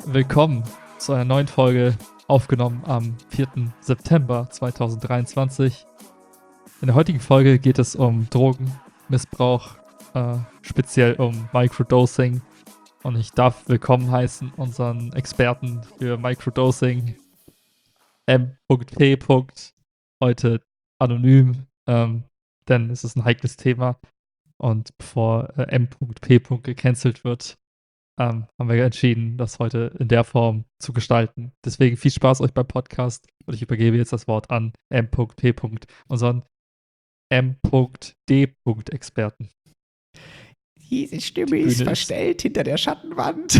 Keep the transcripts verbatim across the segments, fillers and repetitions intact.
willkommen zu einer neuen Folge, aufgenommen am vierten September zweitausenddreiundzwanzig. In der heutigen Folge geht es um Drogenmissbrauch, äh, speziell um Microdosing. Und ich darf willkommen heißen unseren Experten für Microdosing, M P. Heute anonym, ähm, denn es ist ein heikles Thema. Und bevor äh, M P gecancelt wird, ähm, haben wir entschieden, das heute in der Form zu gestalten. Deswegen viel Spaß euch beim Podcast und ich übergebe jetzt das Wort an M P, unseren M D-Experten. Diese Stimme ist Bühne verstellt ist. hinter der Schattenwand.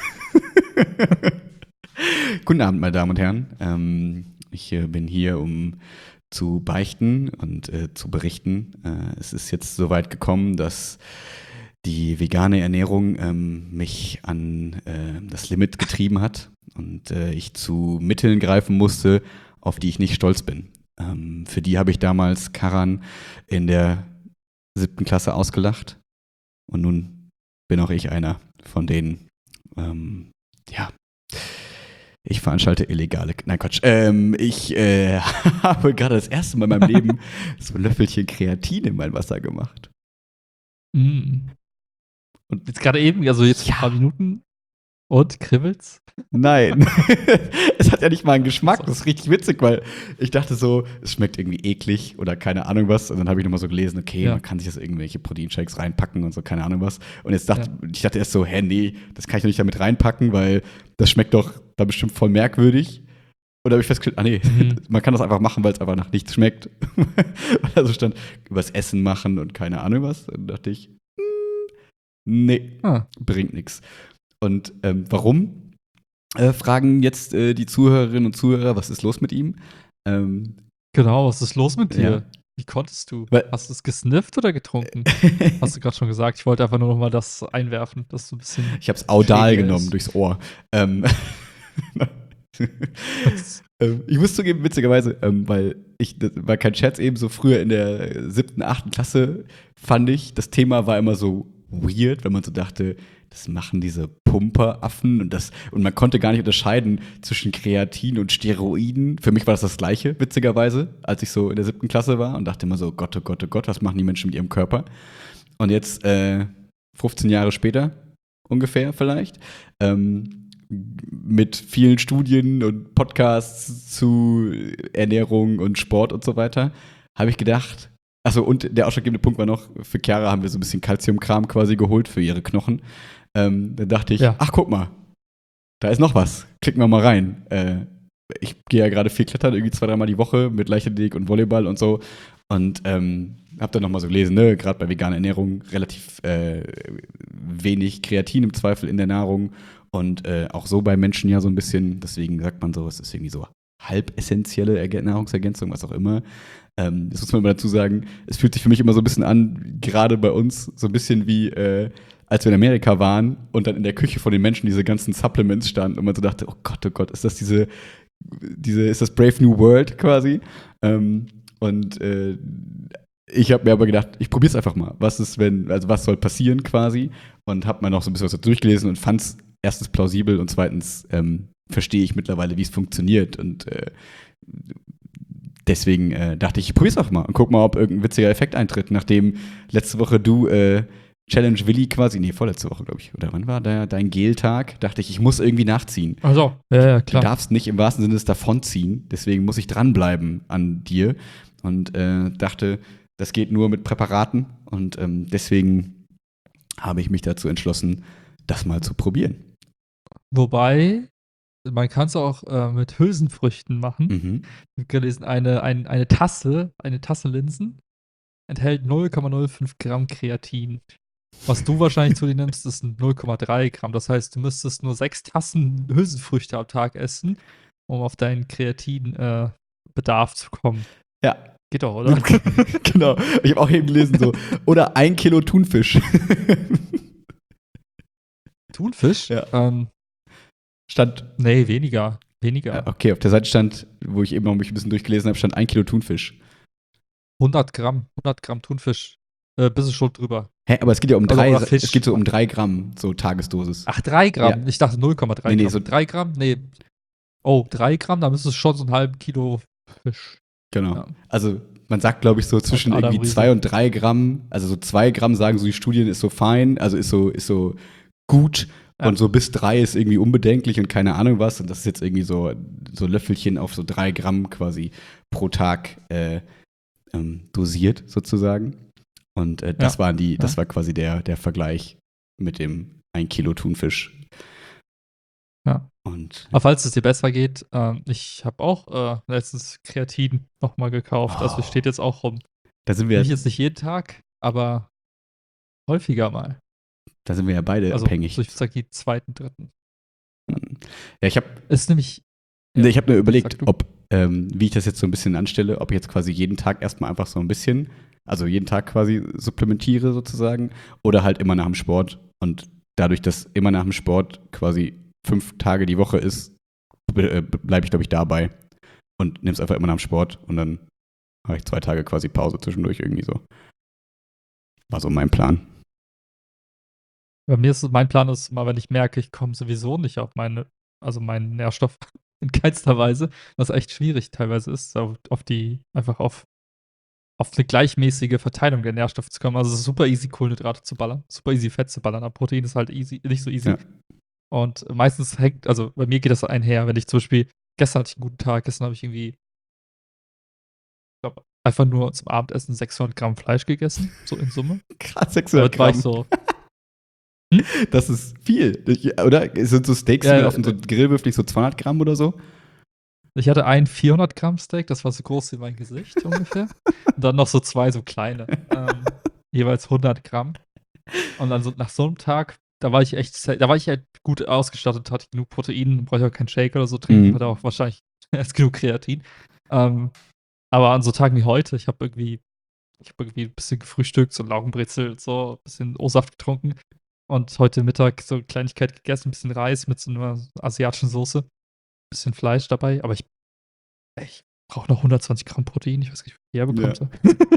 Guten Abend, meine Damen und Herren. Ähm, ich äh, bin hier, um zu beichten und äh, zu berichten. Äh, es ist jetzt so weit gekommen, dass die vegane Ernährung ähm, mich an äh, das Limit getrieben hat und äh, ich zu Mitteln greifen musste, auf die ich nicht stolz bin. Ähm, für die habe ich damals Karan in der siebten Klasse ausgelacht. Und nun bin auch ich einer von denen, ähm, ja, ich veranschalte illegale, nein Quatsch, ähm, ich äh, habe gerade das erste Mal in meinem Leben so ein Löffelchen Kreatin in mein Wasser gemacht. Mm. Und jetzt gerade eben, also jetzt Ja. ein paar Minuten und kribbelt's? Nein, es hat ja nicht mal einen Geschmack, das ist richtig witzig, weil ich dachte so, es schmeckt irgendwie eklig oder keine Ahnung was und dann habe ich nochmal so gelesen, okay, Ja. man kann sich das irgendwelche Proteinshakes reinpacken und so, keine Ahnung was und jetzt dachte Ja. ich dachte erst so, hä, nee, das kann ich doch nicht damit reinpacken, weil das schmeckt doch da bestimmt voll merkwürdig. Oder habe ich festgestellt, ah nee, Mhm. man kann das einfach machen, weil es einfach nach nichts schmeckt. Also stand übers Essen machen und keine Ahnung was. Dann dachte ich, hm, nee, Ah. bringt nichts. Und ähm, warum? Äh, fragen jetzt äh, die Zuhörerinnen und Zuhörer, was ist los mit ihm? Ähm, Genau, was ist los mit dir? Ja. Wie konntest du? Weil- Hast du es gesnifft oder getrunken? Hast du gerade schon gesagt. Ich wollte einfach nur noch mal das einwerfen, dass du ein bisschen. ich habe es audal schäbiger genommen ist. durchs Ohr. Ähm, ähm, ich muss zugeben, witzigerweise, ähm, weil ich, das war kein Scherz, eben so früher in der siebten, achten Klasse fand ich, das Thema war immer so weird, wenn man so dachte, das machen diese Pumperaffen und das und man konnte gar nicht unterscheiden zwischen Kreatin und Steroiden. Für mich war das das Gleiche, witzigerweise, als ich so in der siebten Klasse war und dachte immer so, Gott, oh Gott, oh Gott, was machen die Menschen mit ihrem Körper? Und jetzt, äh, fünfzehn Jahre später, ungefähr vielleicht, ähm, mit vielen Studien und Podcasts zu Ernährung und Sport und so weiter, habe ich gedacht, achso, und der ausschlaggebende Punkt war noch, für Chiara haben wir so ein bisschen Calciumkram quasi geholt für ihre Knochen. Ähm, dann dachte ich, Ja. ach guck mal, da ist noch was, klicken wir mal rein. Äh, ich gehe ja gerade viel klettern, irgendwie zwei, dreimal die Woche mit Leichtathletik und Volleyball und so. Und ähm, habe dann nochmal so gelesen, ne, gerade bei veganer Ernährung relativ äh, wenig Kreatin im Zweifel in der Nahrung und äh, auch so bei Menschen ja so ein bisschen, deswegen sagt man so, es ist irgendwie so halb essentielle Ergä- Nahrungsergänzung, was auch immer. Ähm, das muss man immer dazu sagen, es fühlt sich für mich immer so ein bisschen an, gerade bei uns, so ein bisschen wie, äh, als wir in Amerika waren und dann in der Küche von den Menschen diese ganzen Supplements standen und man so dachte, oh Gott, oh Gott, ist das diese, diese ist das Brave New World quasi? Ähm, und äh, ich habe mir aber gedacht, ich probiere es einfach mal. Was ist, wenn, also was soll passieren quasi? Und habe mal noch so ein bisschen was durchgelesen und fand es erstens plausibel und zweitens ähm, verstehe ich mittlerweile, wie es funktioniert. Und äh, deswegen äh, dachte ich, ich probiere es auch mal und guck mal, ob irgendein witziger Effekt eintritt, nachdem letzte Woche du äh, Challenge Willi quasi, nee, vorletzte Woche, glaube ich, oder wann war der, dein Gel-Tag? Dachte ich, ich muss irgendwie nachziehen. Also, ja, ja, Du klar. darfst nicht im wahrsten Sinne des davonziehen, deswegen muss ich dranbleiben an dir und äh, dachte, das geht nur mit Präparaten und ähm, deswegen habe ich mich dazu entschlossen, das mal zu probieren. Wobei, man kann es auch äh, mit Hülsenfrüchten machen. Mhm. Ich habe gelesen, eine, ein, eine Tasse, eine Tasse Linsen enthält null Komma null fünf Gramm Kreatin. Was du wahrscheinlich zu dir nimmst, ist null Komma drei Gramm. Das heißt, du müsstest nur sechs Tassen Hülsenfrüchte am Tag essen, um auf deinen Kreatinbedarf äh, zu kommen. Ja. Geht doch, oder? Genau. Ich habe auch eben gelesen so. Oder ein Kilo Thunfisch. Thunfisch? Ja. Ähm, Stand. nee, weniger. Weniger. Ja, okay, auf der Seite stand, wo ich eben noch mich ein bisschen durchgelesen habe, stand ein Kilo Thunfisch. hundert Gramm. hundert Gramm Thunfisch. Äh, bisschen schon drüber. Hä, aber es geht ja um Also, drei, oder Fisch. es geht so um drei Gramm, so Tagesdosis. Ach, drei Gramm. Ja. Ich dachte null Komma drei Nee, nee, Gramm. so- drei Gramm? Nee. Oh, drei Gramm, da müsste es schon so ein halben Kilo Fisch. Genau. Ja. Also man sagt, glaube ich, so zwischen Adam irgendwie Riese. zwei und drei Gramm, also so zwei Gramm sagen so die Studien ist so fein, also ist so, ist so gut Ja. und so bis drei ist irgendwie unbedenklich und keine Ahnung was. Und das ist jetzt irgendwie so, so Löffelchen auf so drei Gramm quasi pro Tag äh, ähm, dosiert sozusagen. Und äh, das Ja. waren die, das Ja. war quasi der, der Vergleich mit dem ein Kilo Thunfisch. Ja. Und Aber falls es dir besser geht, ähm, ich habe auch äh, letztens Kreatin nochmal gekauft. Also Oh. steht jetzt auch rum. da sind wir, Nicht jetzt nicht jeden Tag, aber häufiger mal. da sind wir ja beide Also abhängig. so ich sag die zweiten, dritten. Ja, ich habe Ist nämlich. Nee, ich habe mir sag überlegt, du. ob, ähm, wie ich das jetzt so ein bisschen anstelle, ob ich jetzt quasi jeden Tag erstmal einfach so ein bisschen, also jeden Tag quasi supplementiere sozusagen, oder halt immer nach dem Sport. Und dadurch, dass immer nach dem Sport quasi fünf Tage die Woche ist, bleibe ich, glaube ich, dabei und nehme es einfach immer nach dem Sport und dann habe ich zwei Tage quasi Pause zwischendurch irgendwie so. War so mein Plan. Bei mir ist es, mein Plan ist mal, wenn ich merke, ich komme sowieso nicht auf meine, also meinen Nährstoff in keinster Weise, was echt schwierig teilweise ist, auf, auf die, einfach auf, auf eine gleichmäßige Verteilung der Nährstoffe zu kommen. Also es ist super easy, Kohlenhydrate zu ballern, super easy, Fett zu ballern, aber Protein ist halt easy, nicht so easy. Ja. Und meistens hängt, also bei mir geht das einher, wenn ich zum Beispiel, gestern hatte ich einen guten Tag, gestern habe ich irgendwie, ich glaube, einfach nur zum Abendessen sechshundert Gramm Fleisch gegessen, so in Summe. Krass, sechshundert Damit war ich Gramm. so, Das ist viel, oder? Sind so Steaks Ja, mit auf so Grillwürfel so zweihundert Gramm oder so? ich hatte ein vierhundert Gramm Steak, das war so groß wie mein Gesicht ungefähr. Und dann noch so zwei so kleine, ähm, jeweils hundert Gramm. Und dann so nach so einem Tag, da war ich echt, sa- da war ich halt gut ausgestattet, hatte genug Protein, brauche ich auch keinen Shake oder so trinken, Mhm. hatte auch wahrscheinlich erst genug Kreatin. Ähm, aber an so Tagen wie heute, ich habe irgendwie, ich habe irgendwie ein bisschen gefrühstückt, so Laugenbrezel und so, ein bisschen O-Saft getrunken. Und heute Mittag so eine Kleinigkeit gegessen, ein bisschen Reis mit so einer asiatischen Soße, bisschen Fleisch dabei, aber ich, ich brauche noch hundertzwanzig Gramm Protein, ich weiß nicht, wie ich herbekommen soll.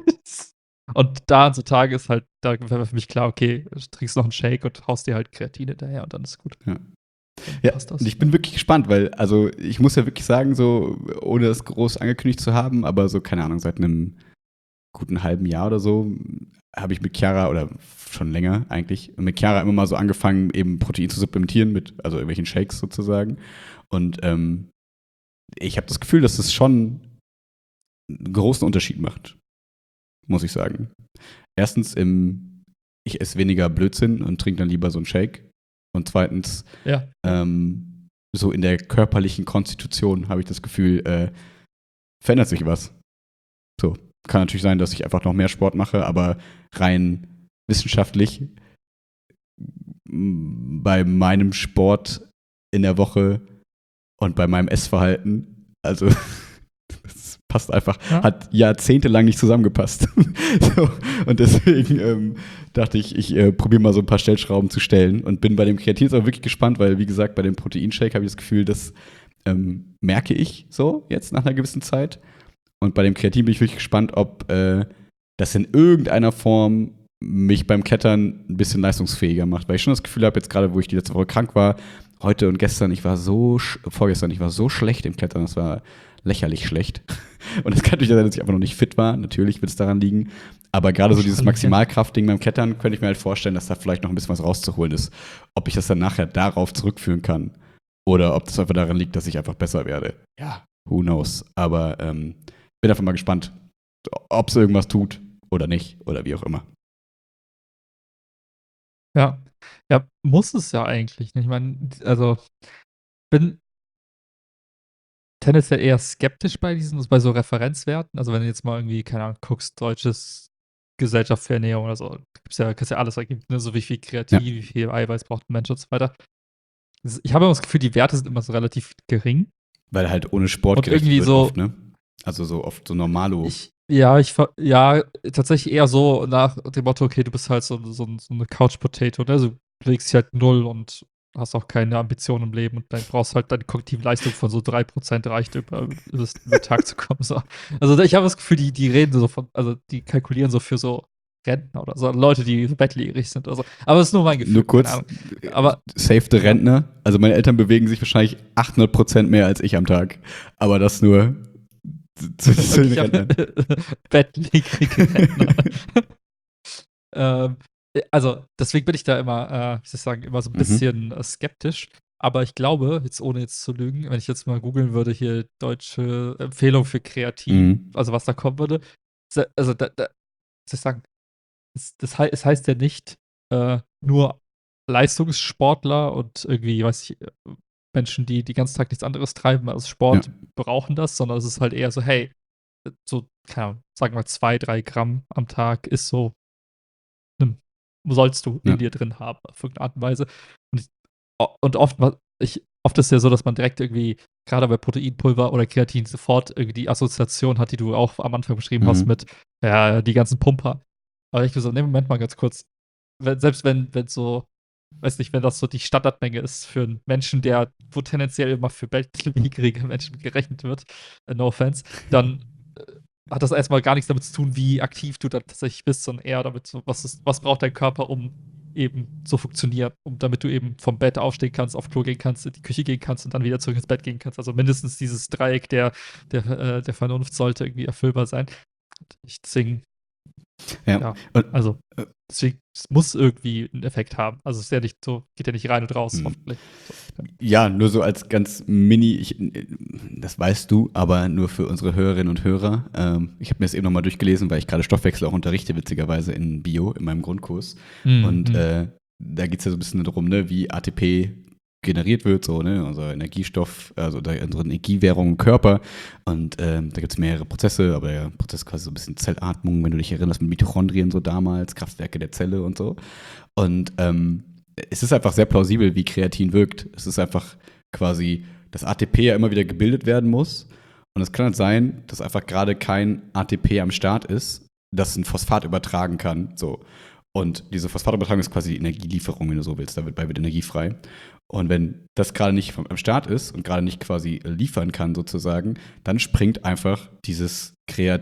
Und da an so Tagen ist halt, da wäre für mich klar, okay, du trinkst noch einen Shake und haust dir halt Kreatin hinterher und dann ist gut. Ja. Dann Ja, passt das. und ich bin wirklich gespannt, weil, also ich muss ja wirklich sagen, so, ohne das groß angekündigt zu haben, aber so, keine Ahnung, seit einem guten halben Jahr oder so habe ich mit Chiara, oder schon länger eigentlich, mit Chiara immer mal so angefangen, eben Protein zu supplementieren mit, also irgendwelchen Shakes sozusagen. Und ähm, ich habe das Gefühl, dass es schon einen großen Unterschied macht, muss ich sagen. Erstens, im, ich esse weniger Blödsinn und trinke dann lieber so einen Shake. Und zweitens, Ja. ähm, so in der körperlichen Konstitution habe ich das Gefühl, äh, verändert sich was. So, kann natürlich sein, dass ich einfach noch mehr Sport mache, aber rein wissenschaftlich m, bei meinem Sport in der Woche und bei meinem Essverhalten, also das passt einfach, Ja. hat jahrzehntelang nicht zusammengepasst. So, und deswegen ähm, dachte ich, ich äh, probiere mal so ein paar Stellschrauben zu stellen und bin bei dem Kreatin jetzt auch wirklich gespannt, weil, wie gesagt, bei dem Proteinshake habe ich das Gefühl, das ähm, merke ich so jetzt nach einer gewissen Zeit. Und bei dem Kreatin bin ich wirklich gespannt, ob äh, das in irgendeiner Form mich beim Klettern ein bisschen leistungsfähiger macht. Weil ich schon das Gefühl habe, jetzt gerade, wo ich die letzte Woche krank war, heute und gestern, ich war so, sch- vorgestern, ich war so schlecht im Klettern, das war lächerlich schlecht. Und es kann natürlich sein, dass ich einfach noch nicht fit war. Natürlich wird es daran liegen. Aber gerade so dieses Maximalkraftding beim Klettern könnte ich mir halt vorstellen, dass da vielleicht noch ein bisschen was rauszuholen ist. Ob ich das dann nachher darauf zurückführen kann oder ob das einfach daran liegt, dass ich einfach besser werde. Ja, who knows. Aber ähm, bin einfach mal gespannt, ob es irgendwas tut oder nicht oder wie auch immer. Ja. Ja, muss es ja eigentlich nicht. Ich meine, also bin tendenziell eher skeptisch bei diesen, bei so Referenzwerten. Also wenn du jetzt mal irgendwie, keine Ahnung, guckst, deutsches Gesellschaft für Ernährung oder so, gibt's ja, kannst ja alles ergeben, ne? So wie viel Kreatin, Ja. wie viel Eiweiß braucht ein Mensch und so weiter. Das- Ich habe immer das Gefühl, die Werte sind immer so relativ gering. Weil halt ohne Sport Und gerechnet irgendwie wird so- oft, ne? Also so oft so normalo. Ich, ja, ich ver- ja, tatsächlich eher so nach dem Motto, okay, du bist halt so, so, so eine Couch-Potato, ne? Also du bewegst dich halt null und hast auch keine Ambitionen im Leben und dann brauchst halt deine kognitive Leistung von so drei Prozent reicht, über, über das- über den Tag zu kommen. So. Also ich habe das Gefühl, die, die reden so von, also die kalkulieren so für so Rentner oder so, Leute, die bettlägerig sind oder so. Aber das ist nur mein Gefühl. Nur kurz, keine Ahnung. Aber save the Rentner. Also meine Eltern bewegen sich wahrscheinlich achthundert Prozent mehr als ich am Tag. Aber das nur zu, zu den Rentnern. bettlägerige Rentner. ähm, also deswegen bin ich da immer, äh, wie soll ich sagen, immer so ein Mhm. bisschen äh, skeptisch. Aber ich glaube, jetzt ohne jetzt zu lügen, wenn ich jetzt mal googeln würde, hier deutsche Empfehlung für Kreatin, Mhm. also was da kommen würde, se- also da, da wie soll ich sagen, es, das hei- es heißt ja nicht äh, nur Leistungssportler und irgendwie, weiß ich, äh, Menschen, die den ganzen Tag nichts anderes treiben als Sport, Ja. brauchen das, sondern es ist halt eher so, hey, äh, so, keine Ahnung, sagen wir zwei, drei Gramm am Tag ist so, nimm, sollst du Ja. in dir drin haben, auf irgendeine Art und Weise. Und, ich, o- und oft, wa- ich, oft ist es ja so, dass man direkt irgendwie, gerade bei Proteinpulver oder Kreatin, sofort irgendwie die Assoziation hat, die du auch am Anfang beschrieben hast, Mhm. mit, ja, die ganzen Pumper. Aber ich bin so, ne, Moment mal ganz kurz. Wenn, selbst wenn, wenn so, weiß nicht, wenn das so die Standardmenge ist für einen Menschen, der, wo tendenziell immer für bettlägerige Menschen gerechnet wird, äh, no offense, dann äh, hat das erstmal gar nichts damit zu tun, wie aktiv du da tatsächlich bist, sondern eher damit, so, was, ist, was braucht dein Körper, um eben zu funktionieren, um damit du eben vom Bett aufstehen kannst, auf Klo gehen kannst, in die Küche gehen kannst und dann wieder zurück ins Bett gehen kannst. Also mindestens dieses Dreieck der, der, äh, der Vernunft sollte irgendwie erfüllbar sein. Ich deswegen Ja. ja, Und, also äh, deswegen, es muss irgendwie einen Effekt haben. Also es ist ja nicht so, geht ja nicht rein und raus, Hm. hoffentlich. So, ja, nur so als ganz mini, ich, das weißt du, aber nur für unsere Hörerinnen und Hörer. Ähm, ich habe mir das eben nochmal durchgelesen, weil ich gerade Stoffwechsel auch unterrichte, witzigerweise in Bio, in meinem Grundkurs. Mhm. Und äh, da geht es ja so ein bisschen darum, ne, wie A T P generiert wird, so, ne, unser Energiestoff, also da- unsere Energiewährung im Körper. Und ähm, da gibt es mehrere Prozesse, aber der Prozess quasi so ein bisschen Zellatmung, wenn du dich erinnerst, mit Mitochondrien so damals, Kraftwerke der Zelle und so. Und ähm, es ist einfach sehr plausibel, wie Kreatin wirkt. Es ist einfach quasi, dass A T P ja immer wieder gebildet werden muss. Und es kann halt sein, dass einfach gerade kein A T P am Start ist, das ein Phosphat übertragen kann. So. Und diese Phosphatübertragung ist quasi die Energielieferung, wenn du so willst. Dabei wird Energie frei. Und wenn das gerade nicht vom- am Start ist und gerade nicht quasi liefern kann, sozusagen, dann springt einfach dieses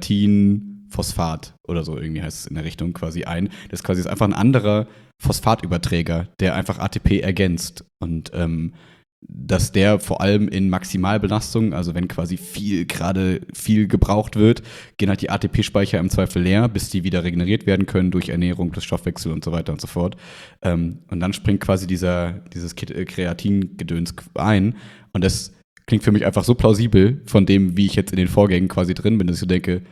Kreatin-Phosphat oder so irgendwie heißt es in der Richtung quasi ein. Das ist quasi ist einfach ein anderer Phosphatüberträger, der einfach A T P ergänzt. Und ähm, dass der vor allem in Maximalbelastung, also wenn quasi viel gerade viel gebraucht wird, gehen halt die A T P-Speicher im Zweifel leer, bis die wieder regeneriert werden können durch Ernährung, durch Stoffwechsel und so weiter und so fort. Ähm, und dann springt quasi dieser, dieses Kreatin-Gedöns ein. Und das klingt für mich einfach so plausibel von dem, wie ich jetzt in den Vorgängen quasi drin bin, dass ich so denke,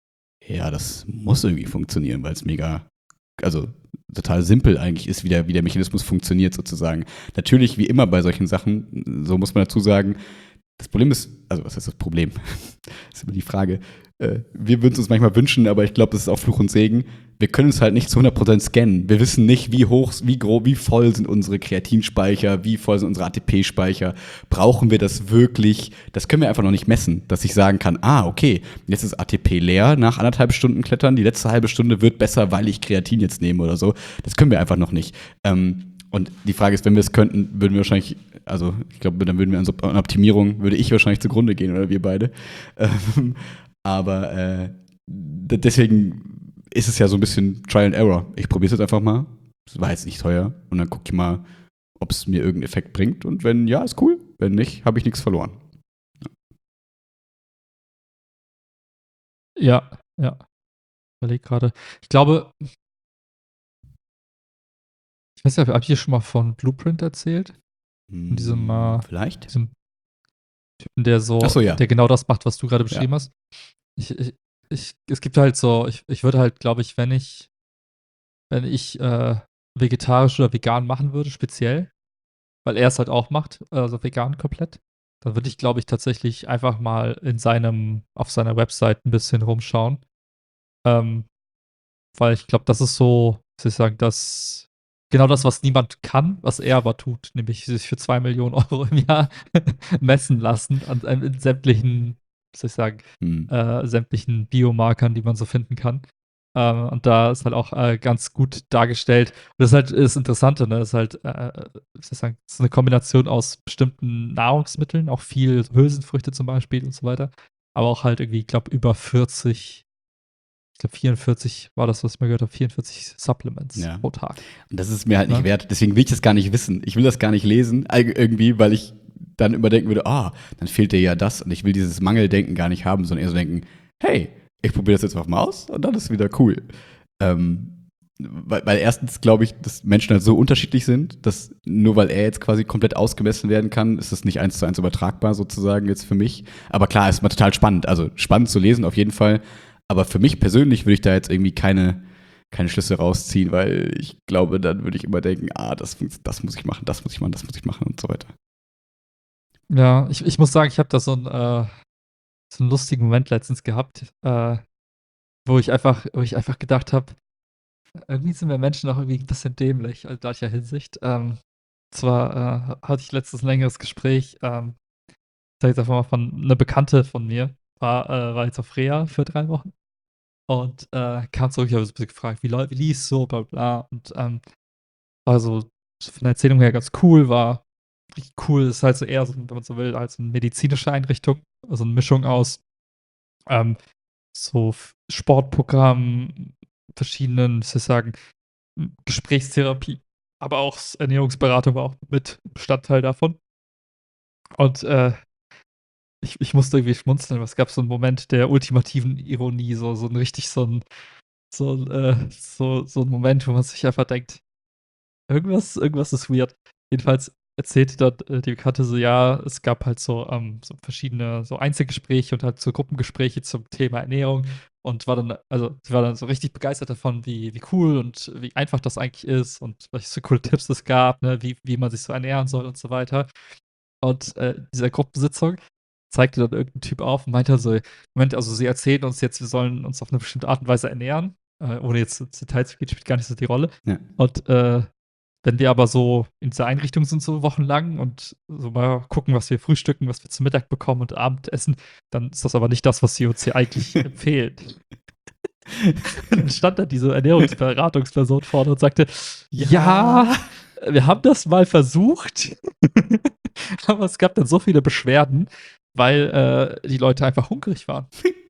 ja, das muss irgendwie funktionieren, weil es mega, also total simpel eigentlich ist, wie der, wie der Mechanismus funktioniert sozusagen. Natürlich, wie immer bei solchen Sachen, so muss man dazu sagen, das Problem ist, also was heißt das Problem? Das ist immer die Frage. Äh, wir würden es uns manchmal wünschen, aber ich glaube, das ist auch Fluch und Segen. Wir können es halt nicht zu hundert Prozent scannen. Wir wissen nicht, wie hoch, wie grob, wie voll sind unsere Kreatinspeicher, wie voll sind unsere A T P-Speicher. Brauchen wir das wirklich? Das können wir einfach noch nicht messen, dass ich sagen kann, ah, okay, jetzt ist A T P leer nach anderthalb Stunden Klettern. Die letzte halbe Stunde wird besser, weil ich Kreatin jetzt nehme oder so. Das können wir einfach noch nicht. Ähm, und die Frage ist, wenn wir es könnten, würden wir wahrscheinlich, also ich glaube, dann würden wir an Optimierung, würde ich wahrscheinlich zugrunde gehen oder wir beide. Ähm, aber äh, deswegen ist es ja so ein bisschen Trial and Error. Ich probiere es jetzt einfach mal. Es war jetzt nicht teuer. Und dann gucke ich mal, ob es mir irgendeinen Effekt bringt. Und wenn ja, ist cool. Wenn nicht, habe ich nichts verloren. Ja, ja. Ich überlege gerade. Ich glaube, ich weiß nicht, habe ich hier schon mal von Blueprint erzählt? Von diesem, Hm, äh, vielleicht? diesem Typen, der so, Ach so, ja. der genau das macht, was du gerade Ja. beschrieben hast. Ich, ich, ich, es gibt halt so, ich, ich würde halt, glaube ich, wenn ich, wenn ich äh, vegetarisch oder vegan machen würde, speziell, weil er es halt auch macht, also vegan komplett, dann würde ich, glaube ich, tatsächlich einfach mal in seinem, auf seiner Website ein bisschen rumschauen. Ähm, weil ich glaube, das ist so, wie soll ich sagen, das, genau das, was niemand kann, was er aber tut, nämlich sich für zwei Millionen Euro im Jahr messen lassen an, an in sämtlichen, wie soll ich sagen, Hm. äh, sämtlichen Biomarkern, die man so finden kann. Ähm, und da ist halt auch äh, ganz gut dargestellt. Und das ist halt das Interessante, ne? Das ist halt, äh, wie soll ich sagen, das ist eine Kombination aus bestimmten Nahrungsmitteln, auch viel Hülsenfrüchte zum Beispiel und so weiter. Aber auch halt irgendwie, ich glaube, über vierzig glaube vierundvierzig war das, was ich mal gehört habe, vierundvierzig Supplements Ja. pro Tag. Und das ist mir halt nicht Ja. wert. Deswegen will ich das gar nicht wissen. Ich will das gar nicht lesen, eig- irgendwie, weil ich dann immer denken würde, ah, dann fehlt dir ja das. Und ich will dieses Mangeldenken gar nicht haben, sondern eher so denken, hey, ich probiere das jetzt einfach mal aus und dann ist wieder cool. Ähm, weil, weil erstens glaube ich, dass Menschen halt so unterschiedlich sind, dass nur weil er jetzt quasi komplett ausgemessen werden kann, ist das nicht eins zu eins übertragbar sozusagen jetzt für mich. Aber klar, ist mal total spannend. Also spannend zu lesen auf jeden Fall. Aber für mich persönlich würde ich da jetzt irgendwie keine, keine Schlüsse rausziehen, weil ich glaube, dann würde ich immer denken, ah, das, das muss ich machen, das muss ich machen, das muss ich machen und so weiter. Ja, ich, ich muss sagen, ich habe da so einen, äh, so einen lustigen Moment letztens gehabt, äh, wo ich einfach, wo ich einfach gedacht habe, irgendwie sind wir Menschen auch irgendwie ein bisschen dämlich, also in gleicher Hinsicht. Ähm, zwar äh, hatte ich letztens ein längeres Gespräch, ähm, sag ich jetzt einfach mal von einer Bekannte von mir, war, äh, war jetzt auf Reha für drei Wochen und äh, kam zurück, ich habe so ein bisschen gefragt, wie, läu- wie lief so, bla bla. Und ähm, war so von der Erzählung her ganz cool, war richtig cool, ist halt so eher so, wenn man so will, als eine medizinische Einrichtung, also eine Mischung aus ähm, so F- Sportprogrammen, verschiedenen, wie soll ich sagen, m- Gesprächstherapie, aber auch S- Ernährungsberatung war auch mit Bestandteil davon. Und äh, ich, ich musste irgendwie schmunzeln, weil es gab so einen Moment der ultimativen Ironie, so, so ein richtig so ein, so, ein, äh, so, so ein Moment, wo man sich einfach denkt, irgendwas, irgendwas ist weird. Jedenfalls erzählte dort äh, die Bekannte so, ja, es gab halt so, ähm, so verschiedene so Einzelgespräche und halt so Gruppengespräche zum Thema Ernährung und war dann, also sie war dann so richtig begeistert davon, wie, wie cool und wie einfach das eigentlich ist und welche so coole Tipps es gab, ne, wie, wie man sich so ernähren soll und so weiter. Und äh, in dieser Gruppensitzung zeigte dann irgendein Typ auf und meinte so, Moment, also sie erzählen uns jetzt, wir sollen uns auf eine bestimmte Art und Weise ernähren, äh, ohne jetzt ins Detail zu gehen, spielt gar nicht so die Rolle. Ja. Und äh, wenn wir aber so in dieser Einrichtung sind, so wochenlang und so mal gucken, was wir frühstücken, was wir zu Mittag bekommen und Abendessen, dann ist das aber nicht das, was sie uns hier eigentlich empfehlen. Dann stand da diese Ernährungsberatungsperson vorne und sagte, ja, wir haben das mal versucht, aber es gab dann so viele Beschwerden, weil äh, die Leute einfach hungrig waren.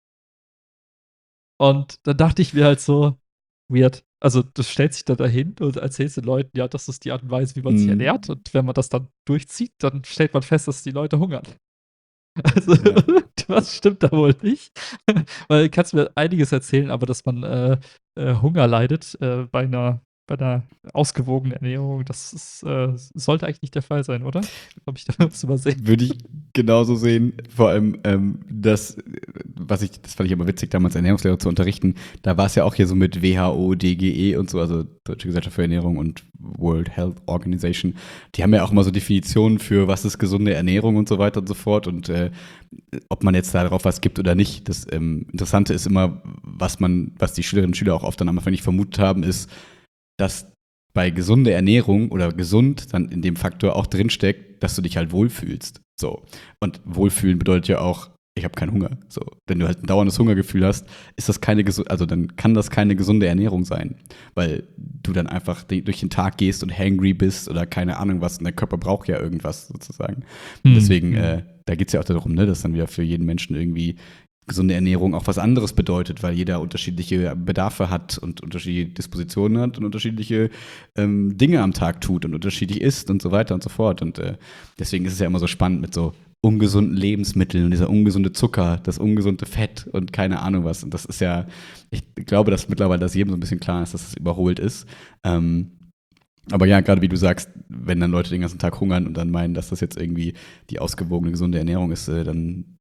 Und dann dachte ich mir halt so, weird. Also, du stellst dich da dahin und erzählst den Leuten, ja, das ist die Art und Weise, wie man sich Mhm. ernährt. Und wenn man das dann durchzieht, dann stellt man fest, dass die Leute hungern. Also, Ja. was stimmt da wohl nicht? Weil du kannst mir einiges erzählen, aber dass man äh, äh, Hunger leidet äh, bei einer bei einer ausgewogenen Ernährung, das ist, äh, sollte eigentlich nicht der Fall sein, oder? Habe ich da was übersehen? Würde ich genauso sehen. Vor allem, ähm, das, was ich, das fand ich immer witzig, damals Ernährungslehre zu unterrichten. Da war es ja auch hier so mit W H O, D G E und so, also Deutsche Gesellschaft für Ernährung und World Health Organization. Die haben ja auch immer so Definitionen für, was ist gesunde Ernährung und so weiter und so fort. Und äh, ob man jetzt darauf was gibt oder nicht. Das ähm, Interessante ist immer, was man, was die Schülerinnen und Schüler auch oft dann am Anfang nicht vermutet haben, ist, dass bei gesunder Ernährung oder gesund dann in dem Faktor auch drinsteckt, dass du dich halt wohlfühlst. So. Und Wohlfühlen bedeutet ja auch, ich habe keinen Hunger. So. Wenn du halt ein dauerndes Hungergefühl hast, ist das keine gesu- also dann kann das keine gesunde Ernährung sein. Weil du dann einfach de- durch den Tag gehst und hangry bist oder keine Ahnung was und der Körper braucht ja irgendwas sozusagen. Und deswegen, Hm, hm. äh, da geht es ja auch darum, ne, dass dann wieder für jeden Menschen irgendwie gesunde Ernährung auch was anderes bedeutet, weil jeder unterschiedliche Bedarfe hat und unterschiedliche Dispositionen hat und unterschiedliche ähm, Dinge am Tag tut und unterschiedlich isst und so weiter und so fort. Und äh, deswegen ist es ja immer so spannend mit so ungesunden Lebensmitteln und dieser ungesunde Zucker, das ungesunde Fett und keine Ahnung was. Und das ist ja, ich glaube, dass mittlerweile das jedem so ein bisschen klar ist, dass es überholt ist. Ähm, aber ja, gerade wie du sagst, wenn dann Leute den ganzen Tag hungern und dann meinen, dass das jetzt irgendwie die ausgewogene, gesunde Ernährung ist, äh, dann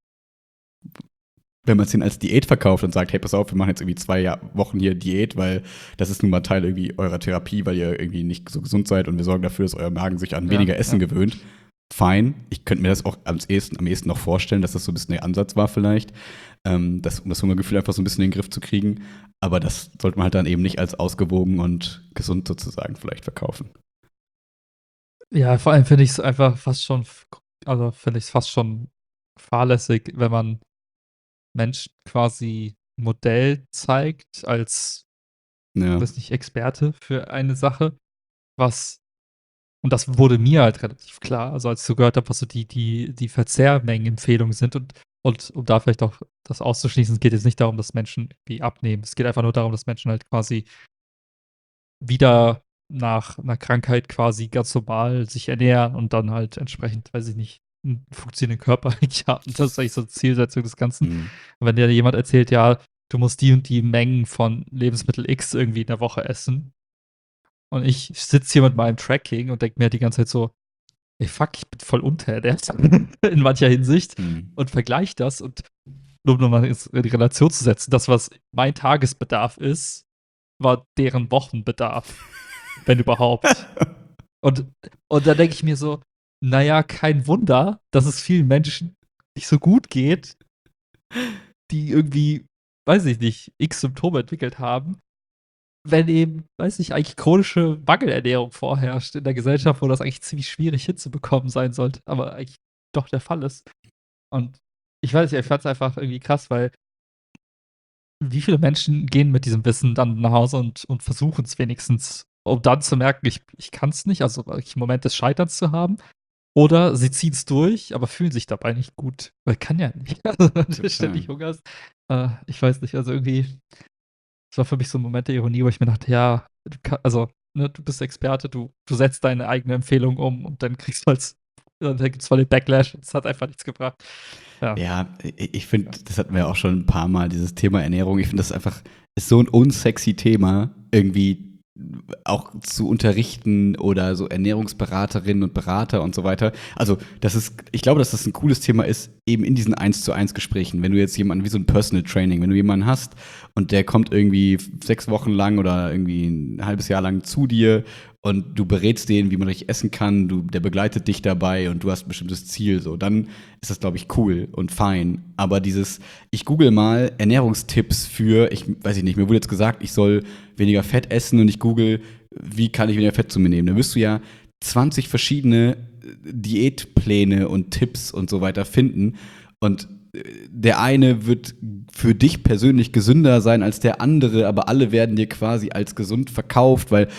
wenn man es ihnen als Diät verkauft und sagt, hey, pass auf, wir machen jetzt irgendwie zwei Jahr- Wochen hier Diät, weil das ist nun mal Teil irgendwie eurer Therapie, weil ihr irgendwie nicht so gesund seid und wir sorgen dafür, dass euer Magen sich an Ja, weniger Essen ja. gewöhnt. Fein. Ich könnte mir das auch am ehesten, am ehesten noch vorstellen, dass das so ein bisschen der Ansatz war vielleicht, ähm, das, um das Hungergefühl einfach so ein bisschen in den Griff zu kriegen. Aber das sollte man halt dann eben nicht als ausgewogen und gesund sozusagen vielleicht verkaufen. Ja, vor allem finde ich es einfach fast schon, f- also finde ich es fast schon fahrlässig, wenn man Menschen quasi ein Modell zeigt als, Ja, weiß nicht, Experte für eine Sache, was, und das wurde mir halt relativ klar, also als ich so gehört habe, was so die, die, die Verzehrmengenempfehlungen sind und Und um da vielleicht auch das auszuschließen, es geht jetzt nicht darum, dass Menschen irgendwie abnehmen. Es geht einfach nur darum, dass Menschen halt quasi wieder nach einer Krankheit quasi ganz normal sich ernähren und dann halt entsprechend, weiß ich nicht, einen funktionierenden Körper eigentlich haben. Das ist eigentlich so die Zielsetzung des Ganzen. Mhm. Und wenn dir jemand erzählt, ja, du musst die und die Mengen von Lebensmittel X irgendwie in der Woche essen und ich sitze hier mit meinem Tracking und denke mir die ganze Zeit so, ey, fuck, ich bin voll unterernährt in mancher Hinsicht Mhm. und vergleiche das und nur um nochmal in die Relation zu setzen, das, was mein Tagesbedarf ist, war deren Wochenbedarf, wenn überhaupt. Und, und da denke ich mir so, naja, kein Wunder, dass es vielen Menschen nicht so gut geht, die irgendwie, weiß ich nicht, x Symptome entwickelt haben, wenn eben, weiß ich, eigentlich chronische Mangelernährung vorherrscht in der Gesellschaft, wo das eigentlich ziemlich schwierig hinzubekommen sein sollte, aber eigentlich doch der Fall ist. Und ich weiß nicht, ich fand es einfach irgendwie krass, weil wie viele Menschen gehen mit diesem Wissen dann nach Hause und, und versuchen es wenigstens, um dann zu merken, ich, ich kann es nicht, also wirklich einen Moment des Scheiterns zu haben. Oder sie ziehen es durch, aber fühlen sich dabei nicht gut. Weil kann ja nicht. Also, wenn du ständig hungerst. Äh, ich weiß nicht, also irgendwie, es war für mich so ein Moment der Ironie, wo ich mir dachte, ja, du kann, also, ne, du bist Experte, du, du setzt deine eigene Empfehlung um und dann kriegst du als, dann gibt es voll den Backlash und es hat einfach nichts gebracht. Ja. Ja, ich ich finde, das hatten wir ja auch schon ein paar Mal, dieses Thema Ernährung. Ich finde, das einfach ist so ein unsexy Thema, irgendwie auch zu unterrichten oder so Ernährungsberaterinnen und Berater und so weiter. Also, das ist, ich glaube, dass das ein cooles Thema ist, eben in diesen eins zu eins Gesprächen. Wenn du jetzt jemanden, wie so ein Personal Training, wenn du jemanden hast und der kommt irgendwie sechs Wochen lang oder irgendwie ein halbes Jahr lang zu dir und du berätst den, wie man richtig essen kann, du, der begleitet dich dabei und du hast ein bestimmtes Ziel, so, dann ist das, glaube ich, cool und fein. Aber dieses, ich google mal Ernährungstipps für, ich weiß ich nicht, mir wurde jetzt gesagt, ich soll weniger Fett essen und ich google, wie kann ich weniger Fett zu mir nehmen. Dann wirst du ja zwanzig verschiedene Diätpläne und Tipps und so weiter finden. Und der eine wird für dich persönlich gesünder sein als der andere, aber alle werden dir quasi als gesund verkauft, weil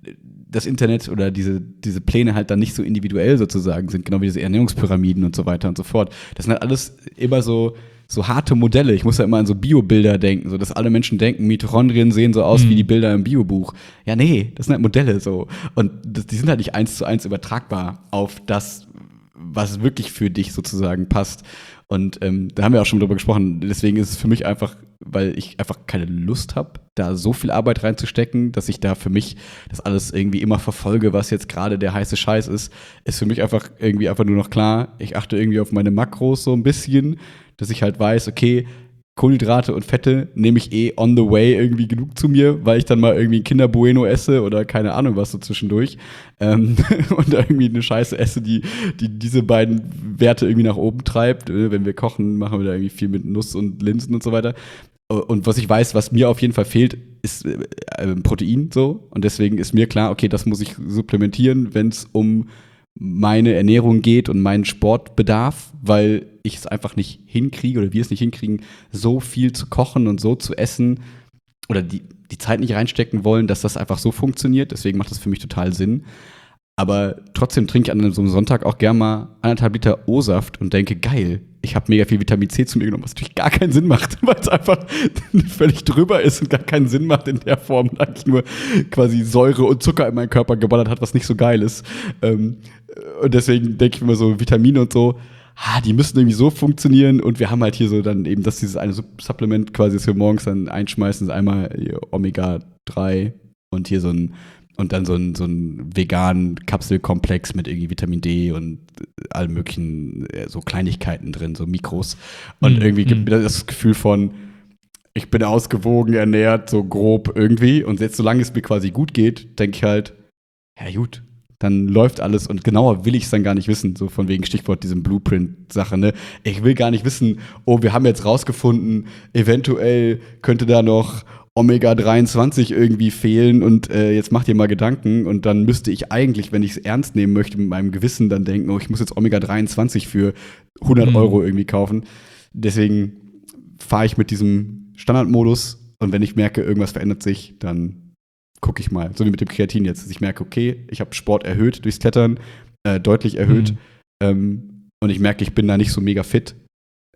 das Internet oder diese, diese Pläne halt dann nicht so individuell sozusagen sind, genau wie diese Ernährungspyramiden und so weiter und so fort. Das sind halt alles immer so, so harte Modelle. Ich muss ja immer an so Bio-Bilder denken, so dass alle Menschen denken, Mitochondrien sehen so aus Mhm. wie die Bilder im Biobuch. Ja, nee, das sind halt Modelle so. Und das, die sind halt nicht eins zu eins übertragbar auf das, was wirklich für dich sozusagen passt. Und ähm, da haben wir auch schon drüber gesprochen. Deswegen ist es für mich einfach, weil ich einfach keine Lust habe, da so viel Arbeit reinzustecken, dass ich da für mich das alles irgendwie immer verfolge, was jetzt gerade der heiße Scheiß ist, ist für mich einfach irgendwie einfach nur noch klar, ich achte irgendwie auf meine Makros so ein bisschen, dass ich halt weiß, okay, Kohlenhydrate und Fette nehme ich eh on the way irgendwie genug zu mir, weil ich dann mal irgendwie ein Kinder Bueno esse oder keine Ahnung was so zwischendurch ähm, und da irgendwie eine Scheiße esse, die, die diese beiden Werte irgendwie nach oben treibt. Wenn wir kochen, machen wir da irgendwie viel mit Nuss und Linsen und so weiter. Und was ich weiß, was mir auf jeden Fall fehlt, ist äh, Protein so. Und deswegen ist mir klar, okay, das muss ich supplementieren, wenn es um meine Ernährung geht und meinen Sportbedarf, weil ich es einfach nicht hinkriege oder wir es nicht hinkriegen, so viel zu kochen und so zu essen oder die, die Zeit nicht reinstecken wollen, dass das einfach so funktioniert. Deswegen macht das für mich total Sinn. Aber trotzdem trinke ich an so einem Sonntag auch gerne mal anderthalb Liter O-Saft und denke, geil, ich habe mega viel Vitamin C zu mir genommen, was natürlich gar keinen Sinn macht, weil es einfach völlig drüber ist und gar keinen Sinn macht in der Form, und eigentlich nur quasi Säure und Zucker in meinen Körper geballert hat, was nicht so geil ist. Ähm, und deswegen denke ich immer so, Vitamine und so, ah, die müssen irgendwie so funktionieren und wir haben halt hier so dann eben, dass dieses eine Supplement quasi, das wir morgens dann einschmeißen, ist einmal Omega drei und hier so ein und dann so ein, so ein veganen Kapselkomplex mit irgendwie Vitamin D und allen möglichen so Kleinigkeiten drin, so Mikros. Und Mm, irgendwie gibt mm. mir das Gefühl von, ich bin ausgewogen, ernährt, so grob irgendwie. Und jetzt, solange es mir quasi gut geht, denke ich halt, ja gut, dann läuft alles. Und genauer will ich es dann gar nicht wissen, so von wegen Stichwort diesem Blueprint-Sache, ne? Ich will gar nicht wissen, oh, wir haben jetzt rausgefunden, eventuell könnte da noch Omega dreiundzwanzig irgendwie fehlen und äh, jetzt mach dir mal Gedanken und dann müsste ich eigentlich, wenn ich es ernst nehmen möchte, mit meinem Gewissen dann denken, oh, ich muss jetzt Omega dreiundzwanzig für hundert Mhm. Euro irgendwie kaufen. Deswegen fahre ich mit diesem Standardmodus und wenn ich merke, irgendwas verändert sich, dann gucke ich mal. So wie mit dem Kreatin jetzt, dass ich merke, okay, ich habe Sport erhöht durchs Klettern, äh, deutlich erhöht Mhm. ähm, und ich merke, ich bin da nicht so mega fit.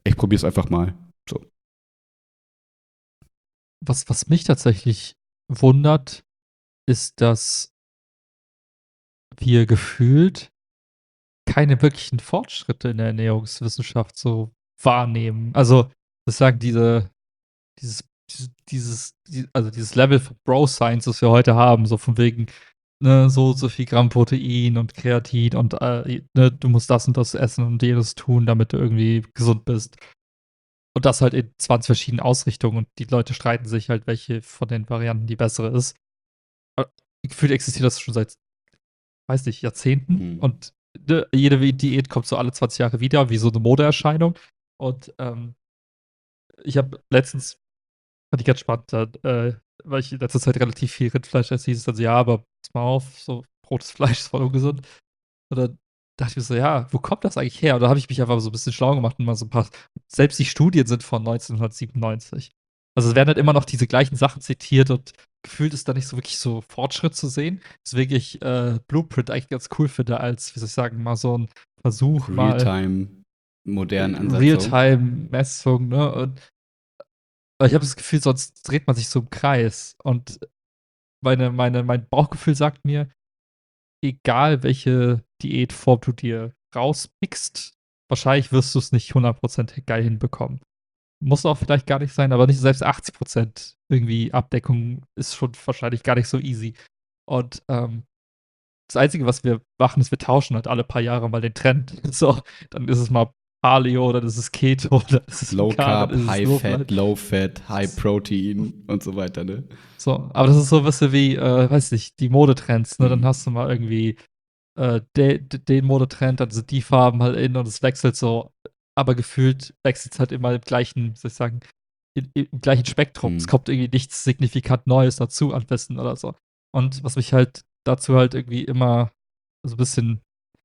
ich probiere es einfach mal. So. Was, was mich tatsächlich wundert, ist, dass wir gefühlt keine wirklichen Fortschritte in der Ernährungswissenschaft so wahrnehmen. Also, das sagen diese, dieses, dieses, dieses, die- also dieses Level von Bro Science, das wir heute haben, so von wegen, ne, so, so viel Gramm Protein und Kreatin und äh, ne, du musst das und das essen und jenes tun, damit du irgendwie gesund bist. Und das halt in zwanzig verschiedenen Ausrichtungen und die Leute streiten sich halt, welche von den Varianten die bessere ist. Aber gefühlt existiert das schon seit, weiß nicht, Jahrzehnten. Hm. Und ne, jede Diät kommt so alle zwanzig Jahre wieder, wie so eine Modeerscheinung. Und ähm, ich habe letztens, fand ich ganz spannend, dann, äh, weil ich in letzter Zeit relativ viel Rindfleisch esse, hieß es dann so, ja, aber pass mal auf, so rotes Fleisch ist voll ungesund. Und dann dachte ich mir so, ja, wo kommt das eigentlich her? Und da habe ich mich einfach so ein bisschen schlau gemacht und mal so ein paar, selbst die Studien sind von neunzehnhundertsiebenundneunzig. Also es werden halt immer noch diese gleichen Sachen zitiert und gefühlt ist da nicht so wirklich so Fortschritt zu sehen. Deswegen ich äh, Blueprint eigentlich ganz cool finde, als, wie soll ich sagen, mal so ein Versuch, mal Realtime, modernen Ansatz so. Realtime-Messung, ne? Und ich habe das Gefühl, sonst dreht man sich so im Kreis. Und meine, meine, mein Bauchgefühl sagt mir, egal welche Diätform du dir rauspickst, wahrscheinlich wirst du es nicht hundert Prozent geil hinbekommen. Muss auch vielleicht gar nicht sein, aber nicht selbst achtzig Prozent irgendwie Abdeckung ist schon wahrscheinlich gar nicht so easy. Und ähm, das Einzige, was wir machen, ist, wir tauschen halt alle paar Jahre mal den Trend. So, dann ist es mal Paleo, dann ist es Keto, dann ist es Low Vegan, dann Carb, ist es High Low Fat, Fat. Low Fat, High Protein und so weiter, ne? So, aber das ist so ein bisschen wie, äh, weiß nicht, die Modetrends, ne? Dann Hm. hast du mal irgendwie äh, de, de, den Modetrend, dann sind die Farben halt in und es wechselt so, aber gefühlt wechselt es halt immer im gleichen, soll ich sagen, im, im gleichen Spektrum. Es Hm. kommt irgendwie nichts signifikant Neues dazu an Wissen oder so. Und was mich halt dazu halt irgendwie immer so ein bisschen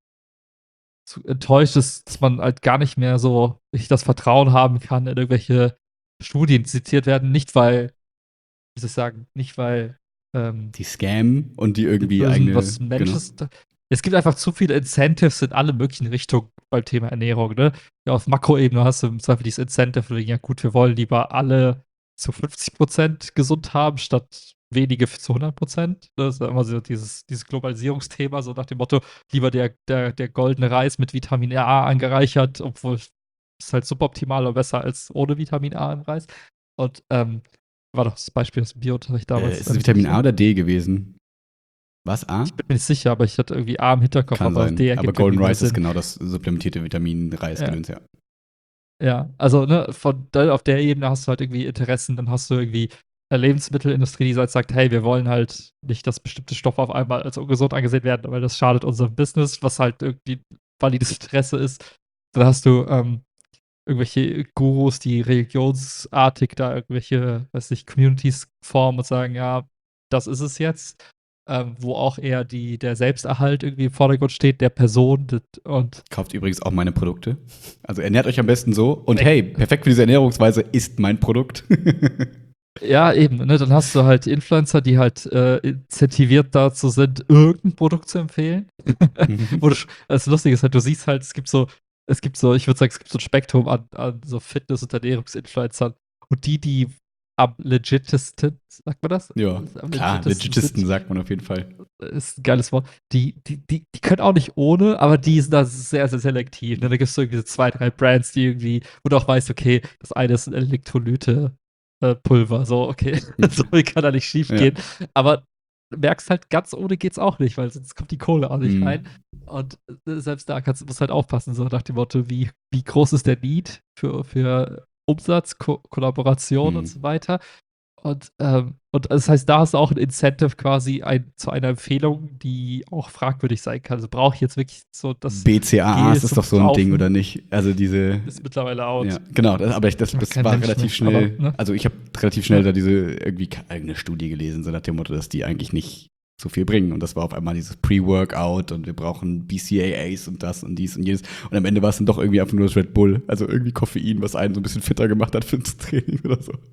zu enttäuscht ist, dass man halt gar nicht mehr so richtig das Vertrauen haben kann in irgendwelche Studien, die zitiert werden, nicht weil, wie soll ich sagen, nicht weil ähm, Die scammen und die irgendwie eigene, was ein Mensch genau. ist. Es gibt einfach zu viele Incentives in alle möglichen Richtungen beim Thema Ernährung, ne? Ja, auf Makroebene hast du im Zweifel dieses Incentive, wegen, ja gut, wir wollen lieber alle zu fünfzig Prozent gesund haben, statt wenige zu hundert Prozent. Das ist ja immer so dieses, dieses Globalisierungsthema, so nach dem Motto, lieber der, der, der goldene Reis mit Vitamin A angereichert, obwohl es halt suboptimal oder besser als ohne Vitamin A im Reis. Und ähm, war doch das Beispiel aus dem Biounterricht Äh, damals. ist es Vitamin A oder D gewesen? Was, Ich A? bin mir nicht sicher, aber ich hatte irgendwie A im Hinterkopf, Kann aber sein. D Aber ergibt irgendwie Golden mehr Rice ist Sinn. genau das supplementierte Ja, Vitamin-Reis-Gedöns, ja. ja. Also, ne, von da auf der Ebene hast du halt irgendwie Interessen, dann hast du irgendwie eine Lebensmittelindustrie, die halt sagt, hey, wir wollen halt nicht, dass bestimmte Stoffe auf einmal als ungesund angesehen werden, weil das schadet unserem Business, was halt irgendwie valides Interesse ist. Dann hast du ähm, irgendwelche Gurus, die religionsartig da irgendwelche, weiß nicht, Communities formen und sagen, ja, das ist es jetzt. Ähm, wo auch eher die, der Selbsterhalt irgendwie im Vordergrund steht, der Person das, und Kauft übrigens auch meine Produkte. Also ernährt euch am besten so. Und hey, perfekt für diese Ernährungsweise ist mein Produkt. ja, eben, ne, dann hast du halt Influencer, die halt äh, incentiviert dazu sind, irgendein Produkt zu empfehlen. Wo du, das Lustige ist halt, du siehst halt, es gibt so, es gibt so, ich würde sagen, es gibt so ein Spektrum an, an so Fitness- und Ernährungsinfluencern. Und die, die am legitesten, sagt man das? Ja, Am klar, legitesten Legitisten sind, sagt man auf jeden Fall. ist ein geiles Wort. Die, die, die, die können auch nicht ohne, aber die sind da sehr, sehr selektiv. Ne? Da gibt es irgendwie so zwei, drei Brands, die irgendwie, wo du auch weißt, okay, das eine ist ein Elektrolyte-Pulver. So, okay, so viel kann da nicht schief Ja. gehen. Aber du merkst halt, ganz ohne geht's auch nicht, weil sonst kommt die Kohle auch nicht rein. Mhm. Und äh, selbst da kannst, musst du halt aufpassen, so nach dem Motto, wie, wie groß ist der Need für, für Umsatz, Ko Kollaboration und Mhm. so weiter. Und, ähm, und das heißt, da ist auch ein Incentive quasi ein, zu einer Empfehlung, die auch fragwürdig sein kann. Also brauche ich jetzt wirklich so das B C A As Gel ist zum doch so ein Ding, oder Raufen? nicht? Also diese, Ist mittlerweile out. ja, genau, das, aber ich, das, Macht das kein war Mensch relativ mehr, aber, schnell, ne? also ich habe relativ schnell Ja. da diese irgendwie irgendeine Studie gelesen, so nach dem Motto, dass die eigentlich nicht so viel bringen. Und das war auf einmal dieses Pre-Workout und wir brauchen B C A As und das und dies und jenes. Und am Ende war es dann doch irgendwie einfach nur das Red Bull, also irgendwie Koffein, was einen so ein bisschen fitter gemacht hat fürs Training oder so.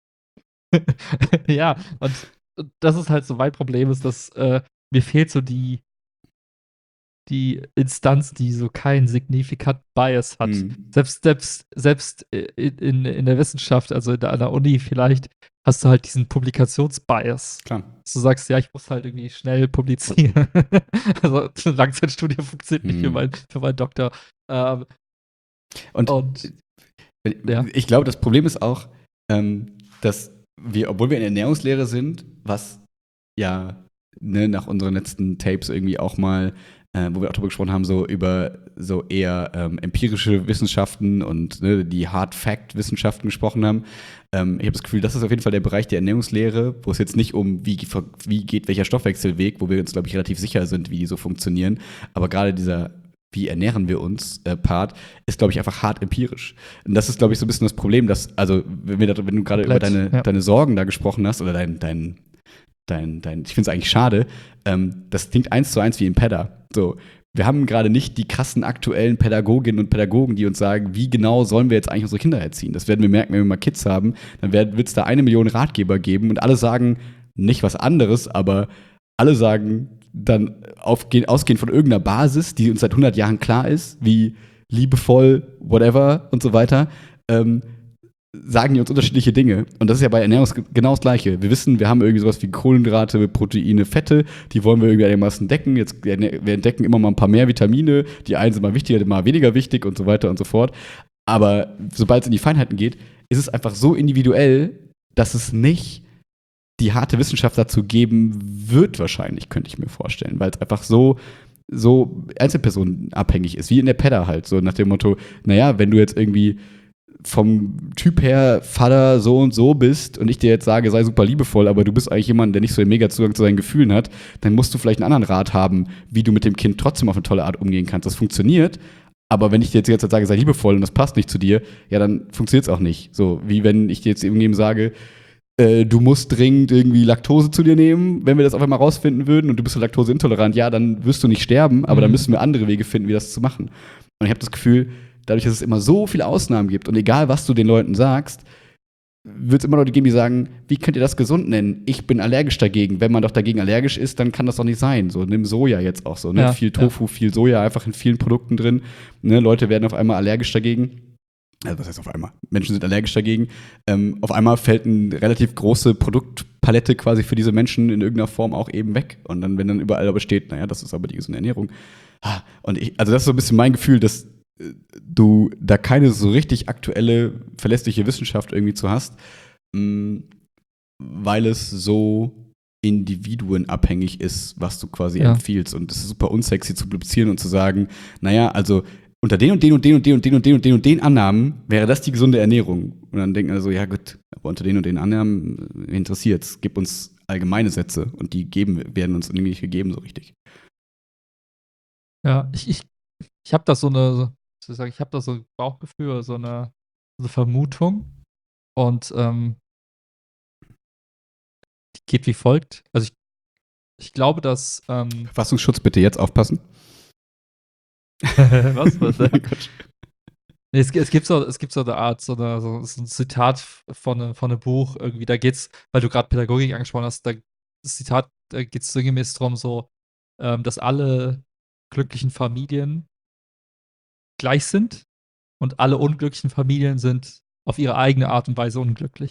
Ja, und, und das ist halt so mein Problem, ist, dass äh, mir fehlt so die, die Instanz, die so keinen signifikanten Bias hat. Mhm. Selbst, selbst, selbst in, in, in der Wissenschaft, also in der, an der Uni vielleicht, hast du halt diesen Publikationsbias. Klar. Dass du sagst, ja, ich muss halt irgendwie schnell publizieren. Also eine Langzeitstudie funktioniert nicht für, Mhm. mein, für meinen Doktor. Ähm, Und, und ja. ich glaube, das Problem ist auch, ähm, dass wir, obwohl wir in der Ernährungslehre sind, was ja ne, nach unseren letzten Tapes irgendwie auch mal, äh, wo wir auch darüber gesprochen haben, so über so eher ähm, empirische Wissenschaften und ne, die Hard-Fact-Wissenschaften gesprochen haben. Ähm, ich habe das Gefühl, das ist auf jeden Fall der Bereich der Ernährungslehre, wo es jetzt nicht um, wie, wie geht welcher Stoffwechselweg, wo wir uns, glaube ich, relativ sicher sind, wie die so funktionieren. Aber gerade dieser wie ernähren wir uns, äh, Part, ist, glaube ich, einfach hart empirisch. Und das ist, glaube ich, so ein bisschen das Problem, dass, also, wenn, wir da, wenn du gerade über deine, ja. deine Sorgen da gesprochen hast, oder dein, dein, dein, dein ich finde es eigentlich schade, ähm, das klingt eins zu eins wie im Pedda. So, wir haben gerade nicht die krassen aktuellen Pädagoginnen und Pädagogen, die uns sagen, wie genau sollen wir jetzt eigentlich unsere Kinder erziehen. Das werden wir merken, wenn wir mal Kids haben. Dann wird es da eine Million Ratgeber geben und alle sagen nicht was anderes, aber alle sagen dann aufgehen, ausgehend von irgendeiner Basis, die uns seit hundert Jahren klar ist, wie liebevoll, whatever und so weiter, ähm, sagen die uns unterschiedliche Dinge. Und das ist ja bei Ernährung genau das Gleiche. Wir wissen, wir haben irgendwie sowas wie Kohlenhydrate, Proteine, Fette, die wollen wir irgendwie einigermaßen decken. Jetzt, wir entdecken immer mal ein paar mehr Vitamine, die einen sind mal wichtiger, mal weniger wichtig und so weiter und so fort. Aber sobald es in die Feinheiten geht, ist es einfach so individuell, dass es nicht die harte Wissenschaft dazu geben wird, wahrscheinlich, könnte ich mir vorstellen, weil es einfach so, so einzelpersonenabhängig ist, wie in der Pedda halt, so nach dem Motto, naja, wenn du jetzt irgendwie vom Typ her Vater so und so bist und ich dir jetzt sage, sei super liebevoll, aber du bist eigentlich jemand, der nicht so den Mega-Zugang zu seinen Gefühlen hat, dann musst du vielleicht einen anderen Rat haben, wie du mit dem Kind trotzdem auf eine tolle Art umgehen kannst. Das funktioniert, aber wenn ich dir jetzt, jetzt sage, sei liebevoll und das passt nicht zu dir, ja, dann funktioniert es auch nicht. So, wie wenn ich dir jetzt irgendjemandem sage, äh, du musst dringend irgendwie Laktose zu dir nehmen. Wenn wir das auf einmal rausfinden würden und du bist so laktoseintolerant, ja, dann wirst du nicht sterben, aber mhm. dann müssen wir andere Wege finden, wie das zu machen. Und ich habe das Gefühl, dadurch, dass es immer so viele Ausnahmen gibt und egal, was du den Leuten sagst, wird es immer Leute geben, die sagen, wie könnt ihr das gesund nennen? Ich bin allergisch dagegen. Wenn man doch dagegen allergisch ist, dann kann das doch nicht sein. So, nimm Soja jetzt auch so. Ne? Ja, viel Tofu, ja. viel Soja einfach in vielen Produkten drin. Ne? Leute werden auf einmal allergisch dagegen. Also was heißt auf einmal? Menschen sind allergisch dagegen. Ähm, auf einmal fällt eine relativ große Produktpalette quasi für diese Menschen in irgendeiner Form auch eben weg. Und dann, wenn dann überall aber steht, naja, das ist aber die gesunde Ernährung. Und ich, also das ist so ein bisschen mein Gefühl, dass du da keine so richtig aktuelle, verlässliche Wissenschaft irgendwie zu hast, mh, weil es so individuenabhängig ist, was du quasi ja. empfiehlst. Und es ist super unsexy zu publizieren und zu sagen, naja, also unter den und den und den und den und den und den und den und den Annahmen wäre das die gesunde Ernährung. Und dann denken also, ja gut, aber unter den und den Annahmen interessiert es. Gib uns allgemeine Sätze und die geben, werden uns irgendwie nicht gegeben so richtig. Ja, ich, ich, ich habe da so eine, sozusagen, ich habe da so ein Bauchgefühl, so eine, so eine Vermutung und ähm, die geht wie folgt. Also ich, ich glaube, dass ähm, Verfassungsschutz, bitte jetzt aufpassen. Was? Was? Nee, es, es, gibt so, es gibt so eine Art, so, eine, so, so ein Zitat von, von einem Buch, irgendwie, da geht's, weil du gerade Pädagogik angesprochen hast, da, das Zitat, da geht es sinngemäß darum, so, ähm, dass alle glücklichen Familien gleich sind und alle unglücklichen Familien sind auf ihre eigene Art und Weise unglücklich.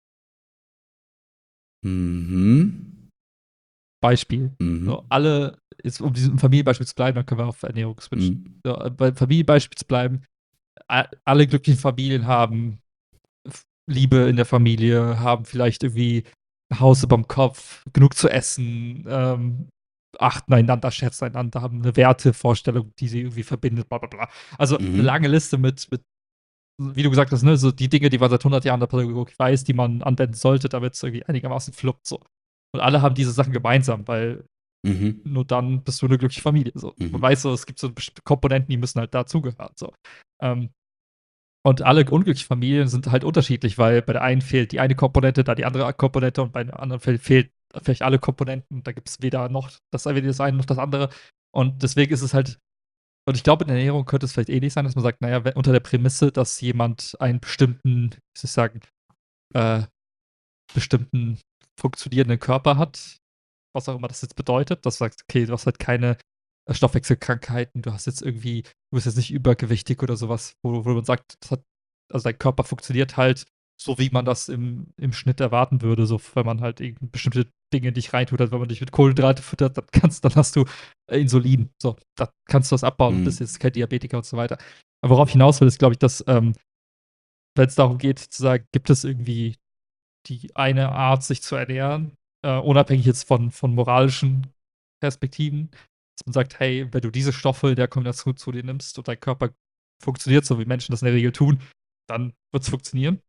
Mhm. Beispiel. Mhm. So, alle, jetzt, um diesem Familienbeispiel zu bleiben, dann können wir auf Ernährung switchen. Mhm. So, bei Familienbeispiel zu bleiben, alle glücklichen Familien haben Liebe in der Familie, haben vielleicht irgendwie ein Haus überm Kopf, genug zu essen, ähm, achten einander, schätzen einander, haben eine Wertevorstellung, die sie irgendwie verbindet, bla bla bla. Also mhm. eine lange Liste mit, mit, wie du gesagt hast, ne, so die Dinge, die man seit hundert Jahren der Pädagogik weiß, die man anwenden sollte, damit es irgendwie einigermaßen fluppt. So. Und alle haben diese Sachen gemeinsam, weil mhm. nur dann bist du eine glückliche Familie. So. Mhm. Man weiß so, es gibt so bestimmte Komponenten, die müssen halt dazugehören. So. Ähm, Und alle unglücklichen Familien sind halt unterschiedlich, weil bei der einen fehlt die eine Komponente, da die andere Komponente und bei der anderen fehlt, fehlt vielleicht alle Komponenten. Da gibt es weder noch das, weder das eine noch das andere. Und deswegen ist es halt, und ich glaube, in der Ernährung könnte es vielleicht ähnlich sein, dass man sagt, naja, wenn, unter der Prämisse, dass jemand einen bestimmten, wie soll ich sagen, äh, bestimmten funktionierenden Körper hat, was auch immer das jetzt bedeutet, dass du sagst, okay, du hast halt keine äh, Stoffwechselkrankheiten, du hast jetzt irgendwie, du bist jetzt nicht übergewichtig oder sowas, wo, wo man sagt, das hat, also dein Körper funktioniert halt so, wie man das im, im Schnitt erwarten würde, so wenn man halt irgend bestimmte Dinge in dich reintut, also wenn man dich mit Kohlenhydrate füttert, dann kannst, dann hast du äh, Insulin. So, da kannst du das abbauen und Mhm. bist jetzt kein Diabetiker und so weiter. Aber worauf ich hinaus will, ist, glaube ich, dass, ähm, wenn es darum geht, zu sagen, gibt es irgendwie die eine Art, sich zu ernähren, äh, unabhängig jetzt von, von moralischen Perspektiven, dass man sagt, hey, wenn du diese Stoffe in der Kombination zu dir nimmst und dein Körper funktioniert, so wie Menschen das in der Regel tun, dann wird es funktionieren.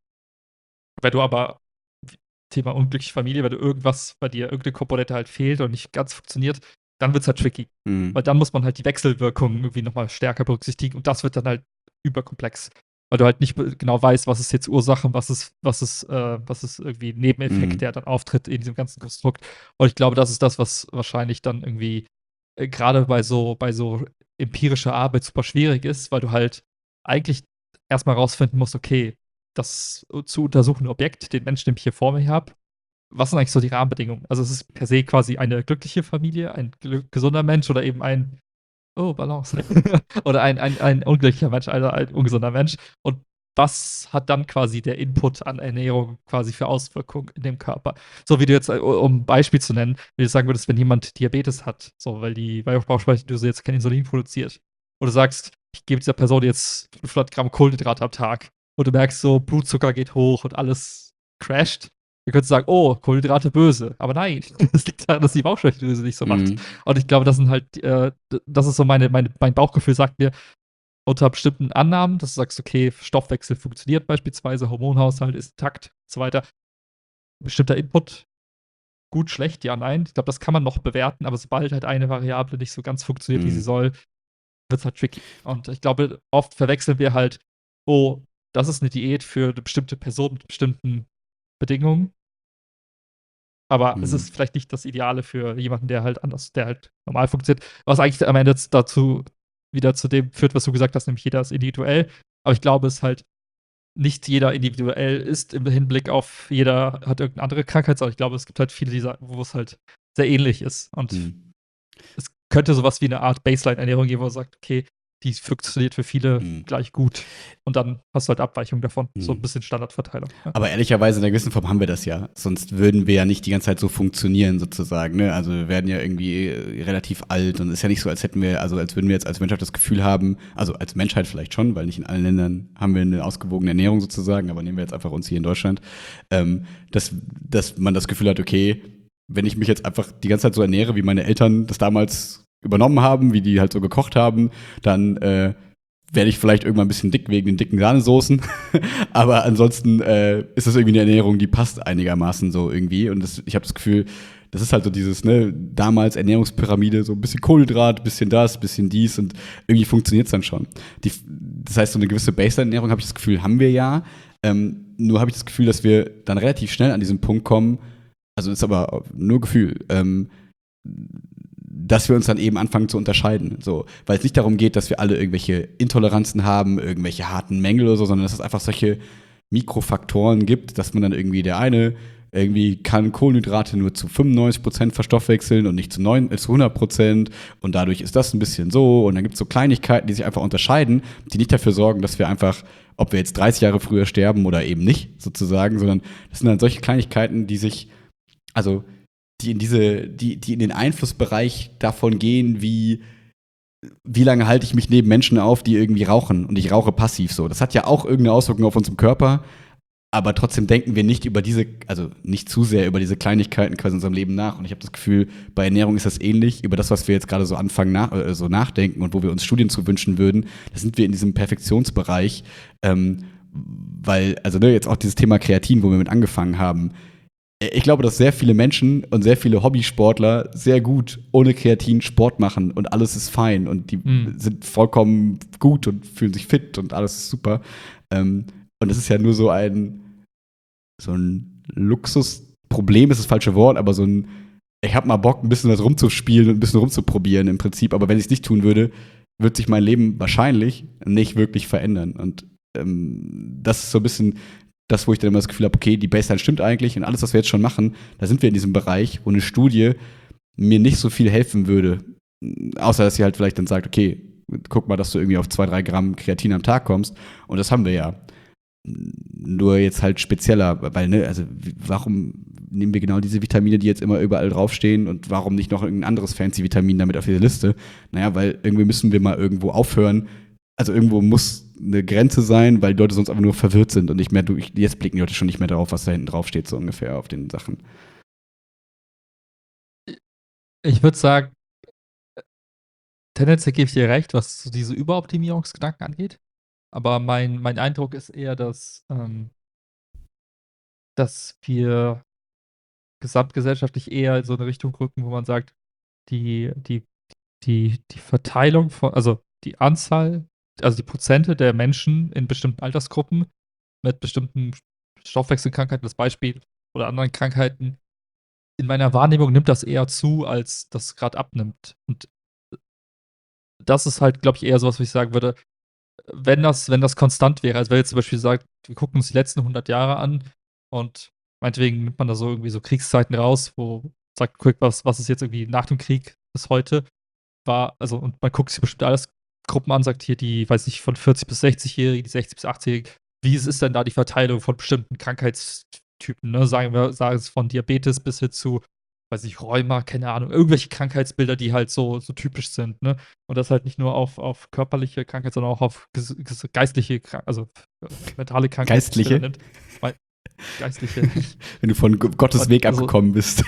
Wenn du aber, Thema unglückliche Familie, wenn du irgendwas bei dir, irgendeine Komponente halt fehlt und nicht ganz funktioniert, dann wird es halt tricky. Mhm. Weil dann muss man halt die Wechselwirkungen irgendwie nochmal stärker berücksichtigen und das wird dann halt überkomplex. Weil du halt nicht be- genau weißt, was ist jetzt Ursache und was ist, was ist, äh, was ist irgendwie ein Nebeneffekt, Mhm. der dann auftritt in diesem ganzen Konstrukt. Und ich glaube, das ist das, was wahrscheinlich dann irgendwie äh, gerade bei so, bei so empirischer Arbeit super schwierig ist, weil du halt eigentlich erstmal rausfinden musst, okay, das zu untersuchende Objekt, den Menschen, den ich hier vor mir habe, was sind eigentlich so die Rahmenbedingungen? Also, es ist per se quasi eine glückliche Familie, ein glü gesunder Mensch oder eben ein oh, Balance. Oder ein ein ein unglücklicher Mensch, also ein ungesunder Mensch. Und was hat dann quasi der Input an Ernährung quasi für Auswirkungen in dem Körper? So wie du jetzt, äh, um 'n Beispiel zu nennen, wie du sagen würdest, wenn jemand Diabetes hat, so, weil die Bauchspeicheldrüse jetzt kein Insulin produziert. Und du sagst: „Ich gebe dieser Person jetzt fünfhundert Gramm Kohlenhydrate am Tag.“ Und du merkst so, Blutzucker geht hoch und alles crasht. Du könntest sagen: „Oh, Kohlenhydrate böse.“ Aber nein, das liegt daran, dass die Bauchspeicheldrüse nicht so macht. Mhm. Und ich glaube, das sind halt, äh, d das ist so meine meine mein Bauchgefühl sagt mir, unter bestimmten Annahmen, dass du sagst, okay, Stoffwechsel funktioniert beispielsweise, Hormonhaushalt ist intakt und so weiter. Bestimmter Input, gut, schlecht, ja, nein. Ich glaube, das kann man noch bewerten, aber sobald halt eine Variable nicht so ganz funktioniert, wie sie Mhm. soll, wird's halt tricky. Und ich glaube, oft verwechseln wir halt, oh, das ist 'ne Diät für 'ne bestimmte Person mit bestimmten Bedingungen, aber es Mhm. ist vielleicht nicht das Ideale für jemanden, der halt anders der halt normal funktioniert, was eigentlich am Ende jetzt dazu wieder zu dem führt, was du gesagt hast, nämlich jeder ist individuell. Aber ich glaube, es halt nicht jeder individuell ist im Hinblick auf jeder hat irgend 'ne andere Krankheit, sondern ich glaube, es gibt halt viele, die sa wo es halt sehr ähnlich ist. Und Mhm. es könnte so was wie 'ne Art Baseline-Ernährung geben, wo man sagt: „Okay, die funktioniert für viele Mhm. gleich gut.“ Und dann hast du halt Abweichungen davon, so 'n Mhm. bisschen Standardverteilung, ja. Aber ehrlicherweise in einer gewissen Form haben wir das ja. Sonst würden wir ja nicht die ganze Zeit so funktionieren sozusagen, ne? Also, wir werden ja irgendwie, äh, relativ alt und es ist ja nicht so, als hätten wir also, als würden wir jetzt als Menschheit das Gefühl haben also, als Menschheit vielleicht schon, weil nicht in allen Ländern haben wir eine ausgewogene Ernährung sozusagen, aber nehmen wir jetzt einfach uns hier in Deutschland, ähm, dass dass man das Gefühl hat, okay, wenn ich mich jetzt einfach die ganze Zeit so ernähre, wie meine Eltern das damals übernommen haben, wie die halt so gekocht haben, dann, äh, werde ich vielleicht irgendwann ein bisschen dick wegen den dicken Sahnesoßen. Aber ansonsten äh, ist das irgendwie eine Ernährung, die passt einigermaßen so irgendwie. Und das, ich habe das Gefühl, das ist halt so dieses, ne, damals Ernährungspyramide, so ein bisschen Kohlenhydrat, bisschen das, bisschen dies und irgendwie funktioniert es dann schon. Die, das heißt, so eine gewisse Baseline-Ernährung, habe ich das Gefühl, haben wir ja. Ähm, nur habe ich das Gefühl, dass wir dann relativ schnell an diesen Punkt kommen, also das ist aber nur Gefühl, ähm, dass wir uns dann eben anfangen zu unterscheiden. So, weil es nicht darum geht, dass wir alle irgendwelche Intoleranzen haben, irgendwelche harten Mängel oder so, sondern dass es einfach solche Mikrofaktoren gibt, dass man dann irgendwie der eine irgendwie kann Kohlenhydrate nur zu fünfundneunzig Prozent verstoffwechseln und nicht zu, neun, äh, zu hundert Prozent und dadurch ist das ein bisschen so und dann gibt es so Kleinigkeiten, die sich einfach unterscheiden, die nicht dafür sorgen, dass wir einfach, ob wir jetzt dreißig Jahre früher sterben oder eben nicht sozusagen, sondern das sind dann solche Kleinigkeiten, die sich, also die in diese, die, die in den Einflussbereich davon gehen, wie, wie lange halte ich mich neben Menschen auf, die irgendwie rauchen und ich rauche passiv so. Das hat ja auch irgendeine Auswirkung auf unseren Körper, aber trotzdem denken wir nicht über diese, also nicht zu sehr über diese Kleinigkeiten quasi in unserem Leben nach. Und ich habe das Gefühl, bei Ernährung ist das ähnlich. Über das, was wir jetzt gerade so anfangen, nach, äh, so nachdenken und wo wir uns Studien zu wünschen würden, da sind wir in diesem Perfektionsbereich. Ähm, weil, also ne, jetzt auch dieses Thema Kreatin, wo wir mit angefangen haben, ich glaube, dass sehr viele Menschen und sehr viele Hobbysportler sehr gut ohne Kreatin Sport machen und alles ist fein und die Mhm. sind vollkommen gut und fühlen sich fit und alles ist super. Ähm, und das ist ja nur so ein, so ein Luxusproblem, ist das falsche Wort, aber so ein, ich habe mal Bock, ein bisschen was rumzuspielen und ein bisschen rumzuprobieren im Prinzip. Aber wenn ich es nicht tun würde, wird sich mein Leben wahrscheinlich nicht wirklich verändern. Und ähm, das ist so ein bisschen das, wo ich dann immer das Gefühl habe, okay, die Baseline stimmt eigentlich und alles, was wir jetzt schon machen, da sind wir in diesem Bereich, wo eine Studie mir nicht so viel helfen würde. Außer, dass sie halt vielleicht dann sagt, okay, guck mal, dass du irgendwie auf zwei, drei Gramm Kreatin am Tag kommst. Und das haben wir ja. Nur jetzt halt spezieller, weil, ne, also warum nehmen wir genau diese Vitamine, die jetzt immer überall draufstehen und warum nicht noch irgendein anderes fancy Vitamin damit auf diese Liste? Naja, weil irgendwie müssen wir mal irgendwo aufhören. Also irgendwo muss eine Grenze sein, weil die Leute sonst einfach nur verwirrt sind und nicht mehr durch. Jetzt blicken die Leute schon nicht mehr darauf, was da hinten drauf steht, so ungefähr auf den Sachen. Ich würde sagen, tendenziell gebe ich dir recht, was so diese Überoptimierungsgedanken angeht. Aber mein, mein Eindruck ist eher, dass, ähm, dass wir gesamtgesellschaftlich eher in so eine Richtung rücken, wo man sagt, die, die, die, die Verteilung von, also die Anzahl, also die Prozente der Menschen in bestimmten Altersgruppen mit bestimmten Stoffwechselkrankheiten, das Beispiel, oder anderen Krankheiten, in meiner Wahrnehmung nimmt das eher zu, als das gerade abnimmt. Und das ist halt, glaube ich, eher so was, wo ich sagen würde, wenn das, wenn das konstant wäre, also wenn jetzt zum Beispiel sagt, wir gucken uns die letzten hundert Jahre an und meinetwegen nimmt man da so irgendwie so Kriegszeiten raus, wo sagt, guck, was, was ist jetzt irgendwie nach dem Krieg bis heute war, also und man guckt sich bestimmt alles Gruppen an, sagt hier die, weiß nicht, von vierzig bis sechzig-Jährigen, die sechzig bis achtzig-Jährigen, wie ist denn da die Verteilung von bestimmten Krankheitstypen, ne? Sagen wir, sagen es von Diabetes bis hin zu, weiß nicht, Rheuma, keine Ahnung, irgendwelche Krankheitsbilder, die halt so, so typisch sind, ne? Und das halt nicht nur auf, auf körperliche Krankheit, sondern auch auf ges- ges- geistliche, Krank also äh, mentale Krankheit. Geistliche? Nimmt. Weil- Geistliche. Wenn du von G- Gottes Und Weg also- abgekommen bist.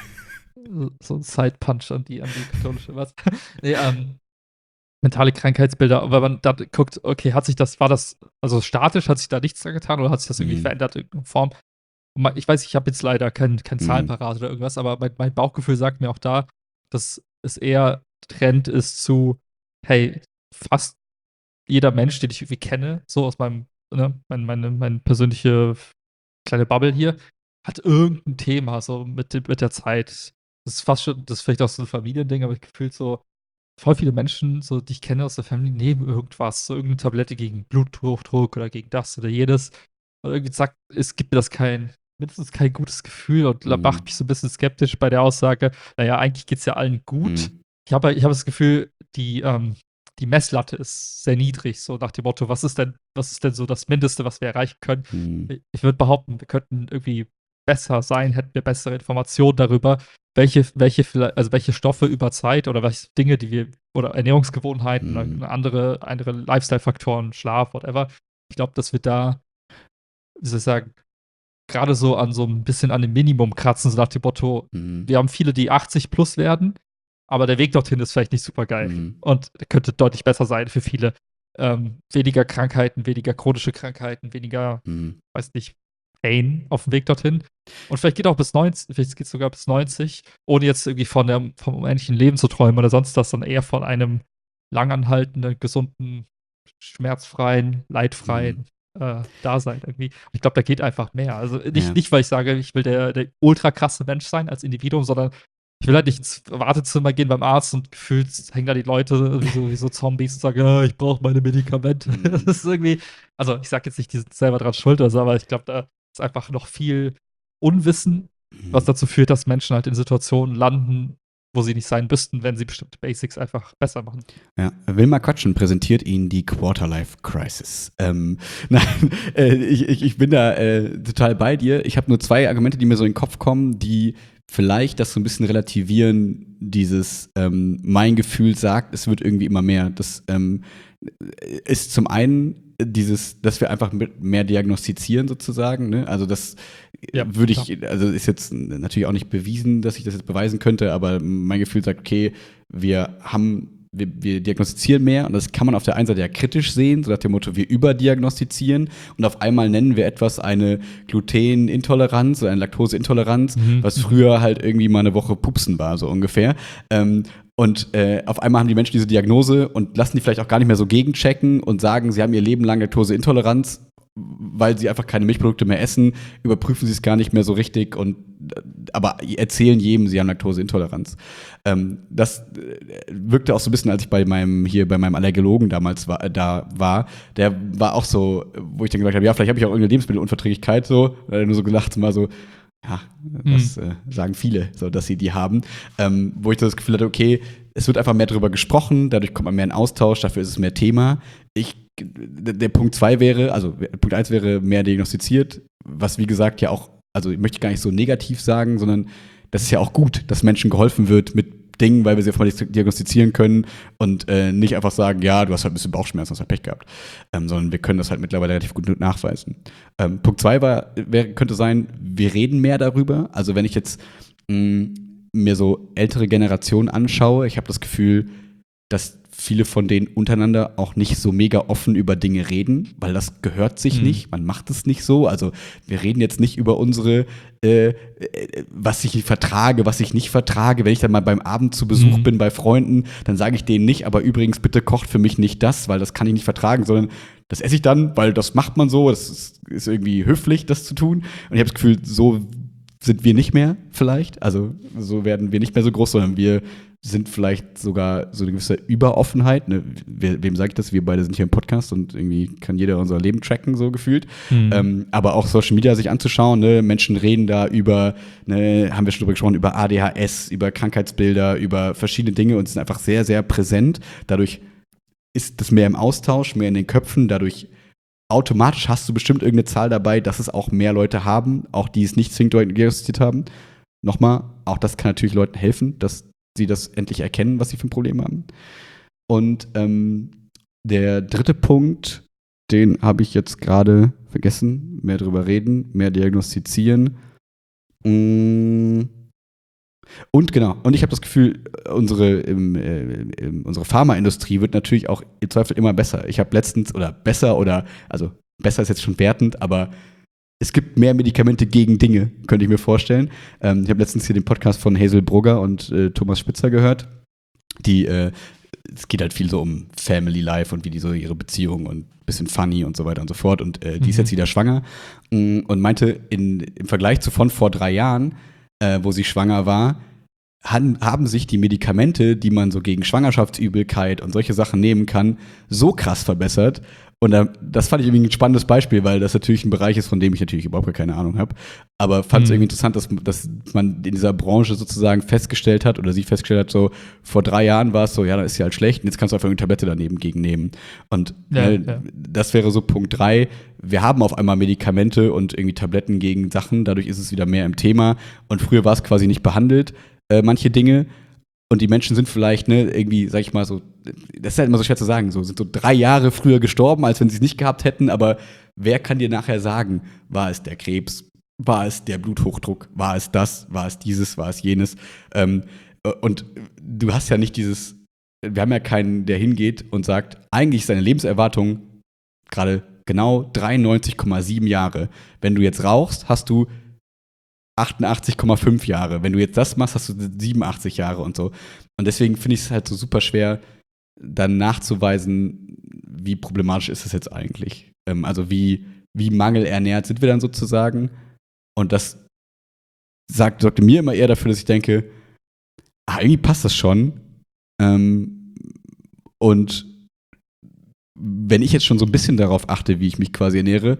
So ein Side-Punch an die, an die katholische, was? Nee, ähm, mentale Krankheitsbilder, weil man da guckt, okay, hat sich das, war das, also statisch, hat sich da nichts dran getan oder hat sich das irgendwie Mhm. verändert in irgendeiner Form? Und man, ich weiß, ich habe jetzt leider kein, kein Mhm. Zahlen parat oder irgendwas, aber mein, mein Bauchgefühl sagt mir auch da, dass es eher Trend ist zu, hey, fast jeder Mensch, den ich irgendwie kenne, so aus meinem, ne, mein, meine, meine persönliche kleine Bubble hier, hat irgendein Thema so mit, dem- mit der Zeit. Das ist fast schon, das ist vielleicht auch so ein Familiending, aber ich gefühlt so, voll viele Menschen, so, die ich kenne aus der Familie, nehmen irgendwas, so irgendeine Tablette gegen Bluthochdruck oder gegen das oder jenes. Und irgendwie sagt, es gibt mir das kein, mindestens kein gutes Gefühl und Mhm. macht mich so ein bisschen skeptisch bei der Aussage, naja, eigentlich geht es ja allen gut. Mhm. Ich habe ich hab das Gefühl, die, ähm, die Messlatte ist sehr niedrig, so nach dem Motto, was ist denn, was ist denn so das Mindeste, was wir erreichen können? Mhm. Ich würde behaupten, wir könnten irgendwie besser sein, hätten wir bessere Informationen darüber, welche, welche, vielleicht- also welche Stoffe über Zeit oder welche Dinge, die wir, oder Ernährungsgewohnheiten Mhm. oder andere, andere Lifestyle-Faktoren, Schlaf, whatever. Ich glaube, dass wir da, wie soll ich sagen, gerade so an so ein bisschen an dem Minimum kratzen, so nach dem Motto, Mhm. wir haben viele, die achtzig plus werden, aber der Weg dorthin ist vielleicht nicht super geil. Mhm. Und der könnte deutlich besser sein für viele. Ähm, weniger Krankheiten, weniger chronische Krankheiten, weniger, Mhm. weiß nicht, Pain auf dem Weg dorthin. Und vielleicht geht auch bis neunzig, vielleicht geht es sogar bis neunzig, ohne jetzt irgendwie von der, vom unendlichen Leben zu träumen oder sonst das, sondern eher von einem langanhaltenden, gesunden, schmerzfreien, leidfreien äh, Dasein irgendwie. Ich glaube, da geht einfach mehr. Also nicht, Ja. nicht weil ich sage, ich will der, der ultra krasse Mensch sein als Individuum, sondern ich will halt nicht ins Wartezimmer gehen beim Arzt und gefühlt hängen da die Leute wie so, wie so Zombies und sagen, ja, ich brauche meine Medikamente. Mhm. Das ist irgendwie, also ich sage jetzt nicht, die sind selber dran schuld, also, aber ich glaube, da ist einfach noch viel Unwissen, was Mhm. dazu führt, dass Menschen halt in Situationen landen, wo sie nicht sein müssten, wenn sie bestimmte Basics einfach besser machen. Ja, Wilma Quatschen präsentiert Ihnen die Quarterlife Crisis. Ähm, nein, äh, ich, ich, ich bin da äh, total bei dir. Ich habe nur zwei Argumente, die mir so in den Kopf kommen, die vielleicht das so ein bisschen relativieren, dieses ähm, mein Gefühl sagt, es wird irgendwie immer mehr. Das ähm, ist zum einen dieses, dass wir einfach mit mehr diagnostizieren sozusagen. Ne? Also das Ja, würde ich, also ist jetzt natürlich auch nicht bewiesen, dass ich das jetzt beweisen könnte, aber mein Gefühl sagt, okay, wir haben, wir, wir diagnostizieren mehr und das kann man auf der einen Seite ja kritisch sehen, so nach dem Motto, wir überdiagnostizieren und auf einmal nennen wir etwas eine Glutenintoleranz oder eine Laktoseintoleranz, Mhm. was früher halt irgendwie mal eine Woche Pupsen war, so ungefähr. Ähm, Und äh, auf einmal haben die Menschen diese Diagnose und lassen die vielleicht auch gar nicht mehr so gegenchecken und sagen, sie haben ihr Leben lang Laktoseintoleranz, weil sie einfach keine Milchprodukte mehr essen, überprüfen sie es gar nicht mehr so richtig und aber erzählen jedem, sie haben Laktoseintoleranz. Ähm, das äh, wirkte auch so ein bisschen, als ich bei meinem hier bei meinem Allergologen damals war, äh, da war. Der war auch so, wo ich dann gesagt habe, ja, vielleicht habe ich auch irgendeine Lebensmittelunverträglichkeit so, oder er nur so gelacht, mal so. Ja, das äh, sagen viele, so dass sie die haben. Ähm, wo ich das Gefühl hatte, okay, es wird einfach mehr darüber gesprochen, dadurch kommt man mehr in Austausch, dafür ist es mehr Thema. Ich, der Punkt zwei wäre, also Punkt eins wäre mehr diagnostiziert, was wie gesagt ja auch, also ich möchte gar nicht so negativ sagen, sondern das ist ja auch gut, dass Menschen geholfen wird mit Dingen, weil wir sie einfach mal diagnostizieren können und äh, nicht einfach sagen, ja, du hast halt ein bisschen Bauchschmerzen, hast halt Pech gehabt. Ähm, sondern wir können das halt mittlerweile relativ gut nachweisen. Ähm, Punkt zwei war, wäre, könnte sein, wir reden mehr darüber. Also wenn ich jetzt mh, mir so ältere Generationen anschaue, ich habe das Gefühl, dass viele von denen untereinander auch nicht so mega offen über Dinge reden, weil das gehört sich mhm. nicht, man macht es nicht so. Also wir reden jetzt nicht über unsere, äh, was ich vertrage, was ich nicht vertrage. Wenn ich dann mal beim Abend zu Besuch mhm. bin bei Freunden, dann sage ich denen nicht, aber übrigens, bitte kocht für mich nicht das, weil das kann ich nicht vertragen, sondern das esse ich dann, weil das macht man so, das ist, ist irgendwie höflich, das zu tun. Und ich habe das Gefühl, so sind wir nicht mehr vielleicht, also so werden wir nicht mehr so groß, sondern wir sind vielleicht sogar so eine gewisse Überoffenheit. Ne? We- wem sage ich das? Wir beide sind hier im Podcast und irgendwie kann jeder unser Leben tracken, so gefühlt. Mhm. Ähm, aber auch Social Media sich anzuschauen, ne? Menschen reden da über, ne, haben wir schon drüber gesprochen, über A D H S, über Krankheitsbilder, über verschiedene Dinge und sind einfach sehr, sehr präsent. Dadurch ist das mehr im Austausch, mehr in den Köpfen. Dadurch automatisch hast du bestimmt irgendeine Zahl dabei, dass es auch mehr Leute haben, auch die es nicht zwingend diagnostiziert haben. Nochmal, auch das kann natürlich Leuten helfen, dass sie das endlich erkennen, was sie für ein Problem haben. Und ähm, der dritte Punkt, den habe ich jetzt gerade vergessen. Mehr drüber reden, mehr diagnostizieren. Und genau, und ich habe das Gefühl, unsere, im, äh, unsere Pharmaindustrie wird natürlich auch im Zweifel immer besser. Ich habe letztens, oder besser, oder, also besser ist jetzt schon wertend, aber es gibt mehr Medikamente gegen Dinge, könnte ich mir vorstellen. Ähm, ich habe letztens hier den Podcast von Hazel Brugger und äh, Thomas Spitzer gehört. Die, äh, es geht halt viel so um Family Life und wie die so ihre Beziehung und ein bisschen funny und so weiter und so fort. Und äh, die mhm. ist jetzt wieder schwanger mh, und meinte, in, im Vergleich zu von vor drei Jahren, äh, wo sie schwanger war, han, haben sich die Medikamente, die man so gegen Schwangerschaftsübelkeit und solche Sachen nehmen kann, so krass verbessert. Und das fand ich irgendwie ein spannendes Beispiel, weil das natürlich ein Bereich ist, von dem ich natürlich überhaupt keine Ahnung habe. Aber fand es mhm. irgendwie interessant, dass, dass man in dieser Branche sozusagen festgestellt hat, oder sie festgestellt hat, so vor drei Jahren war es so, ja, dann ist sie halt schlecht und jetzt kannst du einfach eine Tablette daneben gegen nehmen. Und ja, ne, ja. das wäre so Punkt drei. Wir haben auf einmal Medikamente und irgendwie Tabletten gegen Sachen, dadurch ist es wieder mehr im Thema. Und früher war es quasi nicht behandelt, äh, manche Dinge. Und die Menschen sind vielleicht, ne, irgendwie, sag ich mal so, das ist halt immer so schwer zu sagen, so sind so drei Jahre früher gestorben, als wenn sie es nicht gehabt hätten, aber wer kann dir nachher sagen, war es der Krebs, war es der Bluthochdruck, war es das, war es dieses, war es jenes? Ähm, und du hast ja nicht dieses, wir haben ja keinen, der hingeht und sagt, eigentlich ist deine Lebenserwartung gerade genau dreiundneunzig Komma sieben Jahre. Wenn du jetzt rauchst, hast du achtundachtzig Komma fünf Jahre. Wenn du jetzt das machst, hast du siebenundachtzig Jahre und so. Und deswegen finde ich es halt so super schwer, dann nachzuweisen, wie problematisch ist es jetzt eigentlich. Ähm, also wie, wie mangelernährt sind wir dann sozusagen. Und das sagt, sorgte mir immer eher dafür, dass ich denke, ah, irgendwie passt das schon. Ähm, und wenn ich jetzt schon so ein bisschen darauf achte, wie ich mich quasi ernähre,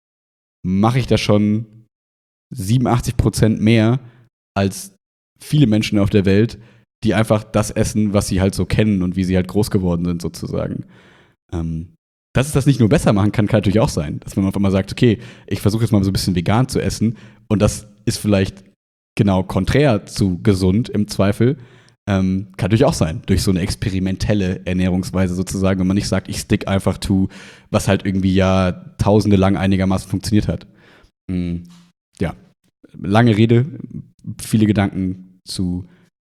mache ich das schon siebenundachtzig Prozent mehr als viele Menschen auf der Welt, die einfach das essen, was sie halt so kennen und wie sie halt groß geworden sind sozusagen. Ähm, dass es das nicht nur besser machen kann, kann natürlich auch sein. Dass man auf einmal sagt, okay, ich versuche jetzt mal so ein bisschen vegan zu essen und das ist vielleicht genau konträr zu gesund im Zweifel. Ähm, kann natürlich auch sein, durch so eine experimentelle Ernährungsweise sozusagen, wenn man nicht sagt, ich stick einfach to, was halt irgendwie ja tausende lang einigermaßen funktioniert hat. Mhm. Ja, lange Rede, viele Gedanken zu,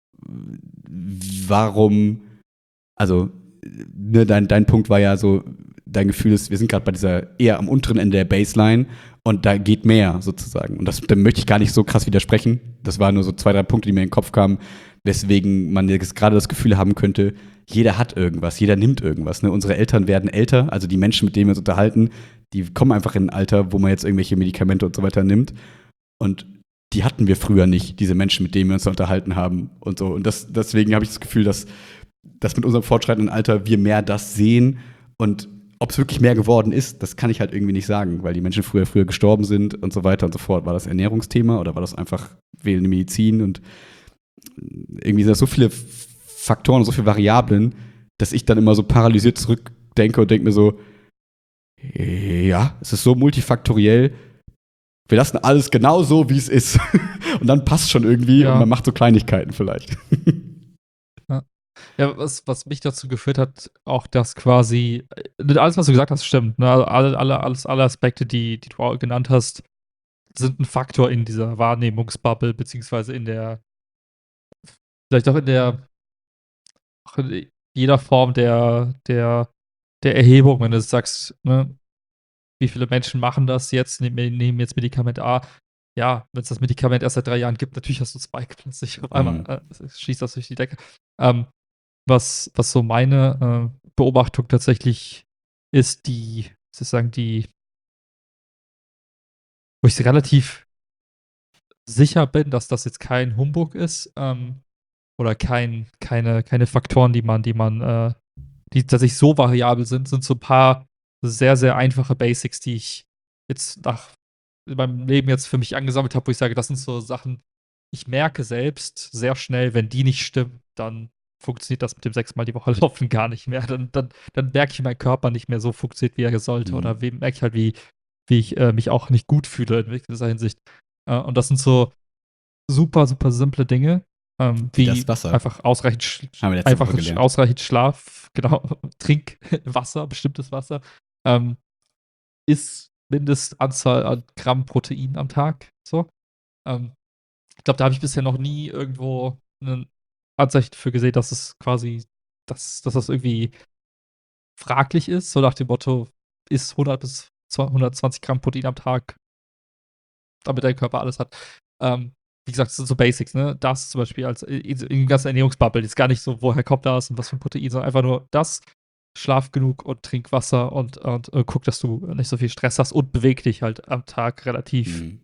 warum, also ne, dein, dein Punkt war ja so, dein Gefühl ist, wir sind gerade bei dieser eher am unteren Ende der Baseline und da geht mehr sozusagen. Und das, da möchte ich gar nicht so krass widersprechen. Das waren nur so zwei, drei Punkte, die mir in den Kopf kamen, weswegen man jetzt gerade das Gefühl haben könnte, jeder hat irgendwas, jeder nimmt irgendwas. Ne? Unsere Eltern werden älter, also die Menschen, mit denen wir uns unterhalten, die kommen einfach in ein Alter, wo man jetzt irgendwelche Medikamente und so weiter nimmt. Und die hatten wir früher nicht, diese Menschen, mit denen wir uns unterhalten haben und so. Und das, deswegen habe ich das Gefühl, dass, dass mit unserem fortschreitenden Alter wir mehr das sehen. Und ob es wirklich mehr geworden ist, das kann ich halt irgendwie nicht sagen, weil die Menschen früher früher gestorben sind und so weiter und so fort. War das Ernährungsthema oder war das einfach fehlende Medizin? Und irgendwie sind das so viele Faktoren und so viele Variablen, dass ich dann immer so paralysiert zurückdenke und denke mir so, ja, es ist so multifaktoriell, wir lassen alles genau so, wie es ist. Und dann passt schon irgendwie Ja. und man macht so Kleinigkeiten vielleicht. Ja, ja was, was mich dazu geführt hat, auch dass quasi, äh, alles, was du gesagt hast, stimmt. Ne? Also alle, alle, alles, alle Aspekte, die, die du auch genannt hast, sind ein Faktor in dieser Wahrnehmungsbubble, beziehungsweise in der, vielleicht auch in der, auch in jeder Form der, der, der Erhebung, wenn du sagst, ne, wie viele Menschen machen das jetzt, nehmen, nehmen jetzt Medikament A. Ja, wenn es das Medikament erst seit drei Jahren gibt, natürlich hast du Spike plötzlich auf einmal, Mhm. äh, schießt das durch die Decke. Ähm, was, was so meine äh, Beobachtung tatsächlich ist, die, sozusagen die, wo ich relativ sicher bin, dass das jetzt kein Humbug ist, ähm, oder kein, keine, keine Faktoren, die man, die man, äh, die tatsächlich so variabel sind, sind so ein paar sehr, sehr einfache Basics, die ich jetzt nach in meinem Leben jetzt für mich angesammelt habe, wo ich sage, das sind so Sachen, ich merke selbst sehr schnell, wenn die nicht stimmen, dann funktioniert das mit dem sechsmal die Woche Laufen gar nicht mehr. Dann, dann, dann merke ich, mein Körper nicht mehr so funktioniert, wie er sollte. Mhm. Oder wie, merke ich halt, wie, wie ich äh, mich auch nicht gut fühle in dieser Hinsicht. Äh, und das sind so super, super simple Dinge, ähm, Wie wie das Wasser. einfach ausreichend, sch Haben wir letzte einfach Woche gelernt. ausreichend Schlaf, genau, Trinkwasser, bestimmtes Wasser, ähm, ist Mindestanzahl an Gramm Protein am Tag. So. Ähm, ich glaube, da habe ich bisher noch nie irgendwo ein Anzeichen für gesehen, dass es quasi, dass, dass das irgendwie fraglich ist. So nach dem Motto, ist hundert bis hundertzwanzig Gramm Protein am Tag, damit dein Körper alles hat. Ähm, wie gesagt, das sind so Basics, ne? Das zum Beispiel als in, in dem ganzen Ernährungsbubble. Jetzt gar nicht so, woher kommt das und was für ein Protein, sondern einfach nur das, schlaf genug und trink Wasser und, und äh, guck, dass du nicht so viel Stress hast und beweg dich halt am Tag relativ Mhm.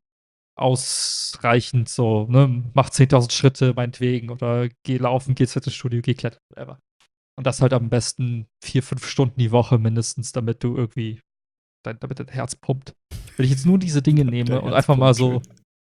ausreichend so, ne? Mach zehntausend Schritte meinetwegen oder geh laufen, geh ins Fitnessstudio, geh klettern, whatever. Und das halt am besten vier, fünf Stunden die Woche mindestens, damit du irgendwie, dein, damit dein Herz pumpt. Wenn ich jetzt nur diese Dinge nehme Der und einfach mal so, Herzpump, schön.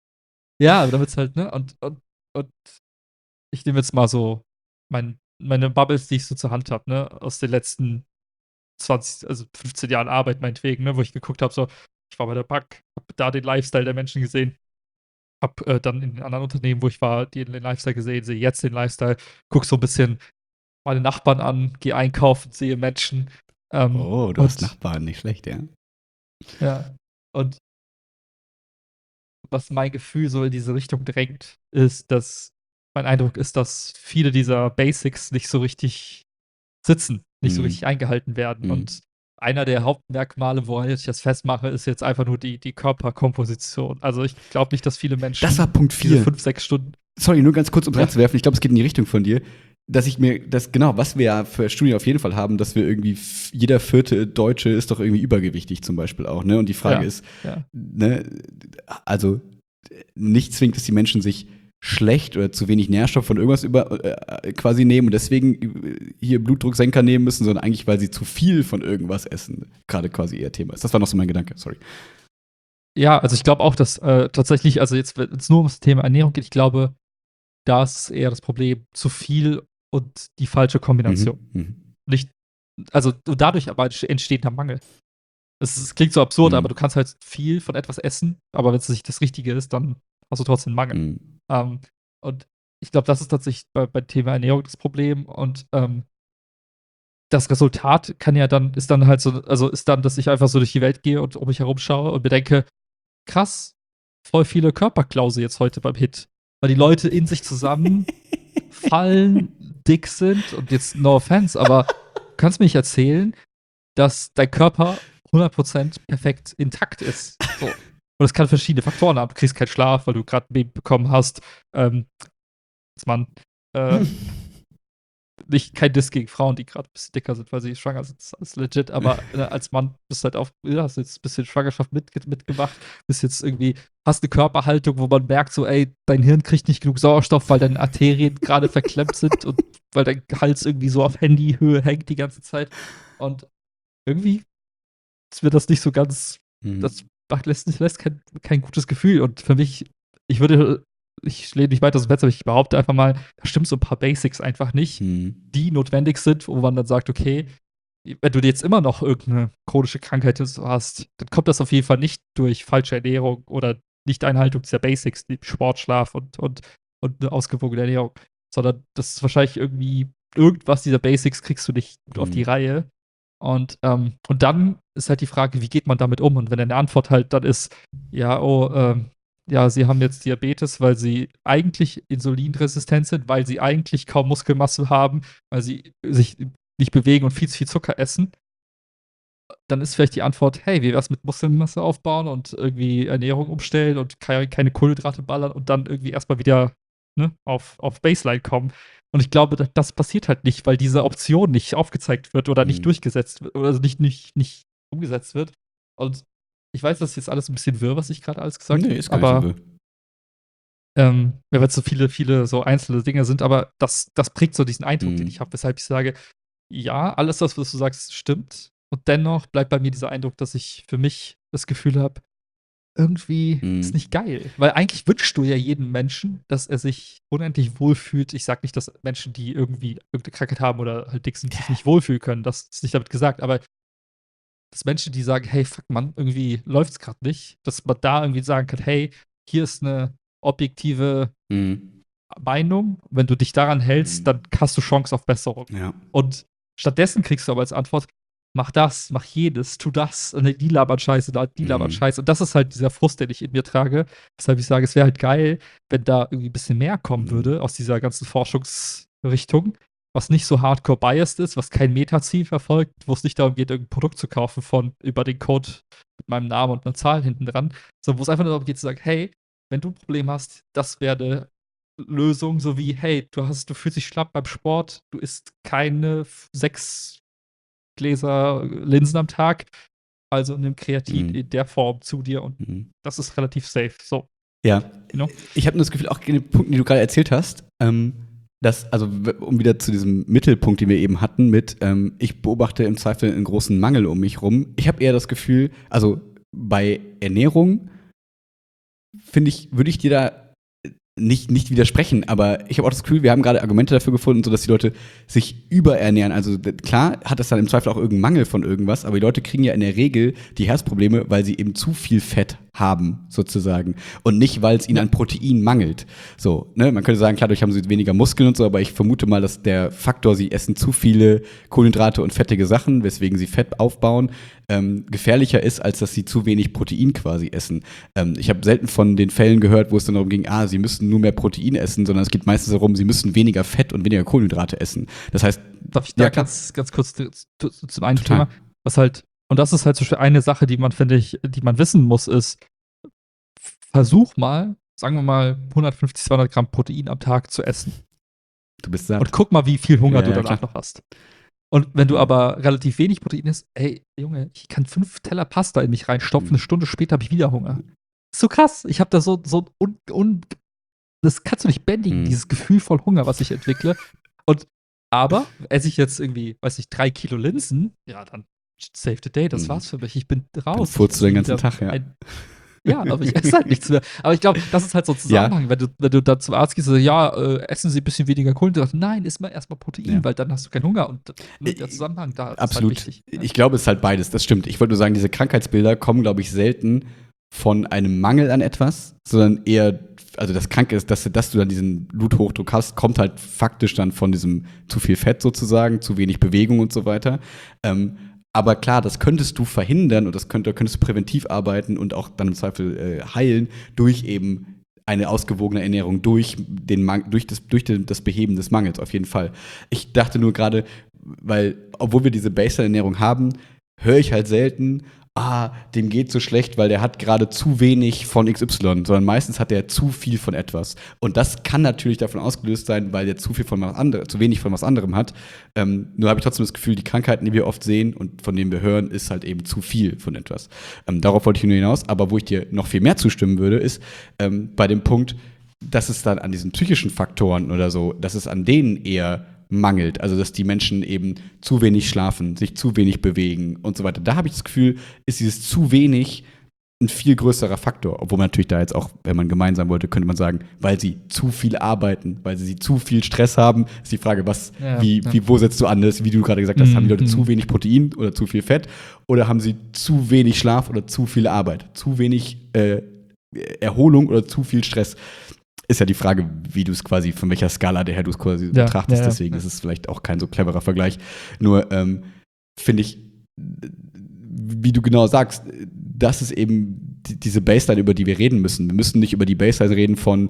ja, damit es halt, ne, und, und, und ich nehme jetzt mal so mein, meine Bubbles, die ich so zur Hand habe, ne, aus den letzten zwanzig, also fünfzehn Jahren Arbeit meinetwegen, ne, wo ich geguckt habe, so, ich war bei der Bank, hab da den Lifestyle der Menschen gesehen, hab äh, dann in den anderen Unternehmen, wo ich war, die den Lifestyle gesehen, sehe jetzt den Lifestyle, guck so ein bisschen meine Nachbarn an, gehe einkaufen, sehe Menschen, ähm, Oh, du hast und Nachbarn, nicht schlecht, ja. ja, und was mein Gefühl so in diese Richtung drängt, ist, dass mein Eindruck ist, dass viele dieser Basics nicht so richtig sitzen, nicht so Mhm. richtig eingehalten werden. Mhm. Und einer der Hauptmerkmale, woran ich das festmache, ist jetzt einfach nur die, die Körperkomposition. Also ich glaube nicht, dass viele Das war Menschen Punkt diese vier. fünf, sechs Stunden. Sorry, nur ganz kurz, um Ja, reinzuwerfen. Ich glaube, es geht in die Richtung von dir. Dass ich mir, das genau, was wir ja für Studien auf jeden Fall haben, dass wir irgendwie, f- jeder vierte Deutsche ist doch irgendwie übergewichtig zum Beispiel auch, ne? Und die Frage ja, ist, ja. ne, also nicht zwingt, dass die Menschen sich schlecht oder zu wenig Nährstoff von irgendwas über, äh, quasi nehmen und deswegen äh, hier Blutdrucksenker nehmen müssen, sondern eigentlich, weil sie zu viel von irgendwas essen, gerade quasi ihr Thema ist. Das war noch so mein Gedanke, sorry. Ja, also ich glaube auch, dass äh, tatsächlich, also jetzt, wenn es nur um das Thema Ernährung geht, ich glaube, da ist eher das Problem zu viel und die falsche Kombination. Mhm. Mhm. Nicht, also dadurch aber entsteht ein Mangel. Es, es klingt so absurd, aber Mhm. du kannst halt viel von etwas essen, aber wenn es nicht das Richtige ist, dann hast du trotzdem Mangel. Mhm. Ähm, und ich glaube, das ist tatsächlich bei, beim Thema Ernährung das Problem. Und ähm, das Resultat kann ja dann, ist dann halt so, also ist dann, dass ich einfach so durch die Welt gehe und um mich herum schaue und mir denke, krass, voll viele Körperklause jetzt heute beim Hit. Weil die Leute in sich zusammen fallen, dick sind und jetzt no offense, aber du kannst mir nicht erzählen, dass dein Körper hundert Prozent perfekt intakt ist. So. Und das kann verschiedene Faktoren haben. Du kriegst keinen Schlaf, weil du gerade ein Baby bekommen hast. Ähm, dass man äh, nicht kein Diss gegen Frauen, die gerade ein bisschen dicker sind, weil sie schwanger sind. Das ist alles legit. Aber äh, als Mann bist du halt auch, ja, hast jetzt ein bisschen Schwangerschaft mit, mitgemacht. Bist jetzt irgendwie, hast eine Körperhaltung, wo man merkt, so, ey, dein Hirn kriegt nicht genug Sauerstoff, weil deine Arterien gerade verklemmt sind und weil dein Hals irgendwie so auf Handyhöhe hängt die ganze Zeit. Und irgendwie ist mir das nicht so ganz, Mhm. das macht, lässt, lässt kein, kein gutes Gefühl. Und für mich, ich würde ich lehne nicht weiter aus dem Fenster, aber ich behaupte einfach mal, da stimmt so ein paar Basics einfach nicht, Hm. die notwendig sind, wo man dann sagt, okay, wenn du jetzt immer noch irgendeine chronische Krankheit hast, dann kommt das auf jeden Fall nicht durch falsche Ernährung oder Nicht-Einhaltung dieser Basics, wie Sport, Schlaf und, und, und eine ausgewogene Ernährung, sondern das ist wahrscheinlich irgendwie irgendwas dieser Basics kriegst du nicht gut auf die Mhm. Reihe. Und, ähm, und dann ist halt die Frage, wie geht man damit um? Und wenn deine Antwort halt dann ist, ja, oh, ähm, ja, sie haben jetzt Diabetes, weil sie eigentlich insulinresistent sind, weil sie eigentlich kaum Muskelmasse haben, weil sie sich nicht bewegen und viel zu viel Zucker essen, dann ist vielleicht die Antwort, hey, wie wär's mit Muskelmasse aufbauen und irgendwie Ernährung umstellen und kei keine Kohlenhydrate ballern und dann irgendwie erstmal wieder, ne, auf auf Baseline kommen. Und ich glaube, da das passiert halt nicht, weil diese Option nicht aufgezeigt wird oder nicht Mhm. durchgesetzt wird oder also nicht nicht nicht umgesetzt wird. Und ich weiß, das ist jetzt alles ein bisschen wirr, was ich gerade alles gesagt Nee, habe, ist gar nicht so aber wild. ähm, ja, weil's so viele viele so einzelne Dinge sind, aber das das prägt so diesen Eindruck, den Mhm. ich habe, weshalb ich sage, ja, alles das, was du sagst, stimmt. Und dennoch bleibt bei mir dieser Eindruck, dass ich für mich das Gefühl habe, irgendwie ist Mhm. nicht geil. Weil eigentlich wünschst du ja jedem Menschen, dass er sich unendlich wohlfühlt. Ich sage nicht, dass Menschen, die irgendwie irgendeine Krankheit haben oder halt dick sind, sich nicht wohlfühlen können. Das ist nicht damit gesagt. Aber dass Menschen, die sagen, hey, fuck man, irgendwie läuft's gerade nicht, dass man da irgendwie sagen kann, hey, hier ist eine objektive Mhm. Meinung. Wenn du dich daran hältst, Mhm. dann hast du Chance auf Besserung. Ja. Und stattdessen kriegst du aber als Antwort, mach das, mach jedes, tu das, und die labern Scheiße, da- die labern Mhm. Scheiße. Und das ist halt dieser Frust, den ich in mir trage. Weshalb ich sage, es wäre halt geil, wenn da irgendwie ein bisschen mehr kommen Mhm. würde aus dieser ganzen Forschungsrichtung, was nicht so hardcore biased ist, was kein Metaziel verfolgt, wo es nicht darum geht, irgendein Produkt zu kaufen von über den Code mit meinem Namen und einer Zahl hinten dran, sondern wo es einfach nur darum geht zu sagen, hey, wenn du ein Problem hast, das wäre eine Lösung, so wie, hey, du hast, du fühlst dich schlapp beim Sport, du isst keine f- sechs Gläser Linsen am Tag, also nimm Kreatin Mhm. in der Form zu dir und Mhm. das ist relativ safe. So, Ja. you know? Ich habe nur das Gefühl, auch in den Punkten, die du gerade erzählt hast, ähm, dass, also w- um wieder zu diesem Mittelpunkt, den wir eben hatten, mit ähm, ich beobachte im Zweifel einen großen Mangel um mich rum. Ich habe eher das Gefühl, also bei Ernährung finde ich, würde ich dir da nicht, nicht widersprechen, aber ich habe auch das Gefühl, wir haben gerade Argumente dafür gefunden, sodass die Leute sich überernähren. Also d- klar hat es dann im Zweifel auch irgendeinen Mangel von irgendwas, aber die Leute kriegen ja in der Regel die Herzprobleme, weil sie eben zu viel Fett haben, sozusagen. Und nicht, weil es ihnen Ja. an Protein mangelt. So, ne? Man könnte sagen, klar, dadurch haben sie weniger Muskeln und so, aber ich vermute mal, dass der Faktor, sie essen zu viele Kohlenhydrate und fettige Sachen, weswegen sie Fett aufbauen, ähm, gefährlicher ist, als dass sie zu wenig Protein quasi essen. Ähm, ich habe selten von den Fällen gehört, wo es dann darum ging, ah, sie müssen nur mehr Protein essen, sondern es geht meistens darum, sie müssen weniger Fett und weniger Kohlenhydrate essen. Das heißt, Darf ich da ja klar, ganz, ganz kurz zu, zu, zum einen total. Thema, was halt, und das ist halt zum Beispiel eine Sache, die man, finde ich, die man wissen muss, ist, versuch mal, sagen wir mal, hundertfünfzig, zweihundert Gramm Protein am Tag zu essen. Du bist Und satt. guck mal, wie viel Hunger Ja, du ja, danach klar. noch hast. Und wenn du aber relativ wenig Protein isst, ey, Junge, ich kann fünf Teller Pasta in mich reinstopfen, eine Mhm. Stunde später habe ich wieder Hunger. Ist so krass. Ich habe da so, so un, un, das kannst du nicht bändigen, Mhm. dieses Gefühl von Hunger, was ich entwickle. Und aber esse ich jetzt irgendwie, weiß ich, drei Kilo Linsen, ja, dann save the day, das Mhm. war's für mich. Ich bin Dann raus. Ich furzt du den bin ganzen wieder Tag, ja. ein, ja, aber ich esse halt nichts mehr. Aber ich glaube, das ist halt so ein Ja, Zusammenhang, wenn du, wenn du dann zum Arzt gehst und sagst, ja, äh, essen Sie ein bisschen weniger Kohlenhydrate. Nein, iss mal erstmal Protein, ja. weil dann hast du keinen Hunger. Und ne, der Äh, Zusammenhang da ist halt Absolut. wichtig. Ja. Ich glaube, es ist halt beides, das stimmt. Ich wollte nur sagen, diese Krankheitsbilder kommen, glaube ich, selten von einem Mangel an etwas, sondern eher, also das Kranke ist, dass, dass du dann diesen Bluthochdruck hast, kommt halt faktisch dann von diesem zu viel Fett sozusagen, zu wenig Bewegung und so weiter. Ähm, aber klar, das könntest du verhindern und das könnt, da könntest du präventiv arbeiten und auch dann im Zweifel äh, heilen durch eben eine ausgewogene Ernährung, durch, den Mang durch, das, durch den, das Beheben des Mangels auf jeden Fall. Ich dachte nur gerade, weil, obwohl wir diese Baseline-Ernährung haben, höre ich halt selten, ah, dem geht so schlecht, weil der hat gerade zu wenig von X Y, sondern meistens hat er zu viel von etwas. Und das kann natürlich davon ausgelöst sein, weil er zu viel von was anderem, zu wenig von was anderem hat. Ähm, nur habe ich trotzdem das Gefühl, die Krankheiten, die wir oft sehen und von denen wir hören, ist halt eben zu viel von etwas. Ähm, darauf wollte ich nur hinaus. Aber wo ich dir noch viel mehr zustimmen würde, ist ähm, bei dem Punkt, dass es dann an diesen psychischen Faktoren oder so, dass es an denen eher mangelt. Also, dass die Menschen eben zu wenig schlafen, sich zu wenig bewegen und so weiter. Da habe ich das Gefühl, ist dieses zu wenig ein viel größerer Faktor, obwohl man natürlich da jetzt auch, wenn man gemein sein wollte, könnte man sagen, weil sie zu viel arbeiten, weil sie zu viel Stress haben, ist die Frage, was, Ja, wie, ja. wie, wo setzt du an? Das, wie du gerade gesagt hast, haben die Leute Mhm. zu wenig Protein oder zu viel Fett oder haben sie zu wenig Schlaf oder zu viel Arbeit, zu wenig äh, Erholung oder zu viel Stress? Ist ja die Frage, wie du es quasi, von welcher Skala der her du es quasi Ja, betrachtest, ja, ja. deswegen ist es vielleicht auch kein so cleverer Vergleich. Nur ähm, finde ich, wie du genau sagst, das ist eben die, diese Baseline, über die wir reden müssen. Wir müssen nicht über die Baseline reden von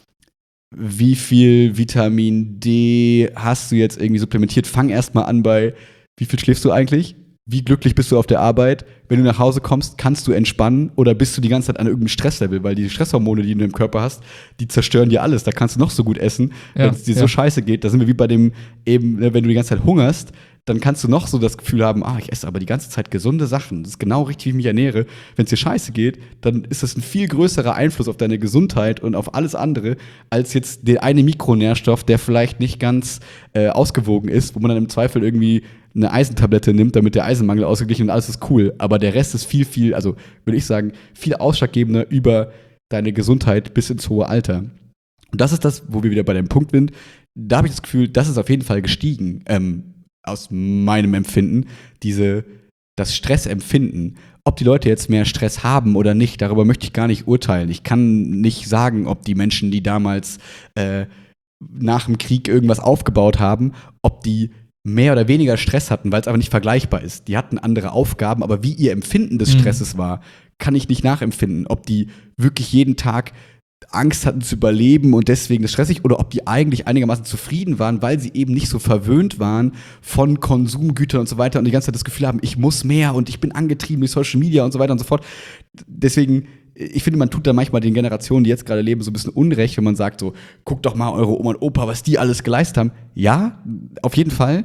wie viel Vitamin D hast du jetzt irgendwie supplementiert. Fang erstmal an bei, wie viel schläfst du eigentlich? Wie glücklich bist du auf der Arbeit? Wenn du nach Hause kommst, kannst du entspannen oder bist du die ganze Zeit an irgendeinem Stresslevel? Weil die Stresshormone, die du im Körper hast, die zerstören dir alles. Da kannst du noch so gut essen. Ja, Wenn es dir ja. so scheiße geht, da sind wir wie bei dem eben, ne, wenn du die ganze Zeit hungerst, dann kannst du noch so das Gefühl haben, ah, ich esse aber die ganze Zeit gesunde Sachen. Das ist genau richtig, wie ich mich ernähre. Wenn es dir scheiße geht, dann ist das ein viel größerer Einfluss auf deine Gesundheit und auf alles andere, als jetzt der eine Mikronährstoff, der vielleicht nicht ganz äh, ausgewogen ist, wo man dann im Zweifel irgendwie eine Eisentablette nimmt, damit der Eisenmangel ausgeglichen und alles ist cool. Aber der Rest ist viel, viel, also würde ich sagen, viel ausschlaggebender über deine Gesundheit bis ins hohe Alter. Und das ist das, wo wir wieder bei dem Punkt sind. Da habe ich das Gefühl, das ist auf jeden Fall gestiegen, ähm, aus meinem Empfinden, diese, das Stressempfinden. Ob die Leute jetzt mehr Stress haben oder nicht, darüber möchte ich gar nicht urteilen. Ich kann nicht sagen, ob die Menschen, die damals äh, nach dem Krieg irgendwas aufgebaut haben, ob die mehr oder weniger Stress hatten, weil es aber nicht vergleichbar ist. Die hatten andere Aufgaben, aber wie ihr Empfinden des Mhm. Stresses war, kann ich nicht nachempfinden. Ob die wirklich jeden Tag Angst hatten zu überleben und deswegen das stressig oder ob die eigentlich einigermaßen zufrieden waren, weil sie eben nicht so verwöhnt waren von Konsumgütern und so weiter und die ganze Zeit das Gefühl haben, ich muss mehr und ich bin angetrieben durch Social Media und so weiter und so fort. Deswegen, ich finde, man tut da manchmal den Generationen, die jetzt gerade leben, so ein bisschen Unrecht, wenn man sagt so, guckt doch mal eure Oma und Opa, was die alles geleistet haben. Ja, auf jeden Fall.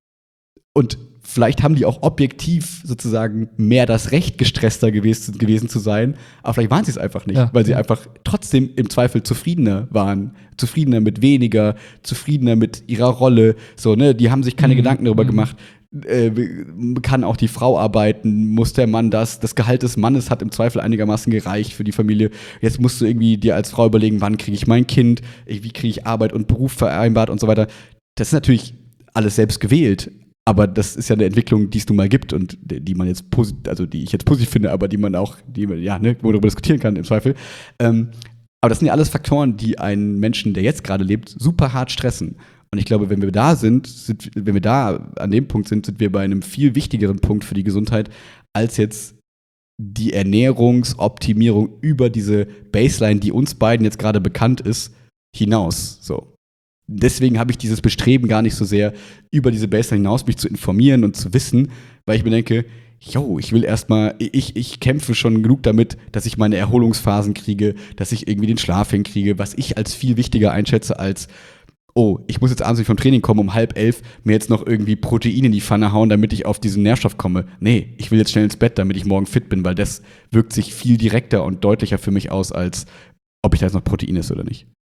Und vielleicht haben die auch objektiv sozusagen mehr das Recht, gestresster gewesen, gewesen zu sein, aber vielleicht waren sie es einfach nicht, Ja. weil sie einfach trotzdem im Zweifel zufriedener waren, zufriedener mit weniger, zufriedener mit ihrer Rolle, so, ne, die haben sich keine Mhm. Gedanken darüber Mhm. gemacht, äh, kann auch die Frau arbeiten, muss der Mann das, das Gehalt des Mannes hat im Zweifel einigermaßen gereicht für die Familie, jetzt musst du irgendwie dir als Frau überlegen, wann kriege ich mein Kind, wie kriege ich Arbeit und Beruf vereinbart und so weiter. Das ist natürlich alles selbst gewählt, aber das ist ja eine Entwicklung, die es nun mal gibt und die man jetzt positiv, also die ich jetzt positiv finde, aber die man auch, die man, ja, ne, wo man darüber diskutieren kann im Zweifel. Ähm, aber das sind ja alles Faktoren, die einen Menschen, der jetzt gerade lebt, super hart stressen. Und ich glaube, wenn wir da sind, sind, wenn wir da an dem Punkt sind, sind wir bei einem viel wichtigeren Punkt für die Gesundheit, als jetzt die Ernährungsoptimierung über diese Baseline, die uns beiden jetzt gerade bekannt ist, hinaus. So. Deswegen habe ich dieses Bestreben gar nicht so sehr, über diese Baseline hinaus mich zu informieren und zu wissen, weil ich mir denke, yo, ich will erstmal, ich, ich kämpfe schon genug damit, dass ich meine Erholungsphasen kriege, dass ich irgendwie den Schlaf hinkriege, was ich als viel wichtiger einschätze als, oh, ich muss jetzt abends nicht vom Training kommen, um halb elf mir jetzt noch irgendwie Protein in die Pfanne hauen, damit ich auf diesen Nährstoff komme. Nee, ich will jetzt schnell ins Bett, damit ich morgen fit bin, weil das wirkt sich viel direkter und deutlicher für mich aus, als ob ich da jetzt noch Protein esse oder nicht.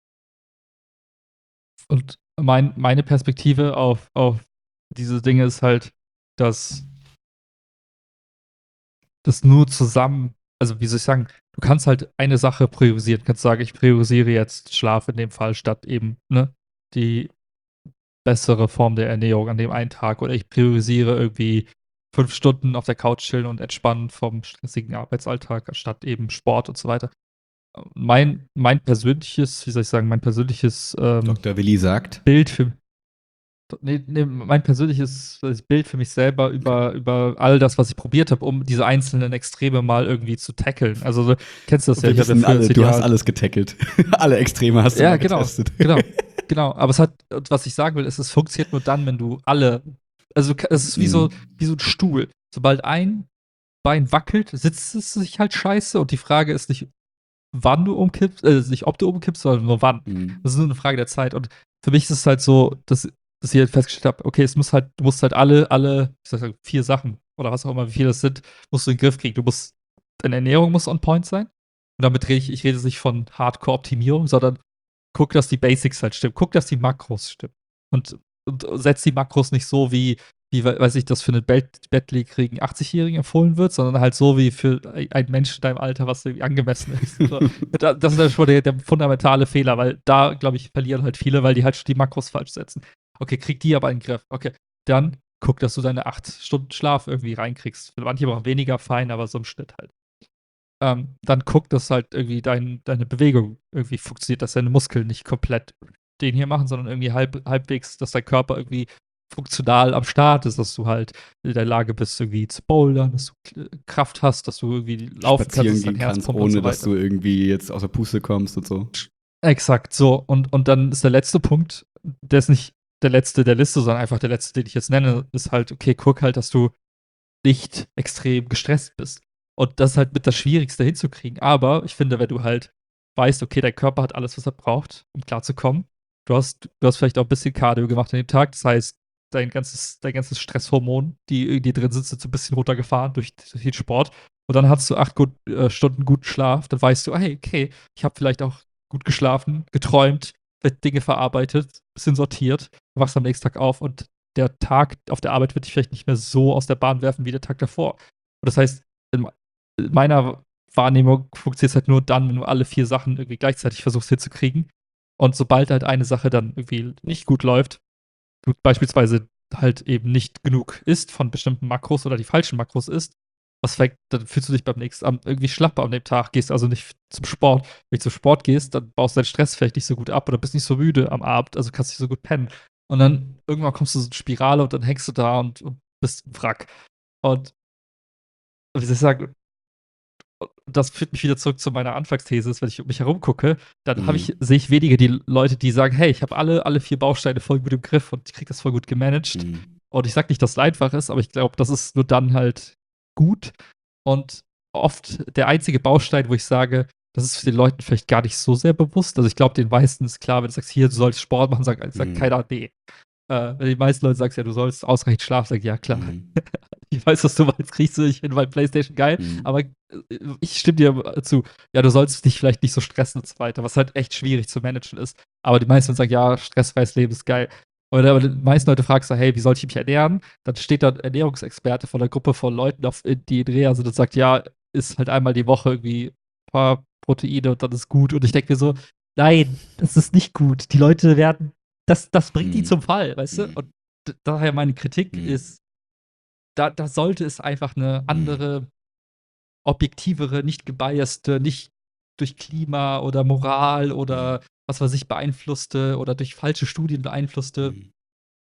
Und mein, meine Perspektive auf, auf diese Dinge ist halt, dass das nur zusammen, also wie soll ich sagen, du kannst halt eine Sache priorisieren. Du kannst sagen, ich priorisiere jetzt Schlaf in dem Fall statt eben, ne, die bessere Form der Ernährung an dem einen Tag. Oder ich priorisiere irgendwie fünf Stunden auf der Couch chillen und entspannen vom stressigen Arbeitsalltag statt eben Sport und so weiter. Mein, mein persönliches, wie soll ich sagen, mein persönliches ähm, Doktor Willi sagt. Bild für nee, nee, mein persönliches Bild für mich selber über, über all das, was ich probiert habe, um diese einzelnen Extreme mal irgendwie zu tackeln. Also so, kennst du das ja? Wir Ich hab ja wissen früher alle, als du hast Ideal- alles getackelt. Alle Extreme hast du Ja, mal genau, getestet. genau, genau. Aber es hat, und was ich sagen will, ist, es funktioniert nur dann, wenn du alle, also es ist wie so, Mhm. wie so ein Stuhl. Sobald ein Bein wackelt, sitzt es sich halt scheiße und die Frage ist nicht, wann du umkippst, äh, nicht ob du umkippst, sondern nur wann. Mhm. Das ist nur eine Frage der Zeit. Und für mich ist es halt so, dass, dass ich halt festgestellt habe, okay, es muss halt, du musst halt alle, alle, ich sag, vier Sachen oder was auch immer, wie viele das sind, musst du in den Griff kriegen. Du musst, deine Ernährung muss on point sein. Und damit rede ich, ich rede nicht von Hardcore-Optimierung, sondern guck, dass die Basics halt stimmen. Guck, dass die Makros stimmen. Und, und setz die Makros nicht so wie, wie, we- weiß ich, das für einen Bett bettlägerigen achtzigjährigen empfohlen wird, sondern halt so wie für einen Menschen in deinem Alter, was irgendwie angemessen ist. So. Da- Das ist dann schon der, der fundamentale Fehler, weil da, glaube ich, verlieren halt viele, weil die halt schon die Makros falsch setzen. Okay, krieg die aber in den Griff. Okay, dann guck, dass du deine acht Stunden Schlaf irgendwie reinkriegst. Für manche brauchen weniger, fein, aber so im Schnitt halt. Ähm, dann guck, dass halt irgendwie dein, deine Bewegung irgendwie funktioniert, dass deine Muskeln nicht komplett den hier machen, sondern irgendwie halb, halbwegs, dass dein Körper irgendwie funktional am Start ist, dass du halt in der Lage bist, irgendwie zu bouldern, dass du Kraft hast, dass du irgendwie laufen kannst, Spazieren dass dein gehen Herz kannst, pumpt und ohne so dass weiter. du irgendwie jetzt aus der Puste kommst und so. Exakt, so. Und, und dann ist der letzte Punkt, der ist nicht der letzte der Liste, sondern einfach der letzte, den ich jetzt nenne, ist halt, okay, guck halt, dass du nicht extrem gestresst bist. Und das ist halt mit das Schwierigste hinzukriegen. Aber ich finde, wenn du halt weißt, okay, dein Körper hat alles, was er braucht, um klarzukommen. Du hast, du hast vielleicht auch ein bisschen Cardio gemacht an dem Tag. Das heißt, dein ganzes, dein ganzes Stresshormon, die irgendwie drin sind, sind so ein bisschen runtergefahren durch, durch den Sport. Und dann hast du acht gut, äh, Stunden guten Schlaf. Dann weißt du, hey, okay, ich habe vielleicht auch gut geschlafen, geträumt, vielleicht Dinge verarbeitet, bisschen sortiert, wachst am nächsten Tag auf und der Tag auf der Arbeit wird dich vielleicht nicht mehr so aus der Bahn werfen wie der Tag davor. Und das heißt, in, in meiner Wahrnehmung funktioniert es halt nur dann, wenn du alle vier Sachen irgendwie gleichzeitig versuchst hinzukriegen. Und sobald halt eine Sache dann irgendwie nicht gut läuft, du beispielsweise halt eben nicht genug isst von bestimmten Makros oder die falschen Makros isst, was vielleicht, dann fühlst du dich beim nächsten Abend irgendwie schlapper an dem Tag, gehst also nicht zum Sport. Wenn du zum Sport gehst, dann baust du deinen Stress vielleicht nicht so gut ab oder bist nicht so müde am Abend, also kannst nicht so gut pennen. Und dann irgendwann kommst du so in eine Spirale und dann hängst du da und, und bist ein Wrack. Und wie soll ich sagen, das führt mich wieder zurück zu meiner Anfangsthese, wenn ich um mich herum gucke, dann habe Mhm. ich, sehe ich weniger die Leute, die sagen, hey, ich habe alle, alle vier Bausteine voll gut im Griff und ich kriege das voll gut gemanagt. Mhm. Und ich sage nicht, dass es einfach ist, aber ich glaube, das ist nur dann halt gut. Und oft der einzige Baustein, wo ich sage, das ist den Leuten vielleicht gar nicht so sehr bewusst. Also ich glaube, den meisten ist klar, wenn du sagst, hier, du sollst Sport machen, sagt, sagt Mhm. keiner, nee. Äh, wenn die meisten Leute sagst, ja, du sollst ausreichend schlafen, sag ich, ja, klar. Mhm. Ich weiß, was du meinst, kriegst du nicht in meinem PlayStation geil, Mhm. aber äh, ich stimme dir zu. Ja, du sollst dich vielleicht nicht so stressen und so weiter, was halt echt schwierig zu managen ist. Aber die meisten sagen, ja, stressfreies Leben ist geil. Oder aber die meisten Leute fragen so, hey, wie soll ich mich ernähren? Dann steht da ein Ernährungsexperte von einer Gruppe von Leuten, auf, die in Reha sind und sagt, ja, isst halt einmal die Woche irgendwie ein paar Proteine und dann ist gut. Und ich denke mir so, nein, das ist nicht gut. Die Leute werden, das, das bringt die Mhm. zum Fall, weißt du? Mhm. Und d- daher meine Kritik Mhm. ist, da, da sollte es einfach eine andere, objektivere, nicht gebiaste, nicht durch Klima oder Moral oder was weiß ich beeinflusste oder durch falsche Studien beeinflusste Mhm.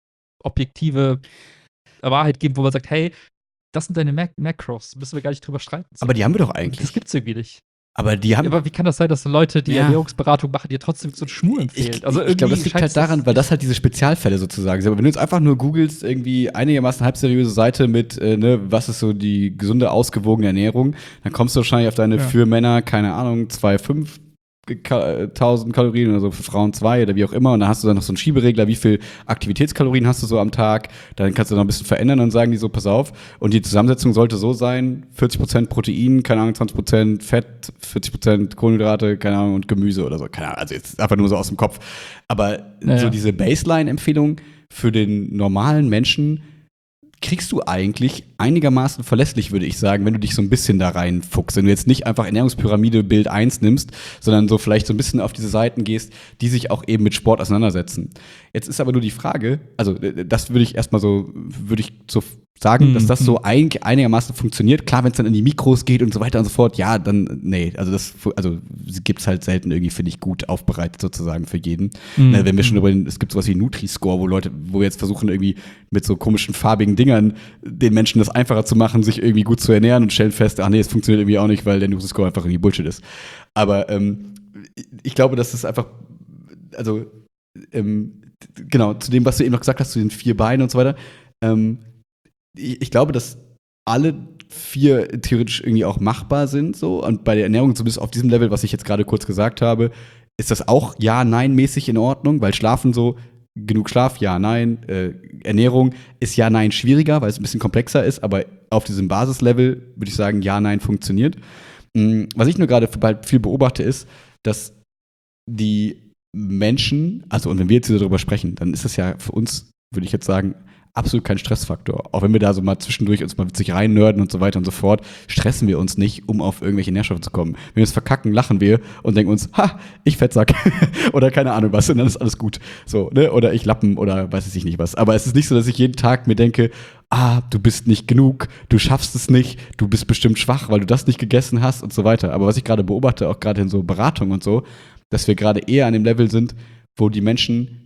objektive Wahrheit geben, wo man sagt, hey, das sind deine Mac Macros, müssen wir gar nicht drüber streiten. So. Aber die haben wir doch Das eigentlich. gibt's irgendwie nicht. Aber die Ja, haben. aber wie kann das sein, dass so Leute, die Ja. Ernährungsberatung machen, dir trotzdem so einen Schmuh empfehlen? Ich, Also ich, ich glaube, irgendwie das liegt scheint halt es daran, weil das halt diese Spezialfälle sozusagen sind. Aber wenn du jetzt einfach nur googelst, irgendwie einigermaßen halb seriöse Seite mit, äh, ne, was ist so die gesunde, ausgewogene Ernährung, dann kommst du wahrscheinlich auf deine Ja. für Männer, keine Ahnung, zwei Komma fünf Ka- tausend Kalorien oder so, für Frauen zwei oder wie auch immer. Und dann hast du dann noch so einen Schieberegler, wie viel Aktivitätskalorien hast du so am Tag. Dann kannst du noch ein bisschen verändern und sagen die so, pass auf. Und die Zusammensetzung sollte so sein, vierzig Prozent Protein, keine Ahnung, zwanzig Prozent Fett, vierzig Prozent Kohlenhydrate, keine Ahnung, und Gemüse oder so. Keine Ahnung, also jetzt einfach nur so aus dem Kopf. Aber Naja. so diese Baseline-Empfehlung für den normalen Menschen kriegst du eigentlich einigermaßen verlässlich, würde ich sagen, wenn du dich so ein bisschen da reinfuchst. Wenn du jetzt nicht einfach Ernährungspyramide Bild eins nimmst, sondern so vielleicht so ein bisschen auf diese Seiten gehst, die sich auch eben mit Sport auseinandersetzen. Jetzt ist aber nur die Frage, also das würde ich erstmal so, würde ich so sagen, Mhm. dass das so ein, einigermaßen funktioniert. Klar, wenn es dann in die Mikros geht und so weiter und so fort, ja, dann, nee, also das, also gibt es halt selten irgendwie, finde ich, gut aufbereitet sozusagen für jeden. Mhm. Ne, wenn wir schon über den, es gibt sowas wie Nutri-Score, wo Leute, wo wir jetzt versuchen irgendwie mit so komischen farbigen Dingern den Menschen das einfacher zu machen, sich irgendwie gut zu ernähren und stellen fest, ach nee, es funktioniert irgendwie auch nicht, weil der Nutri-Score einfach irgendwie Bullshit ist. Aber ähm, ich glaube, dass es einfach, also ähm, genau, zu dem, was du eben noch gesagt hast, zu den vier Beinen und so weiter, ähm, ich, ich glaube, dass alle vier theoretisch irgendwie auch machbar sind so und bei der Ernährung zumindest auf diesem Level, was ich jetzt gerade kurz gesagt habe, ist das auch ja-nein-mäßig in Ordnung, weil Schlafen so, genug Schlaf, ja, nein, äh, Ernährung ist ja, nein schwieriger, weil es ein bisschen komplexer ist, aber auf diesem Basislevel würde ich sagen, ja, nein funktioniert. Mhm, was ich nur gerade viel beobachte ist, dass die Menschen, also und wenn wir jetzt darüber sprechen, dann ist das ja für uns, würde ich jetzt sagen, absolut kein Stressfaktor. Auch wenn wir da so mal zwischendurch uns mal witzig reinnörden und so weiter und so fort, stressen wir uns nicht, um auf irgendwelche Nährstoffe zu kommen. Wenn wir es verkacken, lachen wir und denken uns, ha, ich Fettsack. Oder keine Ahnung was, und dann ist alles gut. So, ne? Oder ich Lappen oder weiß ich nicht was. Aber es ist nicht so, dass ich jeden Tag mir denke, ah, du bist nicht genug, du schaffst es nicht, du bist bestimmt schwach, weil du das nicht gegessen hast und so weiter. Aber was ich gerade beobachte, auch gerade in so Beratungen und so, dass wir gerade eher an dem Level sind, wo die Menschen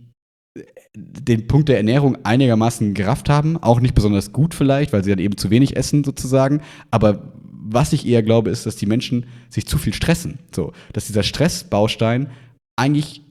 den Punkt der Ernährung einigermaßen gerafft haben, auch nicht besonders gut vielleicht, weil sie dann eben zu wenig essen sozusagen, aber was ich eher glaube, ist, dass die Menschen sich zu viel stressen, so, dass dieser Stressbaustein eigentlich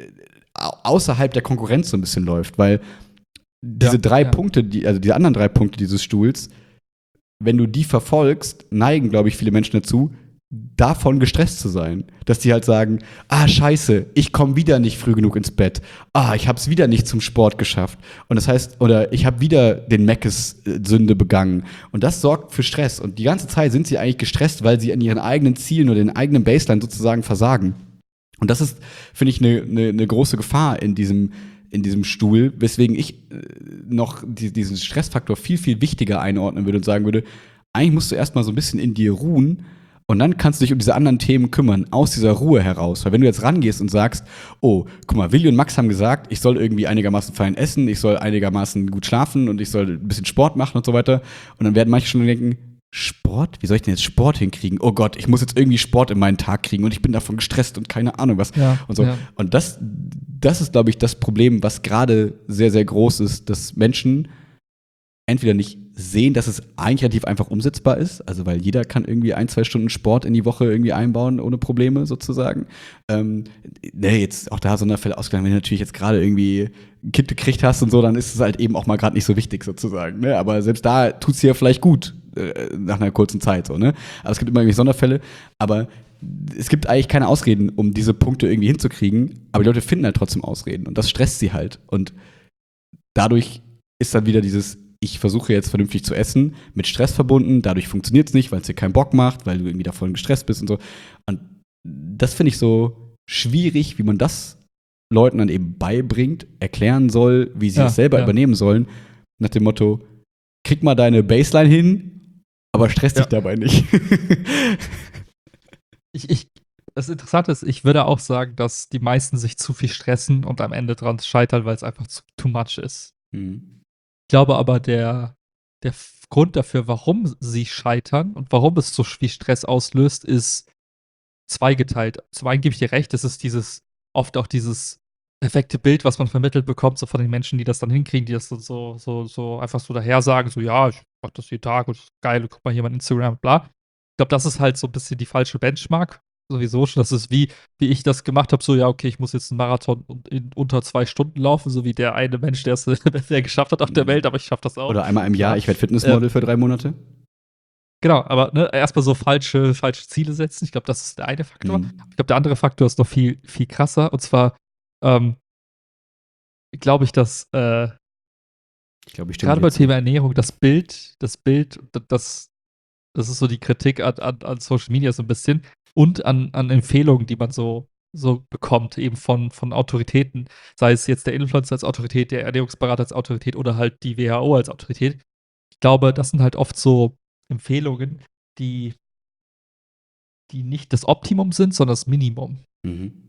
außerhalb der Konkurrenz so ein bisschen läuft, weil diese Ja, drei ja. Punkte, die, also die anderen drei Punkte dieses Stuhls, wenn du die verfolgst, neigen, glaube ich, viele Menschen dazu, davon gestresst zu sein. Dass die halt sagen, ah, scheiße, ich komme wieder nicht früh genug ins Bett. Ah, ich habe es wieder nicht zum Sport geschafft. Und das heißt, oder ich habe wieder den Meckes-Sünde begangen. Und das sorgt für Stress. Und die ganze Zeit sind sie eigentlich gestresst, weil sie an ihren eigenen Zielen oder den eigenen Baseline sozusagen versagen. Und das ist, finde ich, eine ne, ne große Gefahr in diesem in diesem Stuhl, weswegen ich äh, noch die, diesen Stressfaktor viel, viel wichtiger einordnen würde und sagen würde, eigentlich musst du erstmal so ein bisschen in dir ruhen und dann kannst du dich um diese anderen Themen kümmern, aus dieser Ruhe heraus. Weil wenn du jetzt rangehst und sagst, oh, guck mal, Willi und Max haben gesagt, ich soll irgendwie einigermaßen fein essen, ich soll einigermaßen gut schlafen und ich soll ein bisschen Sport machen und so weiter. Und dann werden manche schon denken, Sport? Wie soll ich denn jetzt Sport hinkriegen? Oh Gott, ich muss jetzt irgendwie Sport in meinen Tag kriegen und ich bin davon gestresst und keine Ahnung was. Ja, und so. ja. Und das, das ist, glaube ich, das Problem, was gerade sehr, sehr groß ist, dass Menschen entweder nicht sehen, dass es eigentlich relativ einfach umsetzbar ist, also weil jeder kann irgendwie ein, zwei Stunden Sport in die Woche irgendwie einbauen, ohne Probleme sozusagen. Ähm, ne, jetzt auch da Sonderfälle ausgegangen, wenn du natürlich jetzt gerade irgendwie ein Kind gekriegt hast und so, dann ist es halt eben auch mal gerade nicht so wichtig sozusagen. Ne? Aber selbst da tut es dir ja vielleicht gut äh, nach einer kurzen Zeit. So, ne? Aber es gibt immer irgendwie Sonderfälle, aber es gibt eigentlich keine Ausreden, um diese Punkte irgendwie hinzukriegen, aber die Leute finden halt trotzdem Ausreden und das stresst sie halt. Und dadurch ist dann wieder dieses ich versuche jetzt vernünftig zu essen, mit Stress verbunden, dadurch funktioniert es nicht, weil es dir keinen Bock macht, weil du irgendwie davon gestresst bist und so. Und das finde ich so schwierig, wie man das Leuten dann eben beibringt, erklären soll, wie sie Ja, das selber ja. übernehmen sollen, nach dem Motto, krieg mal deine Baseline hin, aber stress dich Ja. dabei nicht. Ich, ich, das Interessante ist, ich würde auch sagen, dass die meisten sich zu viel stressen und am Ende dran scheitern, weil es einfach zu, too much ist. Mhm. Ich glaube aber, der, der F- Grund dafür, warum sie scheitern und warum es so viel Stress auslöst, ist zweigeteilt. Zum einen gebe ich dir recht, es ist dieses, oft auch dieses perfekte Bild, was man vermittelt bekommt, so von den Menschen, die das dann hinkriegen, die das so, so, so, so einfach so daher sagen, so, ja, ich mach das jeden Tag und das ist geil, und guck mal hier mein Instagram, bla. Ich glaube, das ist halt so ein bisschen die falsche Benchmark. Sowieso schon, das ist wie, wie ich das gemacht habe, so, ja, okay, ich muss jetzt einen Marathon in unter zwei Stunden laufen, so wie der eine Mensch, der es der geschafft hat auf der Welt, aber ich schaffe das auch. Oder einmal im Jahr, Ja. ich werde Fitnessmodel für drei Monate. Genau, aber ne, erstmal so falsche, falsche Ziele setzen. Ich glaube, das ist der eine Faktor. Mhm. Ich glaube, der andere Faktor ist noch viel, viel krasser. Und zwar ähm, glaube ich, dass äh, Ich glaube, ich stimme gerade dir beim zu. Thema Ernährung das Bild, das Bild, d- das, das ist so die Kritik an, an, an Social Media so ein bisschen und an, an Empfehlungen, die man so, so bekommt, eben von, von Autoritäten, sei es jetzt der Influencer als Autorität, der Ernährungsberater als Autorität oder halt die W H O als Autorität. Ich glaube, das sind halt oft so Empfehlungen, die, die nicht das Optimum sind, sondern das Minimum. Mhm.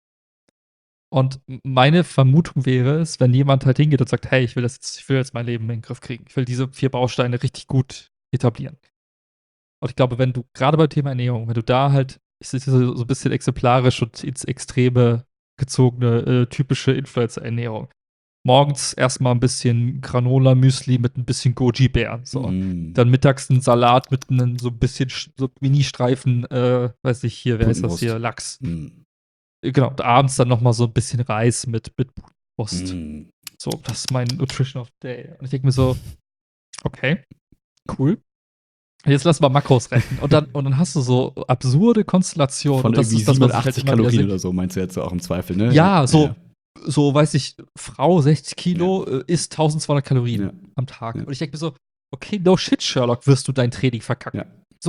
Und m- meine Vermutung wäre es, wenn jemand halt hingeht und sagt, hey, ich will das jetzt, ich will jetzt mein Leben in den Griff kriegen. Ich will diese vier Bausteine richtig gut etablieren. Und ich glaube, wenn du gerade beim Thema Ernährung, wenn du da halt, ich sehe so, so ein bisschen exemplarisch und ins Extreme gezogene, äh, typische Influencer-Ernährung. Morgens erstmal ein bisschen Granola-Müsli mit ein bisschen Goji-Beeren. So. Mhm. Dann mittags ein Salat mit einem so ein bisschen sch- so Mini-Streifen, äh, weiß ich hier, wer ist das Putenbrust. hier? Lachs. Mhm. Genau, und abends dann nochmal so ein bisschen Reis mit, mit Wurst. Mhm. So, das ist mein Nutrition of the Day. Und ich denke mir so, okay, cool. Jetzt lass mal Makros rechnen. Und dann, und dann hast du so absurde Konstellationen. Von und das irgendwie ist das, was ich halt siebenundachtzig immer wieder Kalorien sehe. oder so, meinst du jetzt auch im Zweifel, ne? Ja, so, Ja. so, weiß ich, Frau sechzig Kilo äh, isst tausendzweihundert Kalorien Ja. am Tag. Ja. Und ich denke mir so, okay, no shit, Sherlock, wirst du dein Training verkacken. Ja. So,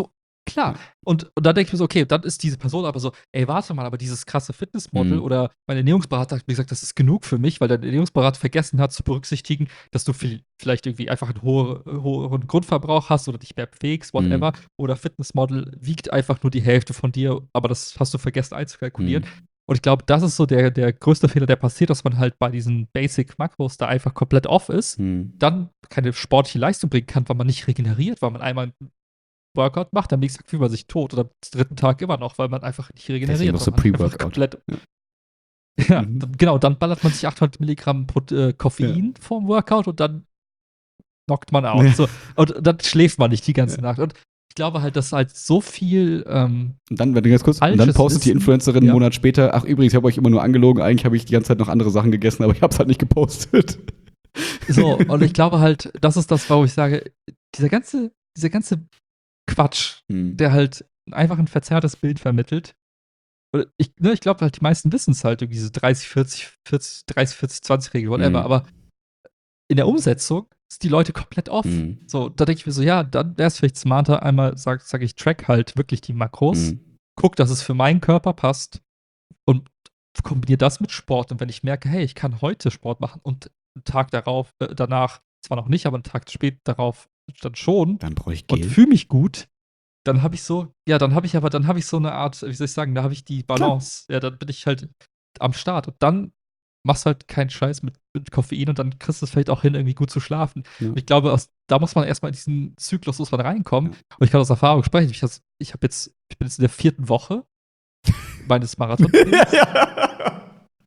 Klar. Und, und dann denke ich mir so, okay, dann ist diese Person aber so, ey, warte mal, aber dieses krasse Fitnessmodel Mhm. oder mein Ernährungsberater hat mir gesagt, das ist genug für mich, weil der Ernährungsberater vergessen hat zu berücksichtigen, dass du viel, vielleicht irgendwie einfach einen hohe, hohen Grundverbrauch hast oder dich mehr bewegst, whatever. Mhm. Oder Fitnessmodel wiegt einfach nur die Hälfte von dir, aber das hast du vergessen einzukalkulieren. Mhm. Und ich glaube, das ist so der, der größte Fehler, der passiert, dass man halt bei diesen Basic-Makros da einfach komplett off ist, Mhm. dann keine sportliche Leistung bringen kann, weil man nicht regeneriert, weil man einmal einen Workout macht, am nächsten Tag fühlt man sich tot oder am dritten Tag immer noch, weil man einfach nicht Deswegen regeneriert. noch so weil man einfach Pre-Workout. komplett, Ja. ja, Mhm. dann, genau, dann ballert man sich achthundert Milligramm Pro, äh, Koffein vorm Workout und dann knockt man out. Ja. So. Und dann schläft man nicht die ganze Ja. Nacht. Und ich glaube halt, dass halt so viel ähm, Und dann, wenn du ganz kurz, und dann falsches postet die Wissen- Influencerin einen ja. Monat später, ach übrigens, ich habe euch immer nur angelogen, eigentlich habe ich die ganze Zeit noch andere Sachen gegessen, aber ich habe es halt nicht gepostet. So, und ich glaube halt, das ist das, wo ich sage, dieser ganze, dieser ganze Quatsch, Hm. der halt einfach ein verzerrtes Bild vermittelt. Oder Ich, ne, ich glaube halt, die meisten wissen es halt, irgendwie diese dreißig, vierzig, vierzig, dreißig, vierzig, zwanzig Regel, whatever. Hm. Aber in der Umsetzung sind die Leute komplett off. Hm. So, da denke ich mir so, ja, dann wäre es vielleicht smarter, einmal sag, sag ich, track halt wirklich die Makros, Hm. guck, dass es für meinen Körper passt und kombiniere das mit Sport. Und wenn ich merke, hey, ich kann heute Sport machen und einen Tag darauf, äh, danach, zwar noch nicht, aber einen Tag spät darauf dann schon Dann brauche ich und Gel. fühle mich gut, dann habe ich so, ja, dann habe ich aber, dann habe ich so eine Art, wie soll ich sagen, da habe ich die Balance. Ja, dann bin ich halt am Start. Und dann machst du halt keinen Scheiß mit, mit Koffein und dann kriegst du es vielleicht auch hin, irgendwie gut zu schlafen. Ja. Und ich glaube, aus, da muss man erstmal in diesen Zyklus muss man reinkommen. Ja. Und ich kann aus Erfahrung sprechen. Ich, has- ich habe jetzt, ich bin jetzt in der vierten Woche meines Marathontrainings. Ja.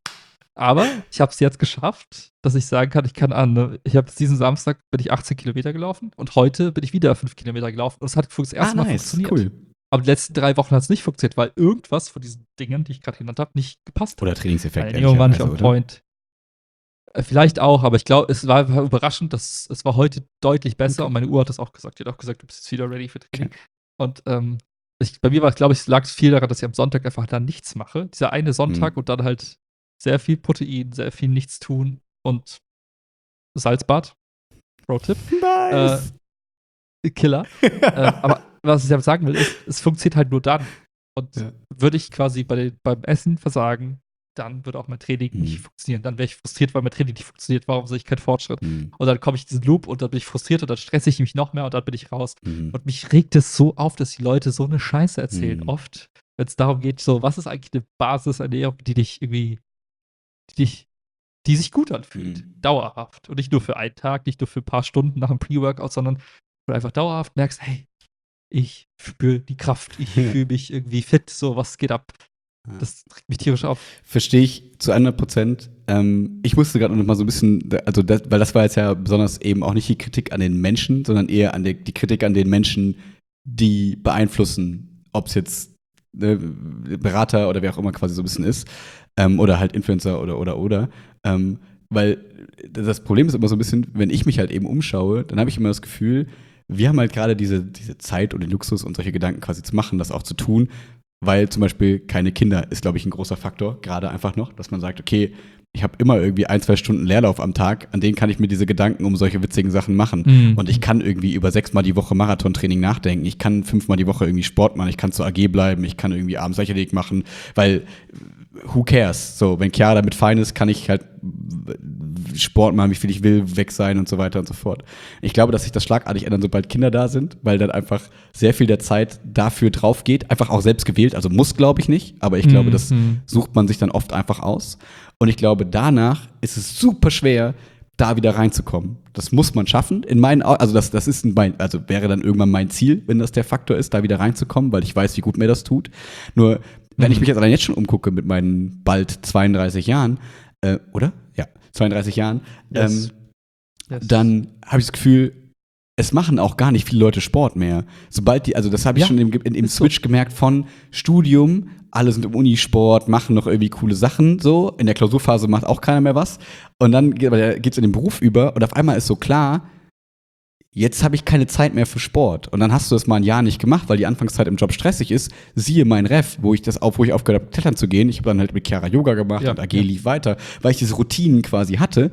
Aber ich habe es jetzt geschafft, dass ich sagen kann, ich kann an, ich habe diesen Samstag bin ich achtzehn Kilometer gelaufen und heute bin ich wieder fünf Kilometer gelaufen. Und es hat das erste Ah, Mal nice, funktioniert. cool. Aber die letzten drei Wochen hat es nicht funktioniert, weil irgendwas von diesen Dingen, die ich gerade genannt habe, nicht gepasst hat. Oder Trainingseffekt, Meine Ernährung war nicht on ehrlicherweise, oder? point. Äh, Vielleicht auch, aber ich glaube, es war war überraschend, dass es war heute deutlich besser Okay. und meine Uhr hat das auch gesagt. Die hat auch gesagt, du bist jetzt wieder ready für Training. Und ähm, ich, bei mir war, glaube ich, lag es viel daran, dass ich am Sonntag einfach dann nichts mache. Dieser eine Sonntag Mhm. und dann halt sehr viel Protein, sehr viel nichts tun und Salzbad. Pro-Tipp. Nice. Killer. äh, aber was ich damit sagen will, ist, es funktioniert halt nur dann. Und Ja. würde ich quasi bei den, beim Essen versagen, dann würde auch mein Training Mhm. nicht funktionieren. Dann wäre ich frustriert, weil mein Training nicht funktioniert. Warum sehe ich keinen Fortschritt? Mhm. Und dann komme ich in diesen Loop und dann bin ich frustriert und dann stresse ich mich noch mehr und dann bin ich raus. Mhm. Und mich regt es so auf, dass die Leute so eine Scheiße erzählen. Mhm. Oft, wenn es darum geht, so, was ist eigentlich eine Basisernährung, die dich irgendwie, die dich, die sich gut anfühlt. Mhm. Dauerhaft. Und nicht nur für einen Tag, nicht nur für ein paar Stunden nach einem Pre-Workout, sondern wo du einfach dauerhaft merkst, hey, ich spüre die Kraft, ich Ja. fühle mich irgendwie fit, so, was geht ab? Ja. Das regt mich tierisch auf. Verstehe ich zu hundert Prozent. Ähm, ich musste gerade noch mal so ein bisschen, also das, weil das war jetzt ja besonders eben auch nicht die Kritik an den Menschen, sondern eher an der, die Kritik an den Menschen, die beeinflussen, ob es jetzt ne, Berater oder wer auch immer quasi so ein bisschen ist, ähm, oder halt Influencer oder oder oder. Ähm, weil das Problem ist immer so ein bisschen, wenn ich mich halt eben umschaue, dann habe ich immer das Gefühl, wir haben halt gerade diese, diese Zeit und den Luxus und solche Gedanken quasi zu machen, das auch zu tun, weil zum Beispiel keine Kinder ist, glaube ich, ein großer Faktor, gerade einfach noch, dass man sagt, okay, ich habe immer irgendwie ein, zwei Stunden Leerlauf am Tag, an denen kann ich mir diese Gedanken um solche witzigen Sachen machen. Mhm. Und ich kann irgendwie über sechsmal die Woche Marathontraining nachdenken. Ich kann fünfmal die Woche irgendwie Sport machen. Ich kann zur A G bleiben. Ich kann irgendwie abends Leichtathletik machen. Weil, who cares? So, wenn Chiara damit fein ist, kann ich halt Sport machen, wie viel ich will, weg sein und so weiter und so fort. Ich glaube, dass sich das schlagartig ändert, sobald Kinder da sind, weil dann einfach sehr viel der Zeit dafür drauf geht. Einfach auch selbst gewählt. Also muss, glaube ich, nicht. Aber ich glaube, das Mhm. sucht man sich dann oft einfach aus. Und ich glaube, danach ist es super schwer, da wieder reinzukommen. Das muss man schaffen. In meinen Au- also das, das ist mein, also wäre dann irgendwann mein Ziel, wenn das der Faktor ist, da wieder reinzukommen, weil ich weiß, wie gut mir das tut. Nur, wenn Mhm. ich mich jetzt allein jetzt schon umgucke mit meinen bald zweiunddreißig Jahren, äh, oder? Ja, zweiunddreißig Jahren, Yes. ähm, Yes. dann habe ich das Gefühl, es machen auch gar nicht viele Leute Sport mehr. Sobald die, also das habe ich Ja, schon im, in, im ist so. Switch gemerkt von Studium, alle sind im Unisport, machen noch irgendwie coole Sachen, so. In der Klausurphase macht auch keiner mehr was. Und dann geht es in den Beruf über und auf einmal ist so klar, jetzt habe ich keine Zeit mehr für Sport. Und dann hast du das mal ein Jahr nicht gemacht, weil die Anfangszeit im Job stressig ist. Siehe mein Ref, wo ich das auf, wo ich aufgehört habe, klettern zu gehen. Ich habe dann halt mit Chiara Yoga gemacht Ja, und A G ja. lief weiter, weil ich diese Routinen quasi hatte.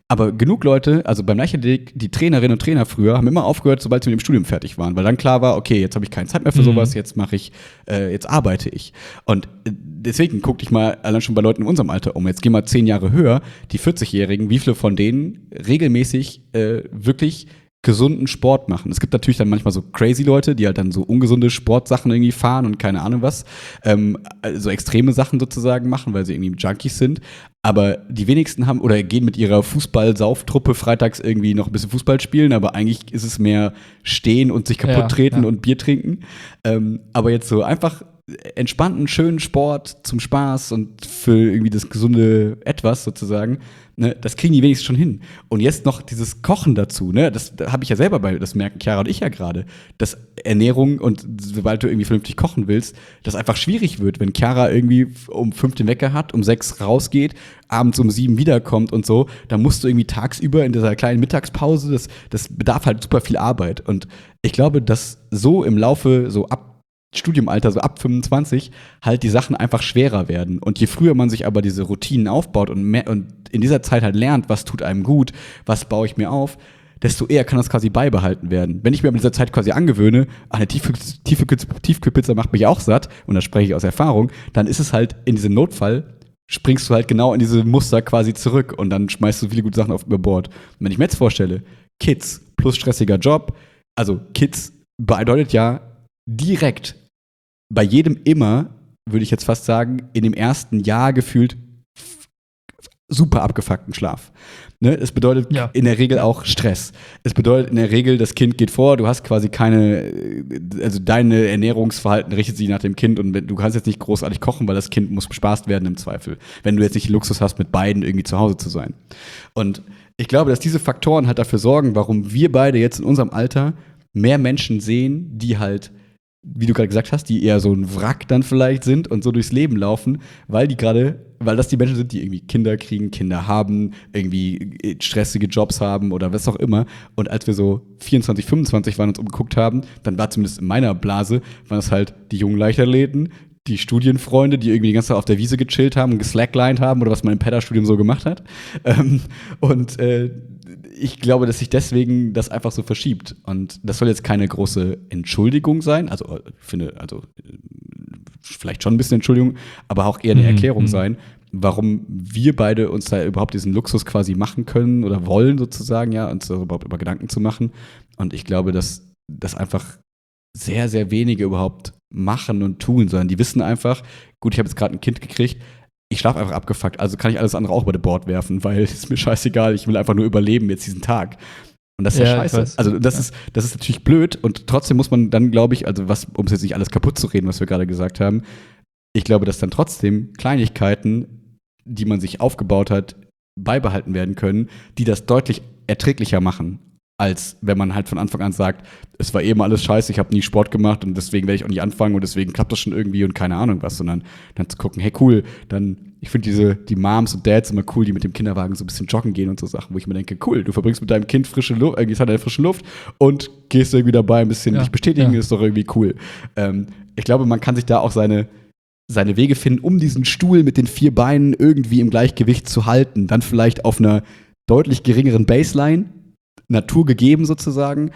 Aber genug Leute, also beim Leichtathletik, die Trainerinnen und Trainer früher, haben immer aufgehört, sobald sie mit dem Studium fertig waren, weil dann klar war, okay, jetzt habe ich keine Zeit mehr für Mhm. sowas, jetzt mache ich, äh, jetzt arbeite ich. Und äh, deswegen guck dich mal allein schon bei Leuten in unserem Alter um. Jetzt geh mal zehn Jahre höher, die vierzig-Jährigen, wie viele von denen regelmäßig äh, wirklich gesunden Sport machen. Es gibt natürlich dann manchmal so crazy Leute, die halt dann so ungesunde Sportsachen irgendwie fahren und keine Ahnung was, ähm, so extreme Sachen sozusagen machen, weil sie irgendwie Junkies sind. Aber die wenigsten haben oder gehen mit ihrer Fußball-Sauftruppe freitags irgendwie noch ein bisschen Fußball spielen, aber eigentlich ist es mehr stehen und sich kaputt Ja, treten ja. und Bier trinken. Ähm, aber jetzt so einfach entspannten, schönen Sport zum Spaß und für irgendwie das gesunde Etwas sozusagen, ne, das kriegen die wenigstens schon hin. Und jetzt noch dieses Kochen dazu, ne, das da habe ich ja selber bei, das merken Chiara und ich ja gerade, dass Ernährung und sobald du irgendwie vernünftig kochen willst, das einfach schwierig wird, wenn Chiara irgendwie um fünf den Wecker hat, um sechs rausgeht, abends um sieben wiederkommt und so, dann musst du irgendwie tagsüber in dieser kleinen Mittagspause, das, das bedarf halt super viel Arbeit. Und ich glaube, dass so im Laufe, so ab Studiumalter, so ab fünfundzwanzig, halt die Sachen einfach schwerer werden. Und je früher man sich aber diese Routinen aufbaut und, mehr, und in dieser Zeit halt lernt, was tut einem gut, was baue ich mir auf, desto eher kann das quasi beibehalten werden. Wenn ich mir in dieser Zeit quasi angewöhne, eine Tiefkühl- Tiefkühl- Tiefkühlpizza macht mich auch satt, und da spreche ich aus Erfahrung, dann ist es halt in diesem Notfall, springst du halt genau in diese Muster quasi zurück und dann schmeißt du viele gute Sachen auf über Bord. Und wenn ich mir jetzt vorstelle, Kids plus stressiger Job, also Kids bedeutet ja direkt bei jedem immer, würde ich jetzt fast sagen, in dem ersten Jahr gefühlt f- super abgefuckten Schlaf. Ne? Es bedeutet Ja. in der Regel auch Stress. Es bedeutet in der Regel, das Kind geht vor, du hast quasi keine, also deine Ernährungsverhalten richtet sich nach dem Kind und du kannst jetzt nicht großartig kochen, weil das Kind muss bespaßt werden im Zweifel, wenn du jetzt nicht den Luxus hast, mit beiden irgendwie zu Hause zu sein. Und ich glaube, dass diese Faktoren halt dafür sorgen, warum wir beide jetzt in unserem Alter mehr Menschen sehen, die halt, wie du gerade gesagt hast, die eher so ein Wrack dann vielleicht sind und so durchs Leben laufen, weil die gerade, weil das die Menschen sind, die irgendwie Kinder kriegen, Kinder haben, irgendwie stressige Jobs haben oder was auch immer. Und als wir so vierundzwanzig, fünfundzwanzig waren und uns umgeguckt haben, dann war zumindest in meiner Blase, waren es halt die jungen Leichtathleten, die Studienfreunde, die irgendwie die ganze Zeit auf der Wiese gechillt haben und geslacklined haben oder was man im Pedda-Studium so gemacht hat. Ähm, und äh, ich glaube, dass sich deswegen das einfach so verschiebt. Und das soll jetzt keine große Entschuldigung sein. Also, ich finde, also äh, vielleicht schon ein bisschen Entschuldigung, aber auch eher eine Mhm, Erklärung mhm. sein, warum wir beide uns da überhaupt diesen Luxus quasi machen können oder wollen sozusagen, ja, uns da überhaupt über Gedanken zu machen. Und ich glaube, dass das einfach sehr, sehr wenige überhaupt machen und tun, sondern die wissen einfach, gut, ich habe jetzt gerade ein Kind gekriegt, ich schlafe einfach abgefuckt, also kann ich alles andere auch über das Board werfen, weil es ist mir scheißegal, ich will einfach nur überleben jetzt diesen Tag. Und das ist ja, Ja, ich scheiße. weiß. Also das, Ja. ist, das ist natürlich blöd und trotzdem muss man dann, glaube ich, also was, um es jetzt nicht alles kaputt zu reden, was wir gerade gesagt haben, ich glaube, dass dann trotzdem Kleinigkeiten, die man sich aufgebaut hat, beibehalten werden können, die das deutlich erträglicher machen, als wenn man halt von Anfang an sagt, es war eben alles scheiße, ich habe nie Sport gemacht und deswegen werde ich auch nicht anfangen und deswegen klappt das schon irgendwie und keine Ahnung was, sondern dann zu gucken, hey cool, dann, ich finde diese, die Moms und Dads immer cool, die mit dem Kinderwagen so ein bisschen joggen gehen und so Sachen, wo ich mir denke, cool, du verbringst mit deinem Kind frische Luft, irgendwie hat er frische Luft und gehst irgendwie dabei ein bisschen Ja, dich bestätigen, ja. ist doch irgendwie cool. Ähm, ich glaube, man kann sich da auch seine seine Wege finden, um diesen Stuhl mit den vier Beinen irgendwie im Gleichgewicht zu halten. Dann vielleicht auf einer deutlich geringeren Baseline, Natur gegeben sozusagen.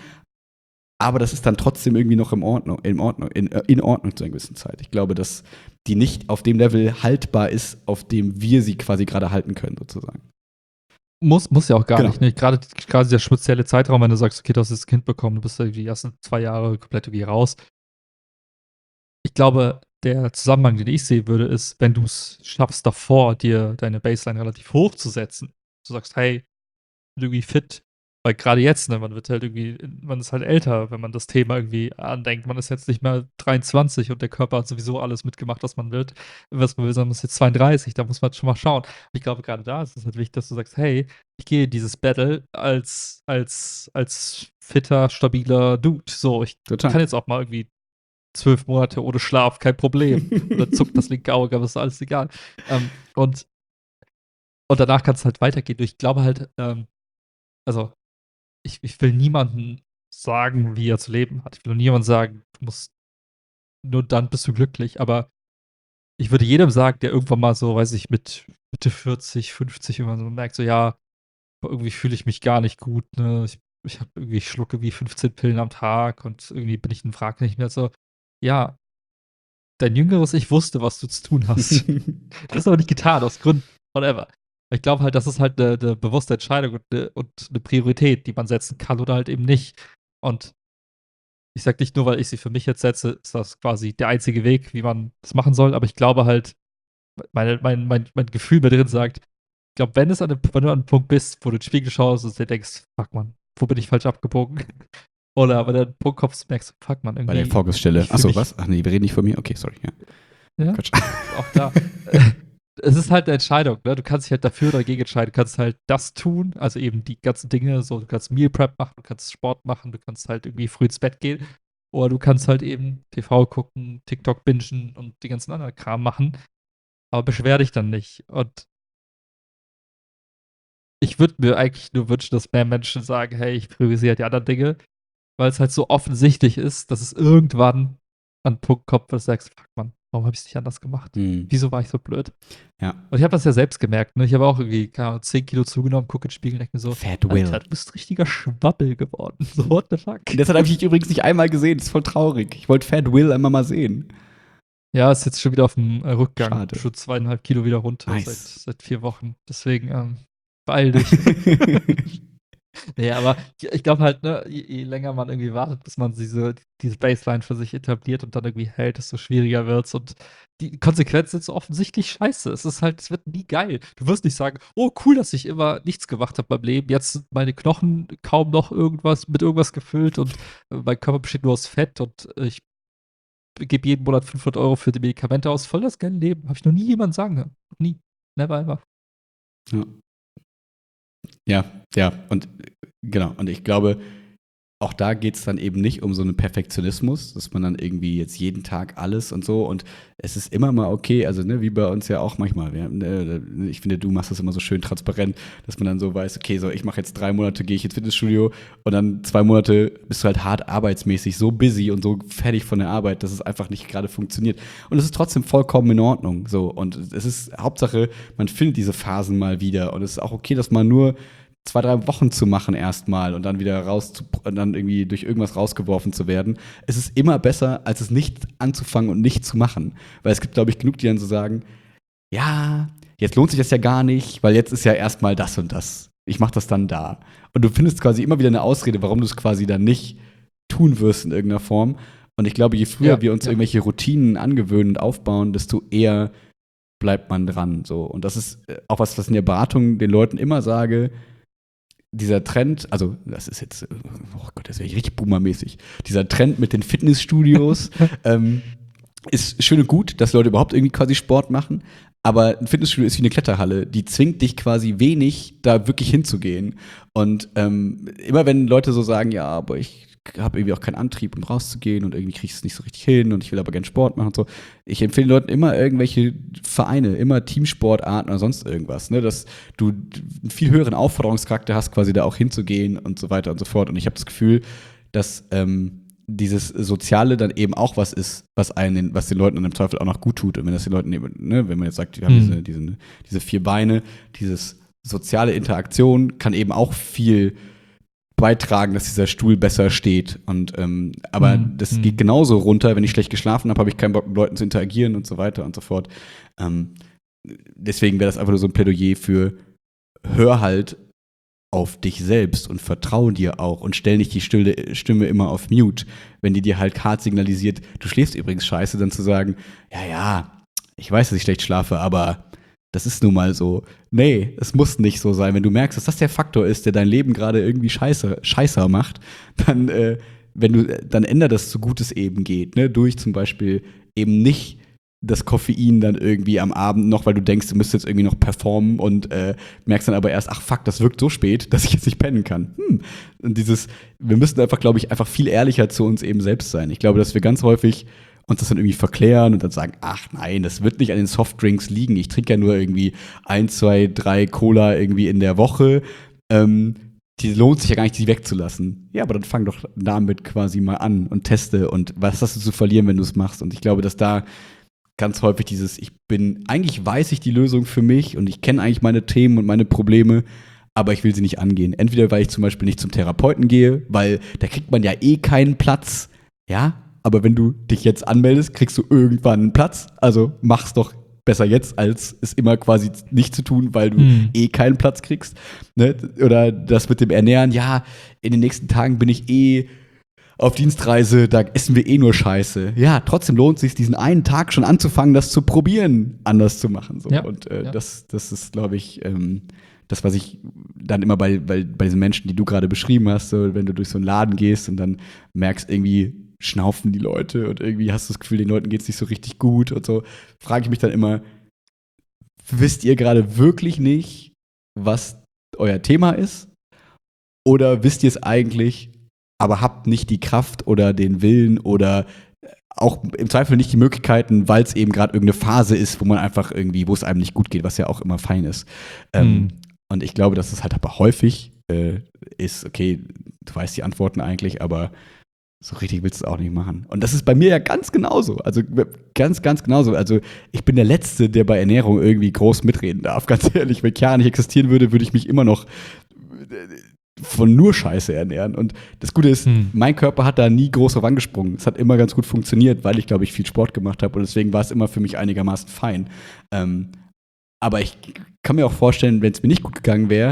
Aber das ist dann trotzdem irgendwie noch in Ordnung, in Ordnung, in, in Ordnung zu einer gewissen Zeit. Ich glaube, dass die nicht auf dem Level haltbar ist, auf dem wir sie quasi gerade halten können, sozusagen. Muss, muss ja auch gar Genau. nicht. Ne? Gerade, gerade dieser spezielle Zeitraum, wenn du sagst, okay, du hast das Kind bekommen, du bist irgendwie die ersten zwei Jahre komplett irgendwie raus. Ich glaube, der Zusammenhang, den ich sehen würde, ist, wenn du es schaffst, davor dir deine Baseline relativ hoch zu setzen. Du sagst, hey, ich bin irgendwie fit. Weil gerade jetzt, ne, man wird halt irgendwie, man ist halt älter, wenn man das Thema irgendwie andenkt. Man ist jetzt nicht mehr dreiundzwanzig und der Körper hat sowieso alles mitgemacht, was man will. Was man will, sondern man ist jetzt zweiunddreißig, da muss man schon mal schauen. Ich glaube, gerade da ist es halt wichtig, dass du sagst, hey, ich gehe dieses Battle als, als, als fitter, stabiler Dude. So, ich Total. kann jetzt auch mal irgendwie zwölf Monate ohne Schlaf, kein Problem. Oder zuckt das linke Auge, aber ist alles egal. Ähm, und, und danach kann es halt weitergehen. Ich glaube halt, ähm, also, ich, ich will niemandem sagen, wie er zu leben hat. Ich will niemandem sagen, du musst, nur dann bist du glücklich. Aber ich würde jedem sagen, der irgendwann mal so, weiß ich, mit Mitte vierzig, fünfzig, wenn man so merkt, so, ja, irgendwie fühle ich mich gar nicht gut, ne? Ich, ich habe irgendwie, ich schlucke wie fünfzehn Pillen am Tag und irgendwie bin ich ein Wrack nicht mehr so. Ja, dein jüngeres Ich wusste, was du zu tun hast. Das hast du aber nicht getan, aus Gründen, whatever. Ich glaube halt, das ist halt eine, eine bewusste Entscheidung und eine, und eine Priorität, die man setzen kann oder halt eben nicht. Und ich sag nicht nur, weil ich sie für mich jetzt setze, ist das quasi der einzige Weg, wie man das machen soll, aber ich glaube halt, meine, mein, mein, mein Gefühl bei drin sagt, ich glaube, wenn es an einem, wenn du an einem Punkt bist, wo du in den Spiegel schaust und dir denkst, fuck man, wo bin ich falsch abgebogen? Oder wenn du an den Punkt kommst und merkst, fuck man, Bei der irgendwie. Vorgangstelle. ich fühl Achso, mich- was? Ach nee, wir reden nicht von mir. Okay, sorry. Ja. Ja, Quatsch. auch da. Es ist halt eine Entscheidung, ne? Du kannst dich halt dafür oder dagegen entscheiden. Du kannst halt das tun, also eben die ganzen Dinge, so, du kannst Meal Prep machen, du kannst Sport machen, du kannst halt irgendwie früh ins Bett gehen. Oder du kannst halt eben T V gucken, TikTok bingen und die ganzen anderen Kram machen. Aber beschwer dich dann nicht. Und ich würde mir eigentlich nur wünschen, dass mehr Menschen sagen, hey, ich priorisiere die anderen Dinge, weil es halt so offensichtlich ist, dass es irgendwann an einen Punkt kommt, wo du sagst, fuck man, warum habe ich es nicht anders gemacht? Hm. Wieso war ich so blöd? Ja. Und ich habe das ja selbst gemerkt, ne? Ich habe auch irgendwie keine Ahnung, zehn Kilo zugenommen, gucke in den Spiegel und denke mir so, Fat Will. Alter, du bist ein richtiger Schwabbel geworden. So, what the fuck? Das habe ich übrigens nicht einmal gesehen. Das ist voll traurig. Ich wollte Fat Will einmal mal sehen. Ja, ist jetzt schon wieder auf dem äh, Rückgang. Schade. Schon zweieinhalb Kilo wieder runter Nice. seit, seit vier Wochen. Deswegen, ähm, beeil dich. Nee, aber ich, ich glaube halt, ne, je, je länger man irgendwie wartet, bis man diese, diese Baseline für sich etabliert und dann irgendwie hält, desto schwieriger wird's. Und die Konsequenzen sind so offensichtlich scheiße. Es ist halt, es wird nie geil. Du wirst nicht sagen, oh cool, dass ich immer nichts gemacht habe beim Leben. Jetzt sind meine Knochen kaum noch irgendwas mit irgendwas gefüllt und äh, mein Körper besteht nur aus Fett und äh, ich gebe jeden Monat fünfhundert Euro für die Medikamente aus. Voll das geile Leben. Habe ich noch nie jemanden sagen hören. Noch nie. Never ever. Ja. Ja, ja, und äh, genau, und ich glaube, auch da geht es dann eben nicht um so einen Perfektionismus, dass man dann irgendwie jetzt jeden Tag alles und so und es ist immer mal okay, also ne, wie bei uns ja auch manchmal, wir, äh, ich finde, du machst das immer so schön transparent, dass man dann so weiß, okay, so ich mache jetzt drei Monate, gehe ich ins Fitnessstudio und dann zwei Monate bist du halt hart arbeitsmäßig, so busy und so fertig von der Arbeit, dass es einfach nicht gerade funktioniert. Und es ist trotzdem vollkommen in Ordnung, so, und es ist Hauptsache, man findet diese Phasen mal wieder und es ist auch okay, dass man nur zwei, drei Wochen zu machen erstmal und dann wieder raus zu, und dann irgendwie durch irgendwas rausgeworfen zu werden. Es ist immer besser, als es nicht anzufangen und nicht zu machen. Weil es gibt, glaube ich, genug, die dann so sagen, ja, jetzt lohnt sich das ja gar nicht, weil jetzt ist ja erstmal das und das. Ich mache das dann da. Und du findest quasi immer wieder eine Ausrede, warum du es quasi dann nicht tun wirst in irgendeiner Form. Und ich glaube, je früher Ja, wir uns ja. irgendwelche Routinen angewöhnen und aufbauen, desto eher bleibt man dran. So. Und das ist äh, auch was, was in der Beratung den Leuten immer sage, dieser Trend, also das ist jetzt, oh Gott, das wäre richtig boomermäßig, dieser Trend mit den Fitnessstudios ähm, ist schön und gut, dass Leute überhaupt irgendwie quasi Sport machen, aber ein Fitnessstudio ist wie eine Kletterhalle, die zwingt dich quasi wenig, da wirklich hinzugehen. Und ähm, immer wenn Leute so sagen, ja, aber ich habe irgendwie auch keinen Antrieb, um rauszugehen und irgendwie kriege ich es nicht so richtig hin und ich will aber gerne Sport machen und so. Ich empfehle Leuten immer irgendwelche Vereine, immer Teamsportarten oder sonst irgendwas, ne, dass du einen viel höheren Aufforderungscharakter hast, quasi da auch hinzugehen und so weiter und so fort. Und ich habe das Gefühl, dass ähm, dieses Soziale dann eben auch was ist, was einen, was den Leuten dann im Zweifel auch noch gut tut. Und wenn das den Leuten eben, ne, wenn man jetzt sagt, die haben Mhm. diese, diese, diese vier Beine, dieses soziale Interaktion kann eben auch viel beitragen, dass dieser Stuhl besser steht. Und ähm, aber Mhm. das Mhm. geht genauso runter, wenn ich schlecht geschlafen habe, habe ich keinen Bock, mit Leuten zu interagieren und so weiter und so fort. Ähm, deswegen wäre das einfach nur so ein Plädoyer für hör halt auf dich selbst und vertrau dir auch und stell nicht die Stille, Stimme immer auf Mute, wenn die dir halt hart signalisiert, du schläfst übrigens scheiße, dann zu sagen, ja, ja, ich weiß, dass ich schlecht schlafe, aber das ist nun mal so. Nee, es muss nicht so sein. Wenn du merkst, dass das der Faktor ist, der dein Leben gerade irgendwie scheiße, scheißer macht, dann, äh, wenn du, dann ändert das so gut es eben geht, ne? Durch zum Beispiel eben nicht das Koffein dann irgendwie am Abend noch, weil du denkst, du müsstest jetzt irgendwie noch performen und äh, merkst dann aber erst, ach fuck, das wirkt so spät, dass ich jetzt nicht pennen kann. Hm. Und dieses, wir müssen einfach, glaube ich, einfach viel ehrlicher zu uns eben selbst sein. Ich glaube, dass wir ganz häufig uns das dann irgendwie verklären und dann sagen, ach nein, das wird nicht an den Softdrinks liegen. Ich trinke ja nur irgendwie ein, zwei, drei Cola irgendwie in der Woche. Ähm, die lohnt sich ja gar nicht, die wegzulassen. Ja, aber dann fang doch damit quasi mal an und teste und was hast du zu verlieren, wenn du es machst? Und ich glaube, dass da ganz häufig dieses, ich bin, eigentlich weiß ich die Lösung für mich und ich kenne eigentlich meine Themen und meine Probleme, aber ich will sie nicht angehen. Entweder, weil ich zum Beispiel nicht zum Therapeuten gehe, weil da kriegt man ja eh keinen Platz, ja, aber wenn du dich jetzt anmeldest, kriegst du irgendwann einen Platz, also mach's doch besser jetzt, als es immer quasi nicht zu tun, weil du Hm. eh keinen Platz kriegst. Ne? Oder das mit dem Ernähren, ja, in den nächsten Tagen bin ich eh auf Dienstreise, da essen wir eh nur Scheiße. Ja, trotzdem lohnt es sich, diesen einen Tag schon anzufangen, das zu probieren, anders zu machen. So. Ja, Und äh, ja. das, das ist, glaube ich, ähm, das, was ich dann immer bei, bei, bei diesen Menschen, die du gerade beschrieben hast, so, wenn du durch so einen Laden gehst und dann merkst, irgendwie schnaufen die Leute und irgendwie hast du das Gefühl, den Leuten geht es nicht so richtig gut und so, frage ich mich dann immer, wisst ihr gerade wirklich nicht, was euer Thema ist? Oder wisst ihr es eigentlich, aber habt nicht die Kraft oder den Willen oder auch im Zweifel nicht die Möglichkeiten, weil es eben gerade irgendeine Phase ist, wo man einfach irgendwie, wo es einem nicht gut geht, was ja auch immer fein ist. Ähm, Hm. Und ich glaube, dass es halt aber häufig äh, ist, okay, du weißt die Antworten eigentlich, aber so richtig willst du es auch nicht machen. Und das ist bei mir ja ganz genauso. Also ganz, ganz genauso. Also ich bin der Letzte, der bei Ernährung irgendwie groß mitreden darf. Ganz ehrlich, wenn Chiara nicht existieren würde, würde ich mich immer noch von nur Scheiße ernähren. Und das Gute ist, Hm. mein Körper hat da nie groß drauf angesprungen. Es hat immer ganz gut funktioniert, weil ich, glaube ich, viel Sport gemacht habe. Und deswegen war es immer für mich einigermaßen fein. Ähm, aber ich kann mir auch vorstellen, wenn es mir nicht gut gegangen wäre,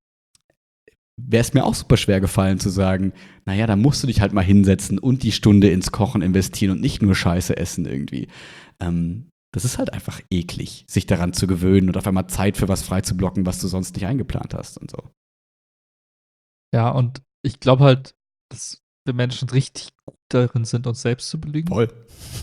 wäre es mir auch super schwer gefallen zu sagen, naja, da musst du dich halt mal hinsetzen und die Stunde ins Kochen investieren und nicht nur Scheiße essen irgendwie. Ähm, das ist halt einfach eklig, sich daran zu gewöhnen und auf einmal Zeit für was freizublocken, was du sonst nicht eingeplant hast und so. Ja, und ich glaube halt, dass wir Menschen richtig gut darin sind, uns selbst zu belügen. Voll.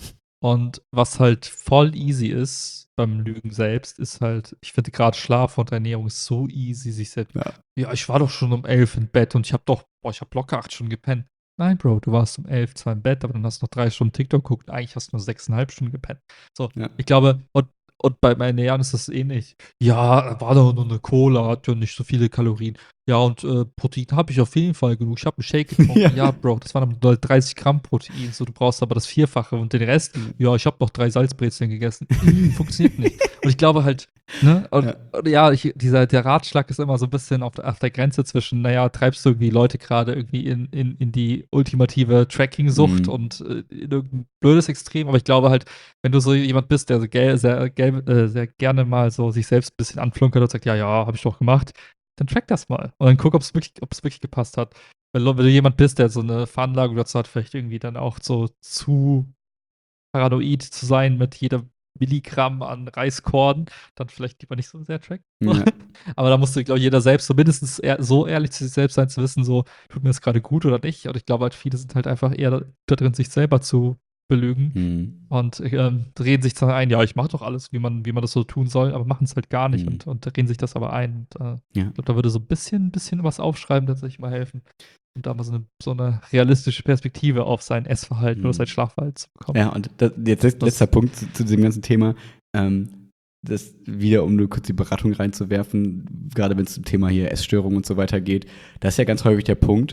Und was halt voll easy ist beim Lügen selbst, ist halt, ich finde gerade Schlaf und Ernährung ist so easy, sich selbst. Ja. Ja, ich war doch schon um elf im Bett und ich habe doch, boah, ich habe locker acht Stunden gepennt. Nein, Bro, du warst um elf zwar im Bett, aber dann hast du noch drei Stunden TikTok geguckt. Eigentlich hast du nur sechseinhalb Stunden gepennt. So, Ja. ich glaube, und, und bei meinen Ernährung ist das ähnlich. Ja, war doch nur eine Cola, hat ja nicht so viele Kalorien. Ja, und äh, Protein habe ich auf jeden Fall genug. Ich habe einen Shake getrunken. Ja. Ja. Bro, das waren nur dreißig Gramm Protein. So, du brauchst aber das Vierfache und den Rest, Mhm. ja, ich habe noch drei Salzbrezeln gegessen. Mm, funktioniert nicht. Und ich glaube halt, ne, und Ja. ja, und ja ich, dieser, der Ratschlag ist immer so ein bisschen auf, der- auf der Grenze zwischen, naja, treibst du irgendwie Leute gerade irgendwie in, in, in die ultimative Tracking-Sucht Mhm. und äh, in irgendein blödes Extrem. Aber ich glaube halt, wenn du so jemand bist, der so gel- sehr, gel- äh, sehr gerne mal so sich selbst ein bisschen anflunkert und sagt, ja, ja, habe ich doch gemacht, dann track das mal. Und dann guck, ob es wirklich, ob es wirklich gepasst hat. Wenn, wenn du jemand bist, der so eine Veranlagung dazu hat, vielleicht irgendwie dann auch so zu paranoid zu sein mit jedem Milligramm an Reiskorn, dann vielleicht lieber nicht so sehr tracken. Ja. Aber da musste, glaube ich, jeder selbst so mindestens eher so ehrlich zu sich selbst sein, zu wissen, so, tut mir das gerade gut oder nicht. Und ich glaube halt, viele sind halt einfach eher da drin, sich selber zu belügen Mhm. und ähm, reden sich dann ein, ja, ich mache doch alles, wie man, wie man das so tun soll, aber machen es halt gar nicht Mhm. und, und reden sich das aber ein. Und, äh, Ja. ich glaube, da würde so ein bisschen, bisschen was aufschreiben tatsächlich mal helfen. Und da mal so eine, so eine realistische Perspektive auf sein Essverhalten oder Mhm. sein Schlafverhalten zu bekommen. Ja, und das, jetzt letz- Das- letzter Punkt zu, zu diesem ganzen Thema. Ähm, das wieder, um nur kurz die Beratung reinzuwerfen, gerade wenn es zum Thema hier Essstörungen und so weiter geht, das ist ja ganz häufig der Punkt,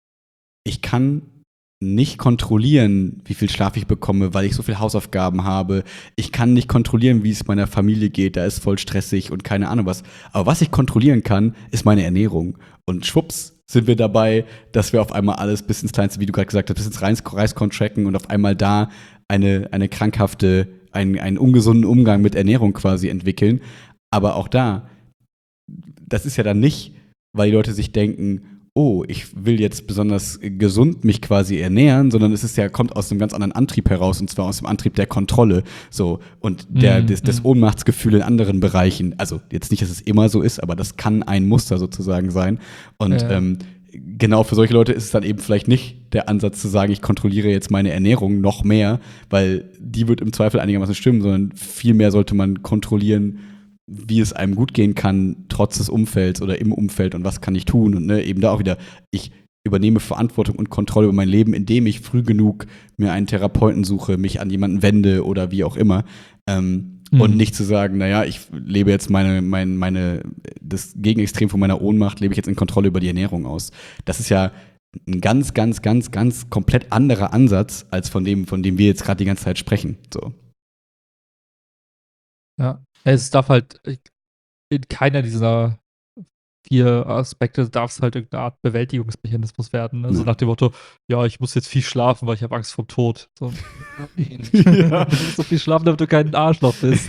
ich kann nicht kontrollieren, wie viel Schlaf ich bekomme, weil ich so viele Hausaufgaben habe. Ich kann nicht kontrollieren, wie es meiner Familie geht, da ist voll stressig und keine Ahnung was. Aber was ich kontrollieren kann, ist meine Ernährung. Und schwupps sind wir dabei, dass wir auf einmal alles bis ins Kleinste, wie du gerade gesagt hast, bis ins Reis- Reiskorn tracken und auf einmal da eine, eine krankhafte, einen, einen ungesunden Umgang mit Ernährung quasi entwickeln. Aber auch da, das ist ja dann nicht, weil die Leute sich denken, oh, ich will jetzt besonders gesund mich quasi ernähren, sondern es ist ja, kommt aus einem ganz anderen Antrieb heraus, und zwar aus dem Antrieb der Kontrolle, so, und der, Mm, des, des mm. Ohnmachtsgefühl in anderen Bereichen. Also jetzt nicht, dass es immer so ist, aber das kann ein Muster sozusagen sein. Und Ja. ähm, genau für solche Leute ist es dann eben vielleicht nicht der Ansatz zu sagen, ich kontrolliere jetzt meine Ernährung noch mehr, weil die wird im Zweifel einigermaßen stimmen, sondern vielmehr sollte man kontrollieren, wie es einem gut gehen kann, trotz des Umfelds oder im Umfeld, und was kann ich tun. Und ne, eben da auch wieder, ich übernehme Verantwortung und Kontrolle über mein Leben, indem ich früh genug mir einen Therapeuten suche, mich an jemanden wende oder wie auch immer. Ähm, Mhm. Und nicht zu sagen, naja, ich lebe jetzt meine, meine, meine, das Gegenextrem von meiner Ohnmacht, lebe ich jetzt in Kontrolle über die Ernährung aus. Das ist ja ein ganz, ganz, ganz, ganz komplett anderer Ansatz als von dem, von dem wir jetzt gerade die ganze Zeit sprechen. So. Ja. Es darf halt in keiner dieser vier Aspekte darf es halt irgendeine Art Bewältigungsmechanismus werden. Ne? So Ja. nach dem Motto, ja, ich muss jetzt viel schlafen, weil ich habe Angst vor dem Tod. So, Ja. du musst so viel schlafen, damit du kein Arschloch bist.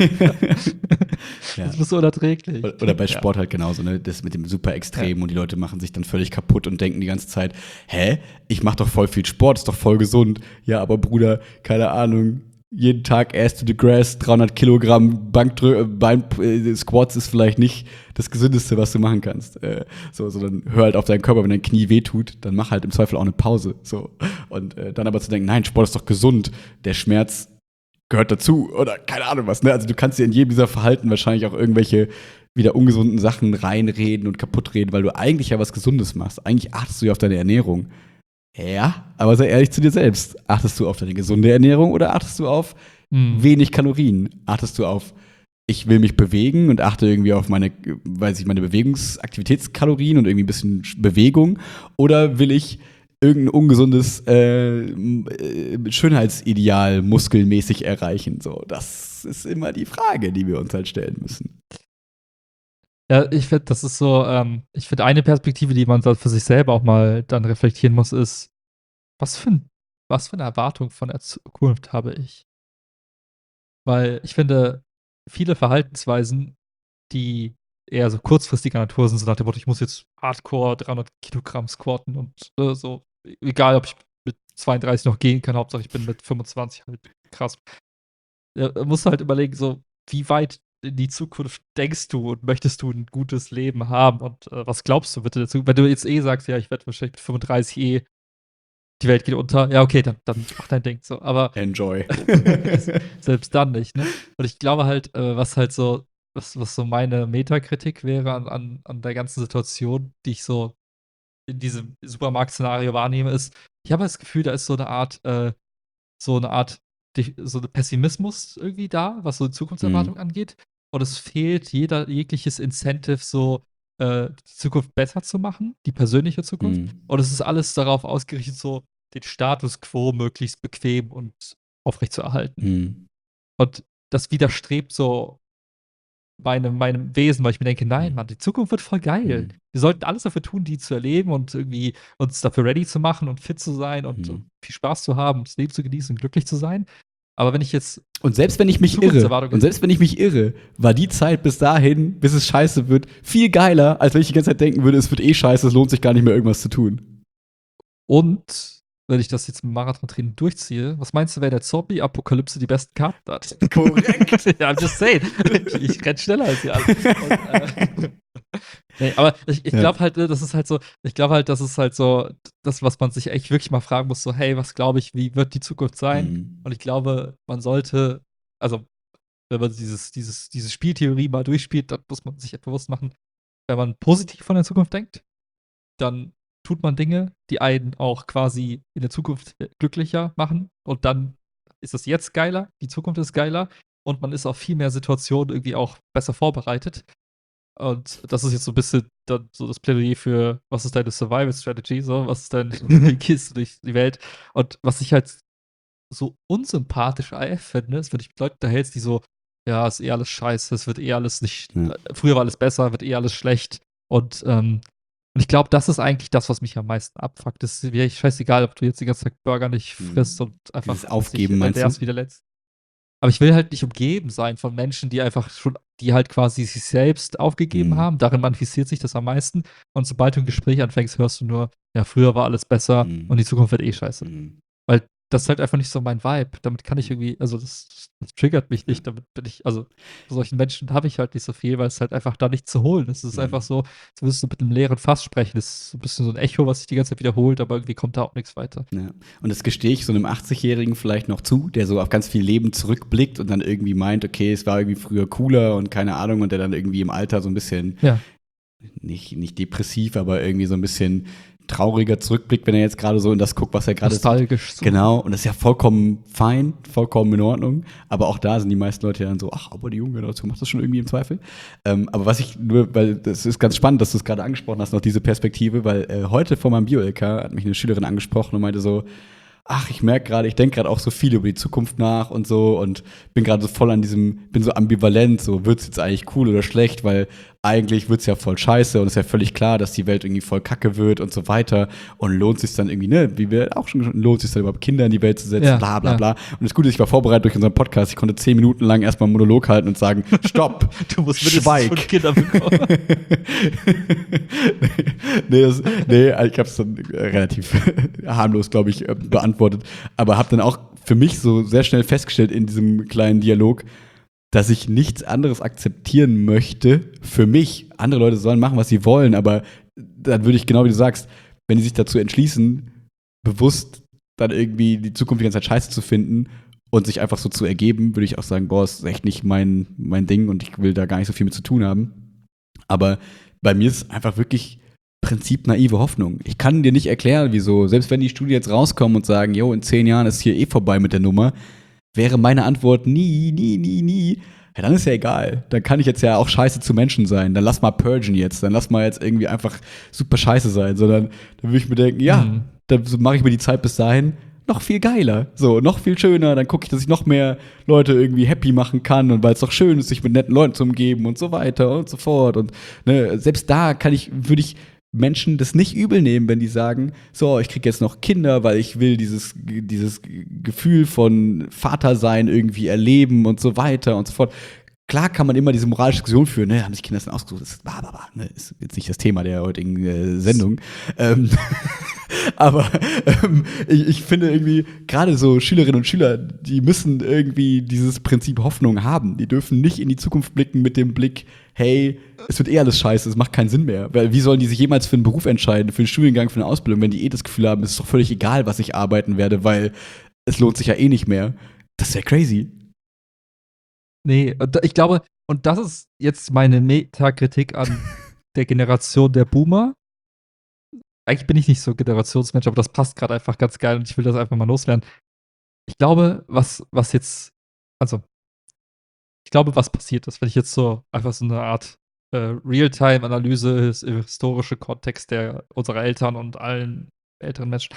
Ja. Das ist so unerträglich. Oder oder bei Ja. Sport halt genauso, ne? Das mit dem super Extrem und die Leute machen sich dann völlig kaputt und denken die ganze Zeit, hä? Ich mach doch voll viel Sport, ist doch voll gesund. Ja, aber Bruder, keine Ahnung, jeden Tag Ass to the Grass, dreihundert Kilogramm Bankdrü Bein äh, Squats ist vielleicht nicht das Gesündeste, was du machen kannst. Äh, so, sondern hör halt auf deinen Körper, wenn dein Knie wehtut, dann mach halt im Zweifel auch eine Pause. So. Und äh, dann aber zu denken, nein, Sport ist doch gesund, der Schmerz gehört dazu oder keine Ahnung was. Ne? Also du kannst dir in jedem dieser Verhalten wahrscheinlich auch irgendwelche wieder ungesunden Sachen reinreden und kaputtreden, weil du eigentlich ja was Gesundes machst. Eigentlich achtest du ja auf deine Ernährung. Ja, aber sei ehrlich zu dir selbst. Achtest du auf deine gesunde Ernährung oder achtest du auf Hm. wenig Kalorien? Achtest du auf, ich will mich bewegen und achte irgendwie auf meine, weiß ich, meine Bewegungsaktivitätskalorien und irgendwie ein bisschen Bewegung? Oder will ich irgendein ungesundes äh, äh, Schönheitsideal muskelmäßig erreichen? So, das ist immer die Frage, die wir uns halt stellen müssen. Ja, ich finde, das ist so, ähm, ich finde, eine Perspektive, die man so für sich selber auch mal dann reflektieren muss, ist, was für, ein, was für eine Erwartung von der Zukunft habe ich? Weil ich finde, viele Verhaltensweisen, die eher so kurzfristiger Natur sind, so nach dem Motto, ich muss jetzt hardcore dreihundert Kilogramm squatten und äh, so, egal ob ich mit zweiunddreißig noch gehen kann, Hauptsache ich bin mit fünfundzwanzig halt krass. Ja, da musst du halt überlegen, so, wie weit in die Zukunft denkst du und möchtest du ein gutes Leben haben und äh, was glaubst du bitte dazu? Wenn du jetzt eh sagst, ja, ich werde wahrscheinlich mit fünfunddreißig eh, die Welt geht unter, ja, okay, dann, dann mach dein Ding so. Aber Enjoy. selbst dann nicht, ne? Und ich glaube halt, äh, was halt so, was, was so meine Metakritik wäre an, an, an der ganzen Situation, die ich so in diesem Supermarkt-Szenario wahrnehme, ist, ich habe das Gefühl, da ist so eine Art, äh, so eine Art, die- so ein Pessimismus irgendwie da, was so die Zukunftserwartung Mhm. angeht. Und es fehlt jeder, jegliches Incentive, so äh, die Zukunft besser zu machen, die persönliche Zukunft. Mhm. Und es ist alles darauf ausgerichtet, so den Status quo möglichst bequem und aufrechtzuerhalten. Mhm. Und das widerstrebt so meinem, meinem Wesen, weil ich mir denke, nein, Mhm. Mann, die Zukunft wird voll geil. Mhm. Wir sollten alles dafür tun, die zu erleben und irgendwie uns dafür ready zu machen und fit zu sein und, Mhm. und viel Spaß zu haben, das Leben zu genießen und glücklich zu sein. Aber wenn ich jetzt Und selbst wenn ich mich irre, Zukunftserwartung und selbst wenn ich mich irre, war die Zeit bis dahin, bis es scheiße wird, viel geiler, als wenn ich die ganze Zeit denken würde, es wird eh scheiße, es lohnt sich gar nicht mehr, irgendwas zu tun. und wenn ich das jetzt mit Marathon-Training durchziehe, was meinst du, wer der Zombie-Apokalypse die besten Karten hat? Korrekt. Ja, I'm just saying. Ich, ich renn schneller als ihr alle. Und, äh, nee, aber ich, ich Ja. glaube halt, ne, das ist halt so, ich glaube halt, das ist halt so, das, was man sich echt wirklich mal fragen muss, so, hey, was glaube ich, wie wird die Zukunft sein? Mhm. Und ich glaube, man sollte, also, wenn man dieses, dieses, diese Spieltheorie mal durchspielt, dann muss man sich bewusst machen, wenn man positiv von der Zukunft denkt, dann tut man Dinge, die einen auch quasi in der Zukunft äh, glücklicher machen. Und dann ist das jetzt geiler, die Zukunft ist geiler und man ist auf viel mehr Situationen irgendwie auch besser vorbereitet. Und das ist jetzt so ein bisschen dann so das Plädoyer für, was ist deine Survival Strategy, so, was ist dein, wie gehst du durch die Welt? Und was ich halt so unsympathisch A F finde, ist, wenn ich mit Leuten unterhältst, die so, ja, ist eh alles scheiße, es wird eh alles nicht, Ja. äh, früher war alles besser, wird eh alles schlecht. Und, ähm, und ich glaube, das ist eigentlich das, was mich am meisten abfuckt. Es ist mir echt scheißegal, ob du jetzt die ganze Zeit Burger nicht Mhm. frisst und einfach Dieses Aufgeben, sich meinst du? ernährst wie der Letzte. Aber ich will halt nicht umgeben sein von Menschen, die einfach schon, die halt quasi sich selbst aufgegeben Mhm. haben. Darin manifestiert sich das am meisten. Und sobald du ein Gespräch anfängst, hörst du nur, ja, früher war alles besser Mhm. und die Zukunft wird eh scheiße. Mhm. Weil das ist halt einfach nicht so mein Vibe. Damit kann ich irgendwie, also das, das triggert mich nicht. Damit bin ich, also von solchen Menschen habe ich halt nicht so viel, weil es halt einfach da nichts zu holen ist. Es ist Mhm. einfach so, als würdest du mit einem leeren Fass sprechen. Das ist so ein bisschen so ein Echo, was sich die ganze Zeit wiederholt, aber irgendwie kommt da auch nichts weiter. Ja. Und das gestehe ich so einem achtzigjährigen vielleicht noch zu, der so auf ganz viel Leben zurückblickt und dann irgendwie meint, okay, es war irgendwie früher cooler und keine Ahnung, und der dann irgendwie im Alter so ein bisschen, Ja. nicht, nicht depressiv, aber irgendwie so ein bisschen trauriger zurückblickt, wenn er jetzt gerade so in das guckt, was er gerade sieht. Nostalgisch. So. Genau, und das ist ja vollkommen fein, vollkommen in Ordnung. Aber auch da sind die meisten Leute dann so, ach, aber die junge Generation macht das schon irgendwie im Zweifel. Ähm, aber was ich nur, weil das ist ganz spannend, dass du es gerade angesprochen hast, noch diese Perspektive, weil äh, heute vor meinem Bio-L K hat mich eine Schülerin angesprochen und meinte so, ach, ich merke gerade, ich denke gerade auch so viel über die Zukunft nach und so und bin gerade so voll an diesem, bin so ambivalent, so wird's jetzt eigentlich cool oder schlecht, weil eigentlich wird es ja voll scheiße und es ist ja völlig klar, dass die Welt irgendwie voll kacke wird und so weiter. Und lohnt sich dann irgendwie, ne, wie wir auch schon gesagt haben, lohnt sich dann überhaupt Kinder in die Welt zu setzen, Ja, bla bla ja. bla. Und das Gute ist, ich war vorbereitet durch unseren Podcast. Ich konnte zehn Minuten lang erstmal einen Monolog halten und sagen, stopp, Du musst mindestens Schweig. fünf Kinder bekommen. nee, das, nee, ich habe es dann relativ harmlos, glaube ich, äh, beantwortet. Aber habe dann auch für mich so sehr schnell festgestellt in diesem kleinen Dialog, dass ich nichts anderes akzeptieren möchte für mich. Andere Leute sollen machen, was sie wollen, aber dann würde ich, genau wie du sagst, wenn die sich dazu entschließen, bewusst dann irgendwie die Zukunft die ganze Zeit scheiße zu finden und sich einfach so zu ergeben, würde ich auch sagen, boah, ist echt nicht mein, mein Ding und ich will da gar nicht so viel mit zu tun haben. Aber bei mir ist es einfach wirklich Prinzip naive Hoffnung. Ich kann dir nicht erklären, wieso, selbst wenn die Studien jetzt rauskommen und sagen, jo, in zehn Jahren ist hier eh vorbei mit der Nummer, wäre meine Antwort nie, nie, nie, nie. Ja, dann ist ja egal. Dann kann ich jetzt ja auch scheiße zu Menschen sein. Dann lass mal purgen jetzt. Dann lass mal jetzt irgendwie einfach super scheiße sein. Sondern dann würde ich mir denken, ja, Mhm. dann mache ich mir die Zeit bis dahin noch viel geiler. So, noch viel schöner. Dann gucke ich, dass ich noch mehr Leute irgendwie happy machen kann. Und weil es doch schön ist, sich mit netten Leuten zu umgeben und so weiter und so fort. Und ne, selbst da kann ich, würde ich Menschen das nicht übel nehmen, wenn die sagen, so, ich kriege jetzt noch Kinder, weil ich will dieses, dieses Gefühl von Vatersein irgendwie erleben und so weiter und so fort. Klar kann man immer diese moralische Diskussion führen, ne, haben sich Kinder das denn ausgesucht, das ist, bah, bah, bah, ne, ist jetzt nicht das Thema der heutigen äh, Sendung. Ähm, aber ähm, ich, ich finde irgendwie, gerade so Schülerinnen und Schüler, die müssen irgendwie dieses Prinzip Hoffnung haben. Die dürfen nicht in die Zukunft blicken mit dem Blick, hey, es wird eh alles scheiße, es macht keinen Sinn mehr. Weil wie sollen die sich jemals für einen Beruf entscheiden, für einen Studiengang, für eine Ausbildung, wenn die eh das Gefühl haben, es ist doch völlig egal, was ich arbeiten werde, weil es lohnt sich ja eh nicht mehr. Das wäre crazy. Nee, und da- ich glaube, und das ist jetzt meine Metakritik an der Generation der Boomer. Eigentlich bin ich nicht so ein Generationsmensch, aber das passt gerade einfach ganz geil und ich will das einfach mal loswerden. Ich glaube, was, was jetzt, also, ich glaube, was passiert ist, wenn ich jetzt so einfach so eine Art äh, Realtime-Analyse, his- historische Kontext der unserer Eltern und allen älteren Menschen.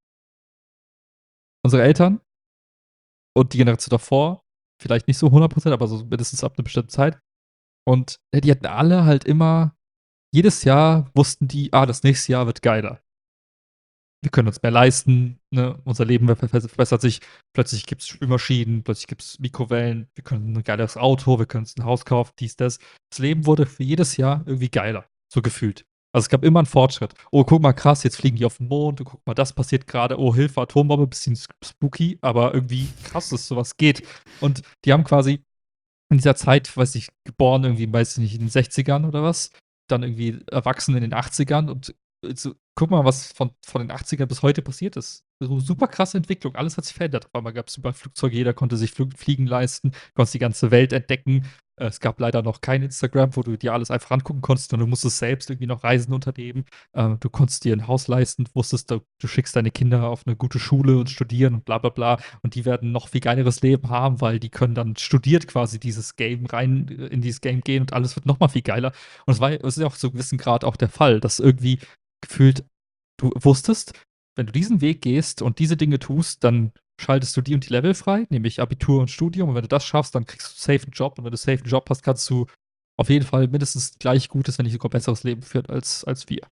Unsere Eltern und die Generation davor, vielleicht nicht so hundert Prozent, aber so mindestens ab einer bestimmten Zeit. Und äh, die hatten alle halt immer, jedes Jahr wussten die, ah, das nächste Jahr wird geiler. Wir können uns mehr leisten, ne? Unser Leben ver- ver- verbessert sich. Plötzlich gibt es Spülmaschinen, plötzlich gibt es Mikrowellen, wir können ein geiles Auto, wir können uns ein Haus kaufen, dies, das. Das Leben wurde für jedes Jahr irgendwie geiler, so gefühlt. Also es gab immer einen Fortschritt. Oh, guck mal, krass, jetzt fliegen die auf den Mond, oh, guck mal, das passiert gerade. Oh, Hilfe, Atombombe, bisschen spooky, aber irgendwie krass, dass sowas geht. Und die haben quasi in dieser Zeit, weiß ich, geboren irgendwie, weiß ich nicht, in den sechzigern oder was, dann irgendwie erwachsen in den achtzigern und so, guck mal, was von, von den achtzigern bis heute passiert ist. So super krasse Entwicklung, alles hat sich verändert. Auf einmal gab es überall Flugzeuge, jeder konnte sich Flug, fliegen leisten, konntest die ganze Welt entdecken. Äh, Es gab leider noch kein Instagram, wo du dir alles einfach angucken konntest, sondern du musstest selbst irgendwie noch Reisen unternehmen. Äh, du konntest dir ein Haus leisten, wusstest, du, du schickst deine Kinder auf eine gute Schule und studieren und bla bla bla. Und die werden noch viel geileres Leben haben, weil die können dann studiert quasi dieses Game rein, äh, in dieses Game gehen und alles wird noch mal viel geiler. Und es war, es ist ja auch zu einem gewissen Grad auch der Fall, dass irgendwie gefühlt du wusstest, wenn du diesen Weg gehst und diese Dinge tust, dann schaltest du die und die Level frei, nämlich Abitur und Studium. Und wenn du das schaffst, dann kriegst du safe einen Job. Und wenn du safe einen Job hast, kannst du auf jeden Fall mindestens gleich gutes, wenn nicht sogar besseres Leben führen als, als wir.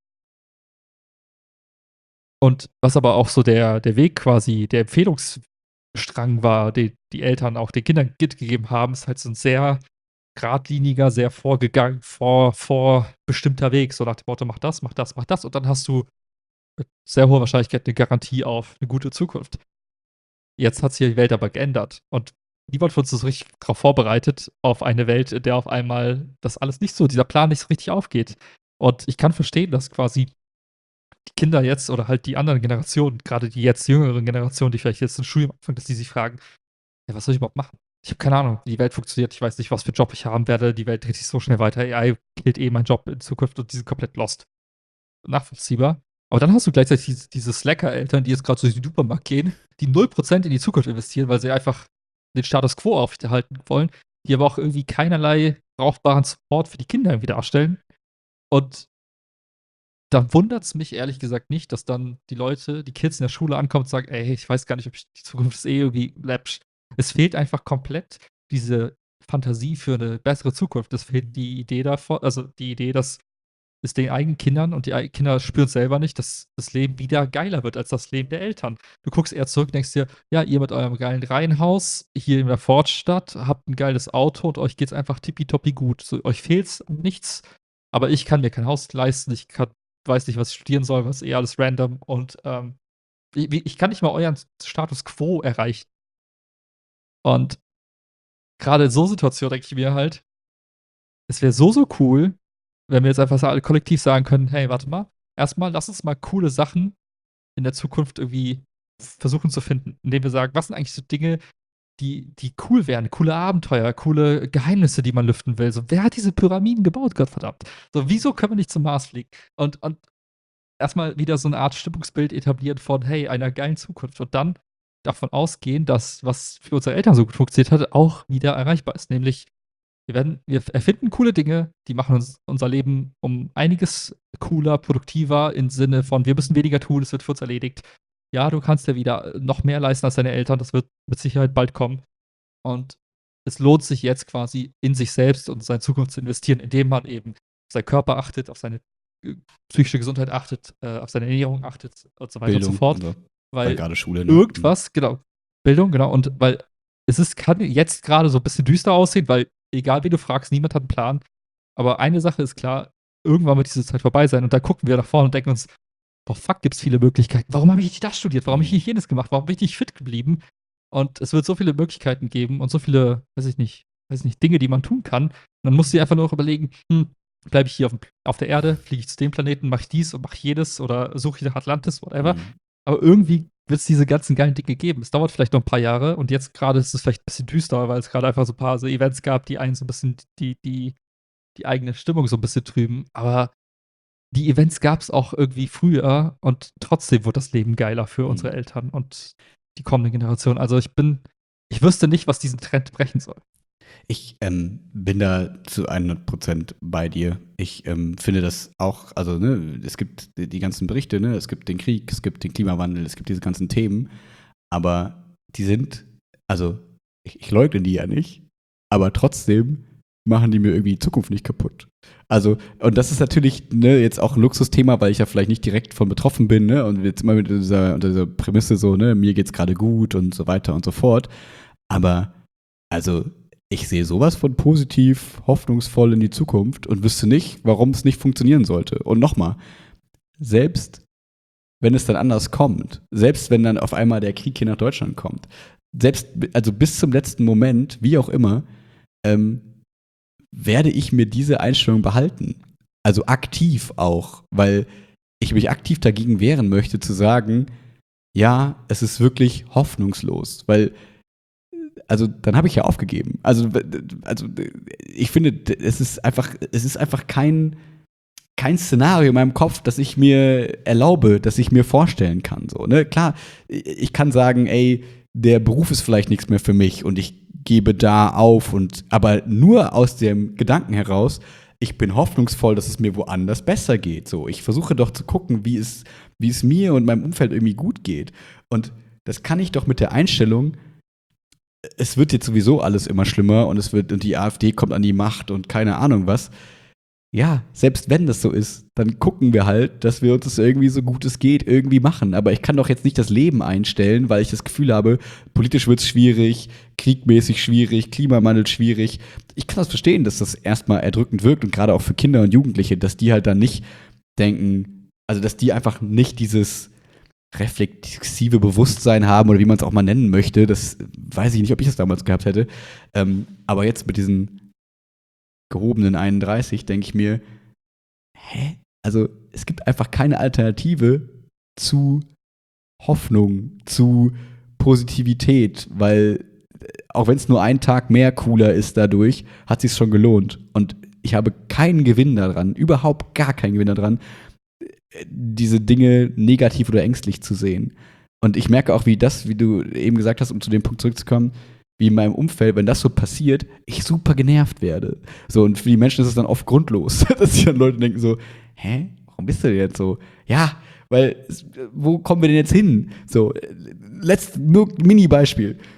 Und was aber auch so der, der Weg quasi, der Empfehlungsstrang war, den die Eltern auch den Kindern mitgegeben haben, ist halt so ein sehr geradliniger, sehr vorgegangen, vor, vorbestimmter Weg. So nach dem Motto, mach das, mach das, mach das. Und dann hast du mit sehr hoher Wahrscheinlichkeit eine Garantie auf eine gute Zukunft. Jetzt hat sich die Welt aber geändert. Und niemand von uns ist so richtig darauf vorbereitet, auf eine Welt, in der auf einmal das alles nicht so, dieser Plan nicht so richtig aufgeht. Und ich kann verstehen, dass quasi die Kinder jetzt oder halt die anderen Generationen, gerade die jetzt jüngeren Generationen, die vielleicht jetzt ein Studium anfangen, dass die sich fragen, ja, was soll ich überhaupt machen? Ich habe keine Ahnung, wie die Welt funktioniert, ich weiß nicht, was für Job ich haben werde, die Welt dreht sich so schnell weiter, A I killt eh meinen Job in Zukunft und die sind komplett lost. Nachvollziehbar. Aber dann hast du gleichzeitig diese, diese Slacker-Eltern, die jetzt gerade so durch den Supermarkt gehen, die null Prozent in die Zukunft investieren, weil sie einfach den Status quo aufrechterhalten wollen, die aber auch irgendwie keinerlei brauchbaren Support für die Kinder irgendwie darstellen. Und dann wundert es mich ehrlich gesagt nicht, dass dann die Leute, die Kids in der Schule ankommen und sagen, ey, ich weiß gar nicht, ob ich die Zukunft ist eh irgendwie läppsch. Es fehlt einfach komplett diese Fantasie für eine bessere Zukunft. Es fehlt die Idee davon, also die Idee, dass es den eigenen Kindern und die ei Kinder spüren es selber nicht, dass das Leben wieder geiler wird als das Leben der Eltern. Du guckst eher zurück, denkst dir: „Ja, ihr mit eurem geilen Reihenhaus hier in der Vorstadt, habt 'n geiles Auto und euch geht's einfach tippitoppi gut. So, euch fehlt's an nichts, aber ich kann mir kein Haus leisten, ich kann weiß nicht, was ich studieren soll, was eh alles random und, ähm, wie wie ich kann nicht mal euren Status quo erreichen." Und grade in so Situationen denke ich mir halt, es wäre so, so cool, wenn wir jetzt einfach so alle kollektiv sagen können: „Hey, warte mal, erst mal lass uns mal coole Sachen in der Zukunft irgendwie versuchen zu finden." Indem wir sagen: „Was sind eigentlich so Dinge, die die cool wären, coole Abenteuer, coole Geheimnisse, die man lüften will?" So, wer hat diese Pyramiden gebaut, Gottverdammt? So, wieso können wir nicht zum Mars fliegen? Und und erst mal wieder so 'ne Art Stimmungsbild etablieren von: „Hey, einer geilen Zukunft." Und dann davon ausgehen, dass, was für unsere Eltern so gut funktioniert hat, auch wieder erreichbar ist. Nämlich, wir werden wir erfinden coole Dinge, die machen uns unser Leben um einiges cooler, produktiver im Sinne von: Wir müssen weniger tun, es wird für uns erledigt. Ja, du kannst dir wieder noch mehr leisten als deine Eltern, das wird mit Sicherheit bald kommen. Und es lohnt sich jetzt quasi in sich selbst und seine Zukunft zu investieren, indem man eben auf seinen Körper achtet, auf seine, äh, psychische Gesundheit achtet, äh, auf seine Ernährung achtet und so weiter und so Bildung fort. und so. Weil Weil gerade Schule, ne? Mhm. irgendwas genau, Bildung, genau, und weil es ist kann jetzt grade so 'n bisschen düster aussehen, weil egal wen du fragst, niemand hat 'n Plan. Aber eine Sache ist klar, irgendwann wird diese Zeit vorbei sein und dann gucken wir nach vorne und denken uns: „Boah, fuck, gibt's viele Möglichkeiten. Warum habe ich nicht das studiert? Warum habe ich Mhm. nicht jenes gemacht? Warum bin ich nicht fit geblieben?" Und es wird so viele Möglichkeiten geben und so viele, weiß ich nicht weiß ich nicht, Dinge, die man tun kann. Und dann musst du dir einfach nur noch überlegen: „Hm, bleibe ich hier aufm auf der Erde? Fliege ich zu dem Planeten? Mache ich dies und mache jedes oder suche ich nach Atlantis?" Whatever. Mhm. Aber irgendwie wird's diese ganzen geilen Dinge geben. Es dauert vielleicht noch 'n paar Jahre und jetzt grade ist es vielleicht 'n bisschen düster, weil es grade einfach so 'n paar so Events gab, die einen so 'n bisschen die die die eigene Stimmung so 'n bisschen trüben. Aber die Events gab's auch irgendwie früher und trotzdem wurde das Leben geiler für unsere Mhm. Eltern und die kommenden Generationen. Also, ich bin ich wüsste nicht, was diesen Trend brechen soll. Ich, ähm, bin da zu hundert Prozent bei dir. Ich, ähm, finde das auch, also, ne, es gibt die die ganzen Berichte, ne? Es gibt den Krieg, es gibt den Klimawandel, es gibt diese ganzen Themen, aber die sind, also, ich ich leugne die ja nicht, aber trotzdem machen die mir irgendwie die Zukunft nicht kaputt. Also, und das ist natürlich, ne, jetzt auch 'n Luxusthema, weil ich ja vielleicht nicht direkt von betroffen bin, ne, und jetzt immer mit dieser unter dieser Prämisse so, ne, mir geht's grade gut und so weiter und so fort. Aber, also, ich sehe so was von positiv, hoffnungsvoll in die Zukunft und wüsste nicht, warum's nicht funktionieren sollte. Und noch mal, selbst wenn es dann anders kommt, selbst wenn dann auf einmal der Krieg hier nach Deutschland kommt, selbst b also, bis zum letzten Moment, wie auch immer, ähm, werde ich mir diese Einstellung behalten. Also, aktiv auch, weil ich mich aktiv dagegen wehren möchte zu sagen: „Ja, es ist wirklich hoffnungslos." Weil, also, dann habe ich ja aufgegeben. Also, w d also, d ich finde, d es ist einfach es ist einfach kein kein Szenario in meinem Kopf, das ich mir erlaube, das ich mir vorstellen kann, so, ne? Klar, i ich kann sagen: „Ey, der Beruf ist vielleicht nix mehr für mich und ich gebe da auf", und aber nur aus dem Gedanken heraus: „Ich bin hoffnungsvoll, dass es mir woanders besser geht." So, ich versuche doch zu gucken, wie es wie es mir und meinem Umfeld irgendwie gut geht. Und das kann ich doch mit der Einstellung: „Es wird jetzt sowieso alles immer schlimmer und es wird und die AfD kommt an die Macht und keine Ahnung was." Ja, selbst wenn das so ist, dann gucken wir halt, dass wir uns das irgendwie so gut es geht irgendwie machen. Aber ich kann doch jetzt nicht das Leben einstellen, weil ich das Gefühl habe, politisch wird's schwierig, kriegmäßig schwierig, Klimawandel schwierig. Ich kann das verstehen, dass das erst mal erdrückend wirkt und grade auch für Kinder und Jugendliche, dass die halt dann nicht denken, also, dass die einfach nicht dieses reflexive Bewusstsein haben oder wie man's auch mal nennen möchte. Das weiß ich nicht, ob ich das damals gehabt hätte. Ähm, aber jetzt mit diesen gehobenen einunddreißig denke ich mir: „Hä? Also, es gibt einfach keine Alternative zu Hoffnung, zu Positivität, weil, äh, auch wenn's nur ein Tag mehr cooler ist dadurch, hat sich's schon gelohnt." Und ich habe keinen Gewinn da dran, überhaupt gar keinen Gewinn da dran, äh, diese Dinge negativ oder ängstlich zu sehen. Und ich merke auch, wie das, wie du eben gesagt hast, um zu dem Punkt zurückzukommen, wie in meinem Umfeld, wenn das so passiert, ich super genervt werde. So, und für die Menschen ist es dann oft grundlos, dass sich dann Leute denken so: „Hä, warum bist du denn jetzt so?" Ja, weil es wo kommen wir denn jetzt hin? So, äh, letzt nur Mini-Beispiel.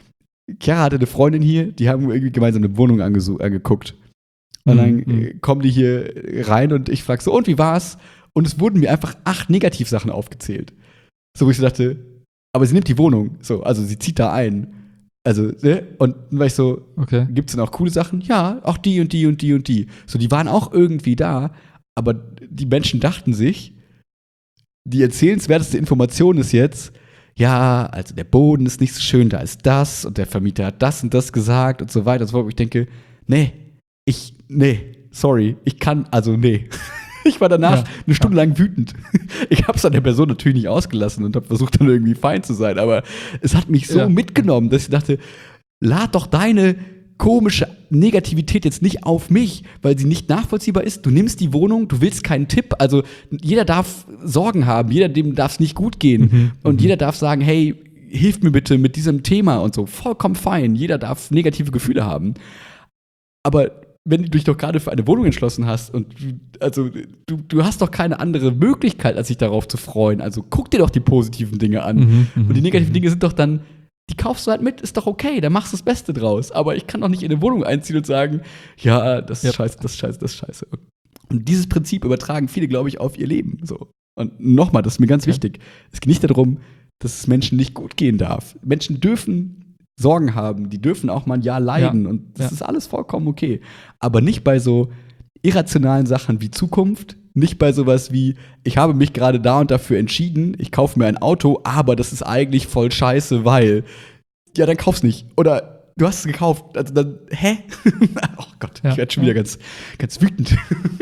Chiara hatte eine Freundin hier, die haben irgendwie gemeinsam eine Wohnung angesu- angeguckt. Und dann Mhm. äh, kommen die hier rein und ich frage so, und wie war's? Und es wurden mir einfach acht Negativsachen aufgezählt. So, wo ich so dachte, aber sie nimmt die Wohnung. So, also sie zieht da ein. Also, ne? Und dann war ich so, Okay. gibt's denn auch coole Sachen? Ja, auch die und die und die und die. So, die waren auch irgendwie da, aber die Menschen dachten sich, die erzählenswerteste Information ist jetzt, ja, also der Boden ist nicht so schön, da ist das und der Vermieter hat das und das gesagt und so weiter und so fort. Wo ich denke, nee, ich, nee, sorry, ich kann, also nee. Ich war danach Ja. eine Stunde lang wütend. Ich habe es an der Person natürlich nicht ausgelassen und habe versucht, dann irgendwie fein zu sein. Aber es hat mich so Ja. mitgenommen, dass ich dachte, lad doch deine komische Negativität jetzt nicht auf mich, weil sie nicht nachvollziehbar ist. Du nimmst die Wohnung, du willst keinen Tipp. Also jeder darf Sorgen haben, jeder dem darf es nicht gut gehen. Mhm. Und Mhm. jeder darf sagen, hey, hilf mir bitte mit diesem Thema und so. Vollkommen fein. Jeder darf negative Gefühle haben. Aber wenn du dich doch gerade für eine Wohnung entschlossen hast und du- also du, du hast doch keine andere Möglichkeit, als sich darauf zu freuen. Also guck dir doch die positiven Dinge an. Mhm. Mhm. Und die negativen Mhm. Dinge sind doch dann, die kaufst du halt mit, ist doch okay, dann machst du das Beste draus. Aber ich kann doch nicht in eine Wohnung einziehen und sagen, ja, das ist Yep. scheiße, das ist scheiße, das ist scheiße. Und dieses Prinzip übertragen viele, glaube ich, auf ihr Leben. So. Und nochmal, das ist mir ganz Okay. wichtig. Es geht nicht darum, dass es Menschen nicht gut gehen darf. Menschen dürfen Sorgen haben, die dürfen auch mal ein Jahr leiden und das Ja. ist alles vollkommen okay. Aber nicht bei so irrationalen Sachen wie Zukunft, nicht bei sowas wie, ich habe mich gerade da und dafür entschieden, ich kaufe mir ein Auto, aber das ist eigentlich voll scheiße, weil, ja, dann kauf's nicht. Oder du hast es gekauft, also dann, hä? Oh Gott, Ja. ich werde schon Ja. wieder ganz, ganz wütend.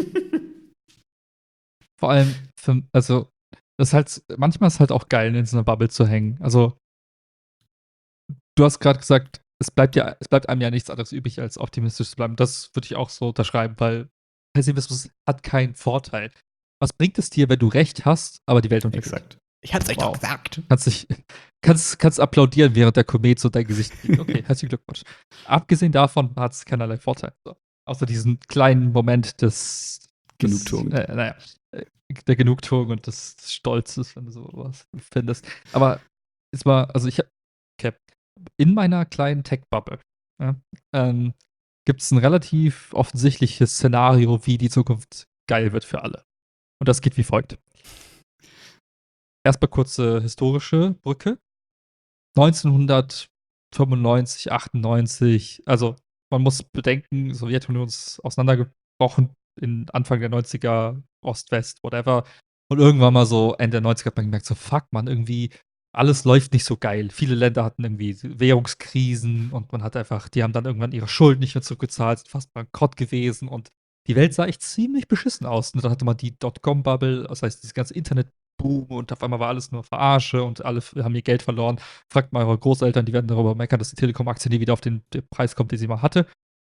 Vor allem, für, also, das ist halt, manchmal ist es halt auch geil, in so einer Bubble zu hängen. Also, du hast gerade gesagt, es bleibt ja, es bleibt einem ja nichts anderes übrig, als optimistisch zu bleiben. Das würde ich auch so unterschreiben, weil Pessimismus hat keinen Vorteil. Was bringt es dir, wenn du recht hast, aber die Welt untergeht? Exakt. Ich hab's euch Wow. doch gesagt. Kannst dich, kannst, kannst applaudieren, während der Komet so dein Gesicht fliegt. Okay, herzlichen Glückwunsch. Abgesehen davon hat es keinerlei Vorteil. So. Außer diesen kleinen Moment des, des Genugtuung. Äh, naja, äh, der Genugtuung und des, des Stolzes, wenn du sowas findest. Aber es war, also ich hab, okay, in meiner kleinen Tech-Bubble ja, ähm, gibt es ein relativ offensichtliches Szenario, wie die Zukunft geil wird für alle. Und das geht wie folgt. Erstmal kurze historische Brücke. neunzehnhundertfünfundneunzig, achtundneunzig, also man muss bedenken, Sowjetunion ist auseinandergebrochen in Anfang der neunziger, Ost-West, whatever. Und irgendwann mal so Ende der neunziger hat man gemerkt, so fuck, man, irgendwie alles läuft nicht so geil. Viele Länder hatten irgendwie Währungskrisen und man hat einfach, die haben dann irgendwann ihre Schulden nicht mehr zurückgezahlt, sind fast bankrott gewesen und die Welt sah echt ziemlich beschissen aus. Und dann hatte man die Dotcom-Bubble, das heißt, dieses ganze Internetboom und auf einmal war alles nur Verarsche und alle f- haben ihr Geld verloren. Fragt mal eure Großeltern, die werden darüber meckern, dass die Telekom-Aktie nie wieder auf den, den Preis kommt, den sie mal hatte.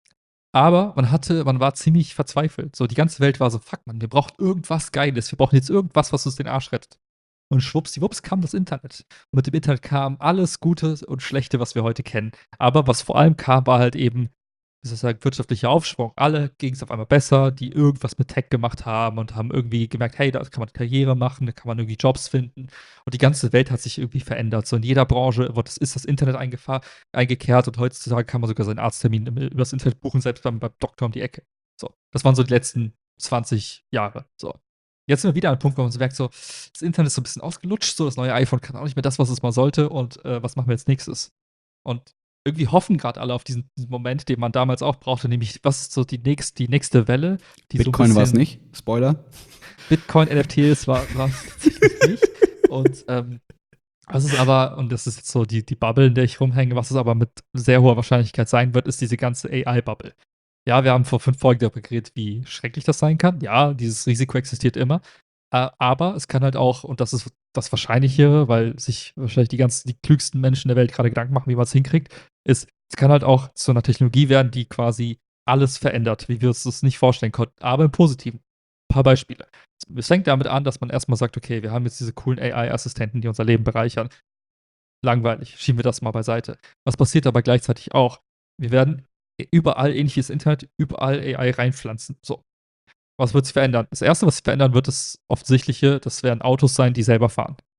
Aber man hatte, man war ziemlich verzweifelt. So, die ganze Welt war so, fuck man, wir brauchen irgendwas Geiles. Wir brauchen jetzt irgendwas, was uns den Arsch rettet. Und schwuppsdiwupps kam das Internet. Und mit dem Internet kam alles Gute und Schlechte, was wir heute kennen. Aber was vor allem kam, war halt eben, wie soll ich sagen, wirtschaftlicher Aufschwung. Alle ging es auf einmal besser, die irgendwas mit Tech gemacht haben und haben irgendwie gemerkt, hey, da kann man Karriere machen, da kann man irgendwie Jobs finden. Und die ganze Welt hat sich irgendwie verändert. So in jeder Branche wird, das ist das Internet eingefahr, eingekehrt und heutzutage kann man sogar seinen Arzttermin im- übers Internet buchen, selbst beim, beim Doktor um die Ecke. So, das waren so die letzten zwanzig Jahre. So. Jetzt sind wir wieder an einem Punkt, wo man so merkt, so, das Internet ist so ein bisschen ausgelutscht, so das neue iPhone kann auch nicht mehr das, was es mal sollte und äh, was machen wir jetzt nächstes? Und irgendwie hoffen gerade alle auf diesen, diesen Moment, den man damals auch brauchte, nämlich, was ist so die, nächst, die nächste Welle? Die Bitcoin so war ein es bisschen nicht. Spoiler. Bitcoin, N F Ts war war es tatsächlich nicht. Und ähm, was ist aber, und das ist jetzt so die, die Bubble, in der ich rumhänge, was es aber mit sehr hoher Wahrscheinlichkeit sein wird, ist diese ganze A I-Bubble. Ja, wir haben vor fünf Folgen darüber geredet, wie schrecklich das sein kann. Ja, dieses Risiko existiert immer. Äh, aber es kann halt auch, und das ist das Wahrscheinliche, weil sich wahrscheinlich die ganzen, die klügsten Menschen der Welt gerade Gedanken machen, wie man es hinkriegt, ist, es kann halt auch zu einer Technologie werden, die quasi alles verändert, wie wir uns das nicht vorstellen konnten, aber im Positiven. Ein paar Beispiele. Es fängt damit an, dass man erstmal sagt, okay, wir haben jetzt diese coolen A I-Assistenten, die unser Leben bereichern. Langweilig, schieben wir das mal beiseite. Was passiert aber gleichzeitig auch? Wir werden überall ähnliches Internet, überall A I reinpflanzen. So, was wird sich verändern? Das Erste, was sich verändern wird, ist offensichtliche, das werden Autos sein, die selber fahren.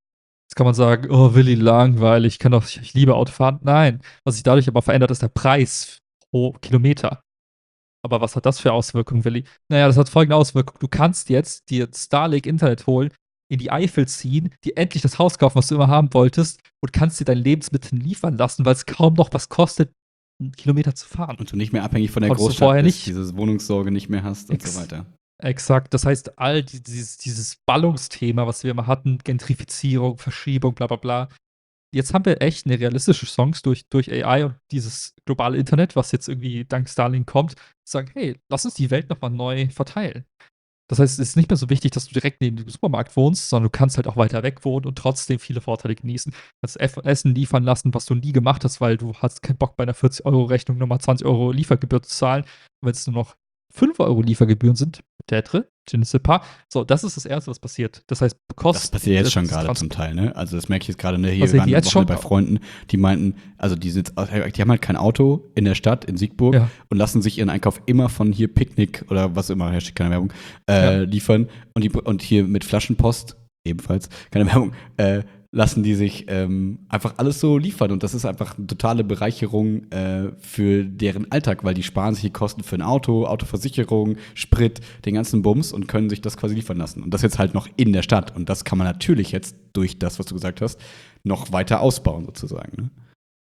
Jetzt kann man sagen, oh, Willi, langweilig, ich kann doch, ich, ich liebe Autofahren. Nein, was sich dadurch aber verändert, ist der Preis pro Kilometer. Aber was hat das für Auswirkungen, Willi? Naja, das hat folgende Auswirkungen. Du kannst jetzt dir Starlink Internet holen, in die Eifel ziehen, dir endlich das Haus kaufen, was du immer haben wolltest, und kannst dir deine Lebensmittel liefern lassen, weil es kaum noch was kostet, einen Kilometer zu fahren. Und du nicht mehr abhängig von der Konntest du Großstadt vorher bist, nicht. diese Wohnungssorge nicht mehr hast und Ex so weiter. Exakt. Das heißt, all die, dieses, dieses Ballungsthema, was wir immer hatten, Gentrifizierung, Verschiebung, bla bla bla. Jetzt haben wir echt eine realistische Chance durch, durch A I und dieses globale Internet, was jetzt irgendwie dank Starlink kommt, zu sagen, hey, lass uns die Welt nochmal neu verteilen. Das heißt, es ist nicht mehr so wichtig, dass du direkt neben dem Supermarkt wohnst, sondern du kannst halt auch weiter weg wohnen und trotzdem viele Vorteile genießen. Du kannst Eff- Essen liefern lassen, was du nie gemacht hast, weil du hast keinen Bock, bei einer vierzig-Euro-Rechnung nochmal zwanzig Euro Liefergebühr zu zahlen. Wenn es nur noch fünf Euro Liefergebühren sind, peut-être, je ne sais pas. So, das ist das Erste, was passiert. Das heißt, Das Kosten. passiert jetzt schon das gerade Trans- zum Teil, ne? Also das merke ich jetzt gerade, ne? Hier, wir Passiert waren am jetzt Wochenende schon? bei Freunden, die meinten, also die, sind, die haben halt kein Auto in der Stadt, in Siegburg, Ja. und lassen sich ihren Einkauf immer von hier Picknick oder was immer, Hashtag keine Werbung, äh, Ja. liefern. Und, die, und hier mit Flaschenpost, ebenfalls, keine Werbung, äh, lassen die sich ähm, einfach alles so liefern. Und das ist einfach eine totale Bereicherung äh, für deren Alltag, weil die sparen sich die Kosten für ein Auto, Autoversicherung, Sprit, den ganzen Bums und können sich das quasi liefern lassen. Und das jetzt halt noch in der Stadt. Und das kann man natürlich jetzt durch das, was du gesagt hast, noch weiter ausbauen sozusagen. Ne?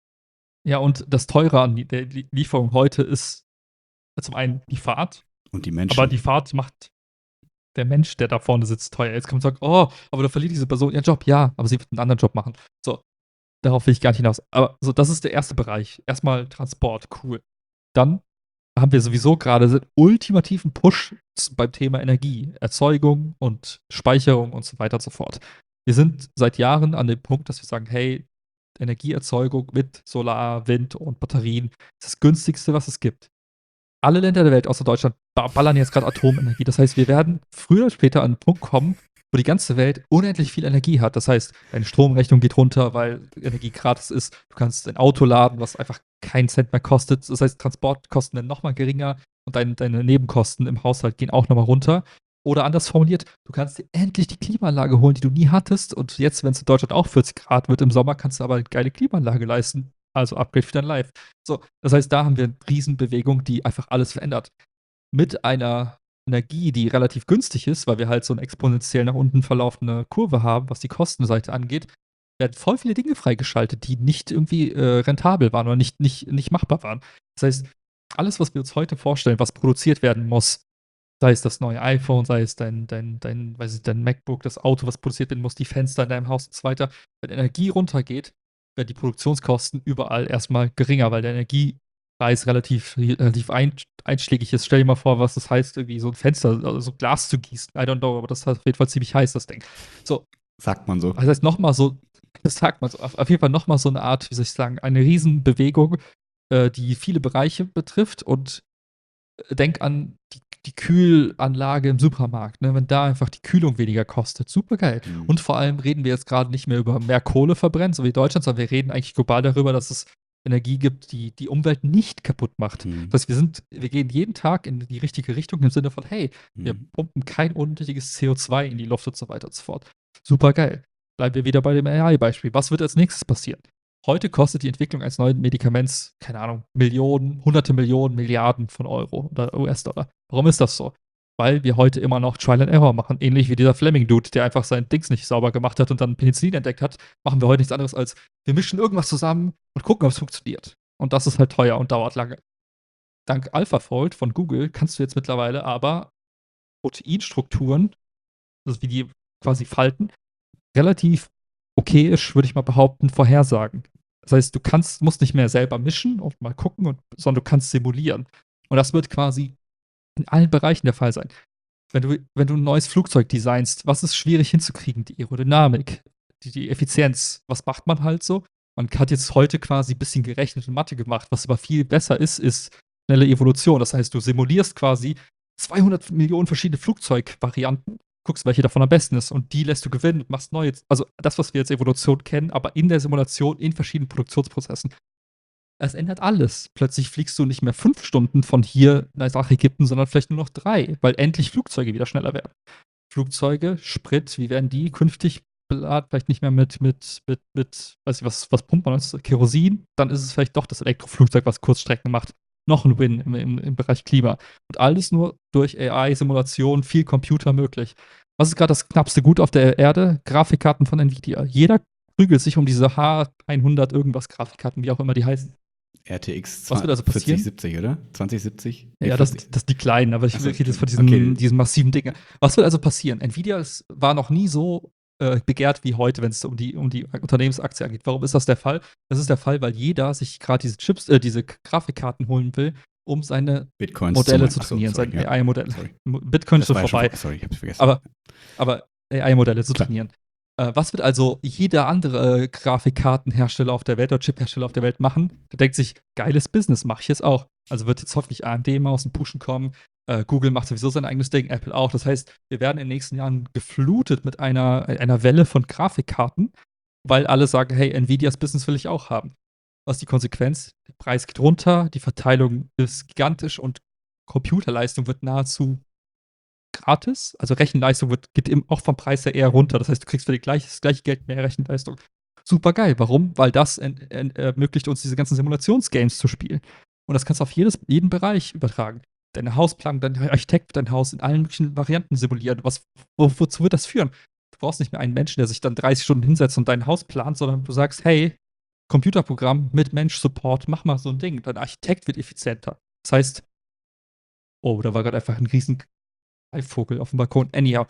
Ja, und das Teure an die- der Lie- Lieferung heute ist zum einen die Fahrt, Und die Menschen. aber die Fahrt macht der Mensch, der da vorne sitzt, teuer. Jetzt kann man sagen, oh, aber da verliert diese Person ihren Job. Ja, aber sie wird einen anderen Job machen. So, darauf will ich gar nicht hinaus. Aber so, das ist der erste Bereich. Erstmal Transport, cool. Dann haben wir sowieso gerade den ultimativen Push beim Thema Energie, Erzeugung und Speicherung und so weiter und so fort. Wir sind seit Jahren an dem Punkt, dass wir sagen, hey, Energieerzeugung mit Solar, Wind und Batterien ist das günstigste, was es gibt. Alle Länder der Welt außer Deutschland ba- ballern jetzt gerade Atomenergie. Das heißt, wir werden früher oder später an einen Punkt kommen, wo die ganze Welt unendlich viel Energie hat. Das heißt, deine Stromrechnung geht runter, weil Energie gratis ist. Du kannst ein Auto laden, was einfach keinen Cent mehr kostet. Das heißt, Transportkosten werden nochmal geringer und dein, deine Nebenkosten im Haushalt gehen auch nochmal runter. Oder anders formuliert, du kannst dir endlich die Klimaanlage holen, die du nie hattest. Und jetzt, wenn es in Deutschland auch vierzig Grad wird im Sommer, kannst du aber eine geile Klimaanlage leisten. Also Upgrade für dein Life. So, das heißt, da haben wir eine Riesenbewegung, die einfach alles verändert. Mit einer Energie, die relativ günstig ist, weil wir halt so eine exponentiell nach unten verlaufende Kurve haben, was die Kostenseite angeht, werden voll viele Dinge freigeschaltet, die nicht irgendwie äh, rentabel waren oder nicht, nicht, nicht machbar waren. Das heißt, alles, was wir uns heute vorstellen, was produziert werden muss, sei es das neue iPhone, sei es dein, dein, dein, weiß ich, dein MacBook, das Auto, was produziert werden muss, die Fenster in deinem Haus und so weiter, wenn Energie runtergeht, werden die Produktionskosten überall erstmal geringer, weil der Energiepreis relativ, relativ ein, einschlägig ist. Stell dir mal vor, was das heißt, irgendwie so ein Fenster, also so Glas zu gießen. I don't know, aber das ist auf jeden Fall ziemlich heiß, das Ding. So, Sagt man so. das heißt nochmal so, das sagt man so, auf, auf jeden Fall nochmal so eine Art, wie soll ich sagen, eine Riesenbewegung, äh, die viele Bereiche betrifft und äh, denk an die, die Kühlanlage im Supermarkt, ne? Wenn da einfach die Kühlung weniger kostet, super geil. Mhm. Und vor allem reden wir jetzt gerade nicht mehr über mehr Kohle verbrennen, so wie Deutschland, sondern wir reden eigentlich global darüber, dass es Energie gibt, die die Umwelt nicht kaputt macht. Mhm. Das heißt, wir sind, wir gehen jeden Tag in die richtige Richtung im Sinne von, hey, wir Mhm. pumpen kein unnötiges C O zwei in die Luft und so weiter und so fort. Super geil. Bleiben wir wieder bei dem A I-Beispiel. Was wird als nächstes passieren? Heute kostet die Entwicklung eines neuen Medikaments, keine Ahnung, Millionen, hunderte Millionen, Milliarden von Euro oder U S-Dollar. Warum ist das so? Weil wir heute immer noch Trial and Error machen. Ähnlich wie dieser Fleming-Dude, der einfach sein Dings nicht sauber gemacht hat und dann Penicillin entdeckt hat, machen wir heute nichts anderes als, wir mischen irgendwas zusammen und gucken, ob es funktioniert. Und das ist halt teuer und dauert lange. Dank AlphaFold von Google kannst du jetzt mittlerweile aber Proteinstrukturen, also wie die quasi falten, relativ okayisch, würde ich mal behaupten, vorhersagen. Das heißt, du kannst, musst nicht mehr selber mischen und mal gucken, und, sondern du kannst simulieren. Und das wird quasi in allen Bereichen der Fall sein. Wenn du, wenn du ein neues Flugzeug designst, was ist schwierig hinzukriegen? Die Aerodynamik, die, die Effizienz. Was macht man halt so? Man hat jetzt heute quasi ein bisschen gerechnet und Mathe gemacht. Was aber viel besser ist, ist schnelle Evolution. Das heißt, du simulierst quasi zweihundert Millionen verschiedene Flugzeugvarianten, guckst, welche davon am besten ist und die lässt du gewinnen und machst neue. Also das, was wir als Evolution kennen, aber in der Simulation in verschiedenen Produktionsprozessen. Es ändert alles. Plötzlich fliegst du nicht mehr fünf Stunden von hier nach Ägypten, sondern vielleicht nur noch drei, weil endlich Flugzeuge wieder schneller werden. Flugzeuge, Sprit, wie werden die künftig beladen, vielleicht nicht mehr mit, mit, mit, mit, weiß ich, was, was pumpt man als Kerosin, dann ist es vielleicht doch das Elektroflugzeug, was Kurzstrecken macht. Noch ein Win im, im, im Bereich Klima. Und alles nur durch A I-Simulation, viel Computer möglich. Was ist gerade das knappste Gut auf der Erde? Grafikkarten von Nvidia. Jeder prügelt sich um diese H hundert irgendwas Grafikkarten, wie auch immer die heißen. R T X Was wird also passieren? vierzig siebzig, oder? zwanzig siebzig? Nee, Ja, das, vierzig. das die kleinen, aber ich Ach so, rede jetzt von diesen, okay. diesen massiven Dingen. Was wird also passieren? Nvidia ist, war noch nie so äh, begehrt wie heute, wenn es um die, um die Unternehmensaktie geht. Warum ist das der Fall? Das ist der Fall, weil jeder sich gerade diese Chips, äh, diese Grafikkarten holen will, um seine Bitcoins Modelle zu, zu Ach so, trainieren, sorry, seine ja. A I-Modelle. Sorry. Bitcoin ist schon war ja vorbei. Schon, sorry, ich hab's vergessen. Aber, aber A I-Modelle zu Klar. trainieren. Äh, was wird also jeder andere Grafikkartenhersteller auf der Welt oder Chiphersteller auf der Welt machen? Der denkt sich, geiles Business, mache ich jetzt auch. Also wird jetzt hoffentlich A M D mal aus dem Pushen kommen. Äh, Google macht sowieso sein eigenes Ding, Apple auch. Das heißt, wir werden in den nächsten Jahren geflutet mit einer, einer Welle von Grafikkarten, weil alle sagen, hey, Nvidias Business will ich auch haben. Was ist die Konsequenz? Der Preis geht runter, die Verteilung ist gigantisch und Computerleistung wird nahezu gratis. Also Rechenleistung wird, geht im, auch vom Preis her eher runter. Das heißt, du kriegst für die gleiche, das gleiche Geld mehr Rechenleistung. Super geil. Warum? Weil das en, en, ermöglicht uns, diese ganzen Simulationsgames zu spielen. Und das kannst du auf jedes, jeden Bereich übertragen. Deine Hausplanung, dein Architekt wird dein Haus in allen möglichen Varianten simulieren. Was, wo, wozu wird das führen? Du brauchst nicht mehr einen Menschen, der sich dann dreißig Stunden hinsetzt und dein Haus plant, sondern du sagst, hey, Computerprogramm mit Mensch-Support, mach mal so ein Ding. Dein Architekt wird effizienter. Das heißt, oh, da war gerade einfach ein riesen Vogel auf dem Balkon. Anyhow.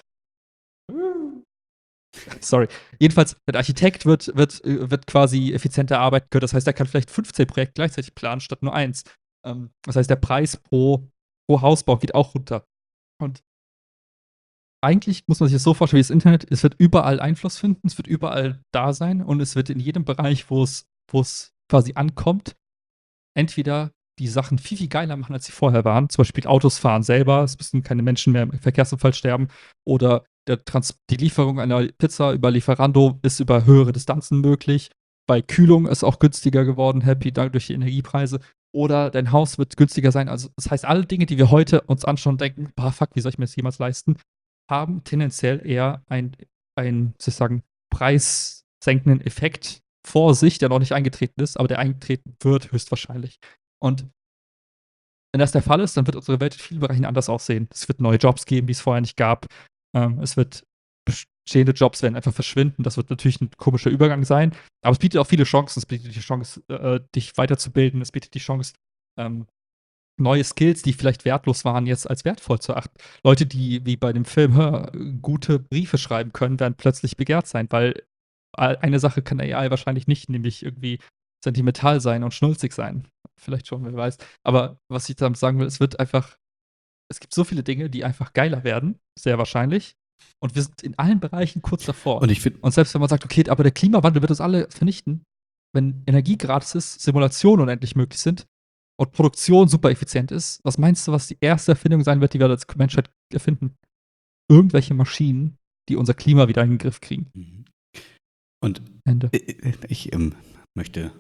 Sorry. Jedenfalls, der Architekt wird, wird, wird quasi effizienter arbeiten können. Das heißt, er kann vielleicht fünfzehn Projekte gleichzeitig planen, statt nur eins. Ähm, das heißt, der Preis pro, pro Hausbau geht auch runter. Und eigentlich muss man sich das so vorstellen wie das Internet. Es wird überall Einfluss finden, es wird überall da sein und es wird in jedem Bereich, wo es, wo es quasi ankommt, entweder die Sachen viel, viel geiler machen, als sie vorher waren. Zum Beispiel Autos fahren selber, es müssen keine Menschen mehr im Verkehrsunfall sterben. Oder der Trans- die Lieferung einer Pizza über Lieferando ist über höhere Distanzen möglich. Bei Kühlung ist auch günstiger geworden, happy, dank durch die Energiepreise. Oder dein Haus wird günstiger sein. Also das heißt, alle Dinge, die wir heute uns anschauen und denken, bah, fuck, wie soll ich mir das jemals leisten, haben tendenziell eher einen, ein, sozusagen, preissenkenden Effekt vor sich, der noch nicht eingetreten ist, aber der eingetreten wird höchstwahrscheinlich. Und wenn das der Fall ist, dann wird unsere Welt in vielen Bereichen anders aussehen. Es wird neue Jobs geben, die es vorher nicht gab. Ähm, es wird bestehende Jobs werden einfach verschwinden. Das wird natürlich ein komischer Übergang sein. Aber es bietet auch viele Chancen. Es bietet die Chance, äh, dich weiterzubilden. Es bietet die Chance, ähm, neue Skills, die vielleicht wertlos waren, jetzt als wertvoll zu achten. Leute, die wie bei dem Film hör, gute Briefe schreiben können, werden plötzlich begehrt sein, weil eine Sache kann A I wahrscheinlich nicht, nämlich irgendwie sentimental sein und schnulzig sein. Vielleicht schon, wer weiß. Aber was ich damit sagen will, es wird einfach, es gibt so viele Dinge, die einfach geiler werden, sehr wahrscheinlich. Und wir sind in allen Bereichen kurz davor. Und ich finde, Und selbst wenn man sagt, okay, aber der Klimawandel wird uns alle vernichten, wenn Energie gratis ist, Simulationen unendlich möglich sind und Produktion super effizient ist, was meinst du, was die erste Erfindung sein wird, die wir als Menschheit erfinden? Irgendwelche Maschinen, die unser Klima wieder in den Griff kriegen. Und Ende. ich ähm, möchte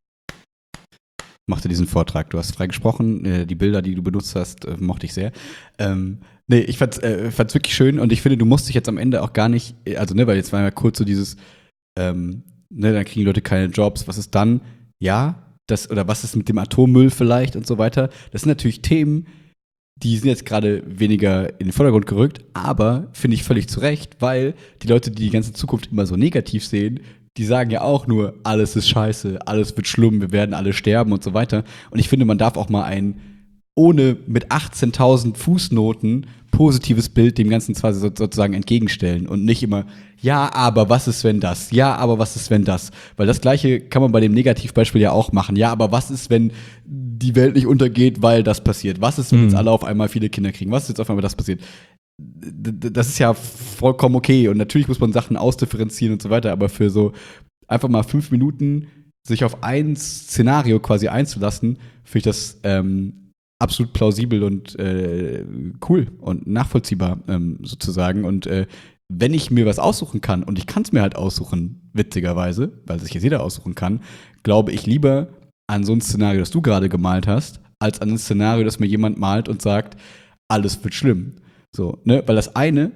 mochte diesen Vortrag. Du hast frei gesprochen, äh, die Bilder, die du benutzt hast, äh, mochte ich sehr. Ähm, nee, ich fand's, äh, fand's wirklich schön und ich finde, du musst dich jetzt am Ende auch gar nicht, also ne, weil jetzt war ja kurz so dieses, ähm, ne, dann kriegen Leute keine Jobs, was ist dann? Ja, das, oder was ist mit dem Atommüll vielleicht und so weiter. Das sind natürlich Themen, die sind jetzt gerade weniger in den Vordergrund gerückt, aber finde ich völlig zu Recht, weil die Leute, die die ganze Zukunft immer so negativ sehen, die sagen ja auch nur, alles ist scheiße, alles wird schlimm, wir werden alle sterben und so weiter. Und ich finde, man darf auch mal ein, ohne mit achtzehntausend Fußnoten, positives Bild dem Ganzen zwar so, sozusagen entgegenstellen und nicht immer, ja, aber was ist, wenn das? Ja, aber was ist, wenn das? Weil das Gleiche kann man bei dem Negativbeispiel ja auch machen. Ja, aber was ist, wenn die Welt nicht untergeht, weil das passiert? Was ist, wenn Mhm. jetzt alle auf einmal viele Kinder kriegen? Was ist jetzt auf einmal das passiert? Das ist ja vollkommen okay. Und natürlich muss man Sachen ausdifferenzieren und so weiter, aber für so einfach mal fünf Minuten sich auf ein Szenario quasi einzulassen, finde ich das ähm, absolut plausibel und äh, cool und nachvollziehbar ähm, sozusagen. Und äh, wenn ich mir was aussuchen kann, und ich kann es mir halt aussuchen, witzigerweise, weil sich jetzt jeder aussuchen kann, glaube ich lieber an so ein Szenario, das du gerade gemalt hast, als an ein Szenario, das mir jemand malt und sagt, alles wird schlimm. So, ne? Weil das eine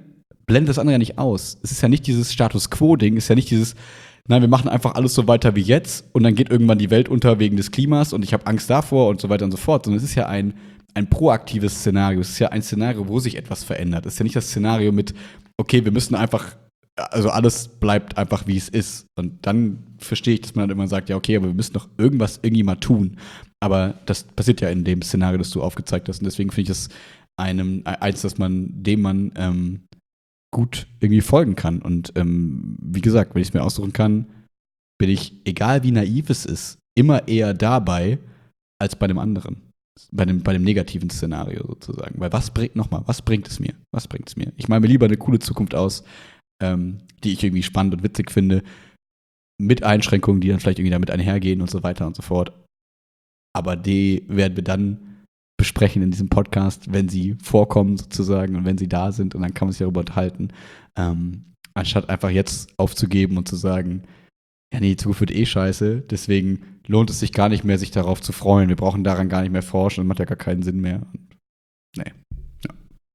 blendet das andere ja nicht aus. Es ist ja nicht dieses Status Quo-Ding, es ist ja nicht dieses, nein, wir machen einfach alles so weiter wie jetzt und dann geht irgendwann die Welt unter wegen des Klimas und ich habe Angst davor und so weiter und so fort. Sondern es ist ja ein, ein proaktives Szenario. Es ist ja ein Szenario, wo sich etwas verändert. Es ist ja nicht das Szenario mit, okay, wir müssen einfach, also alles bleibt einfach, wie es ist. Und dann verstehe ich, dass man dann immer sagt, ja, okay, aber wir müssen doch irgendwas irgendwie mal tun. Aber das passiert ja in dem Szenario, das du aufgezeigt hast. Und deswegen finde ich das einem, eins, dass man, dem man ähm, gut irgendwie folgen kann. Und ähm, wie gesagt, wenn ich es mir aussuchen kann, bin ich, egal wie naiv es ist, immer eher dabei als bei dem anderen. Bei dem, bei dem negativen Szenario sozusagen. Weil was bringt, nochmal, was bringt es mir? Was bringt es mir? Ich male mir lieber eine coole Zukunft aus, ähm, die ich irgendwie spannend und witzig finde, mit Einschränkungen, die dann vielleicht irgendwie damit einhergehen und so weiter und so fort. Aber die werden wir dann besprechen in diesem Podcast, wenn sie vorkommen sozusagen und wenn sie da sind und dann kann man sich darüber unterhalten, ähm, anstatt einfach jetzt aufzugeben und zu sagen, ja nee, die Zukunft wird eh scheiße, deswegen lohnt es sich gar nicht mehr, sich darauf zu freuen. Wir brauchen daran gar nicht mehr forschen, das macht ja gar keinen Sinn mehr. Und, nee. Ja.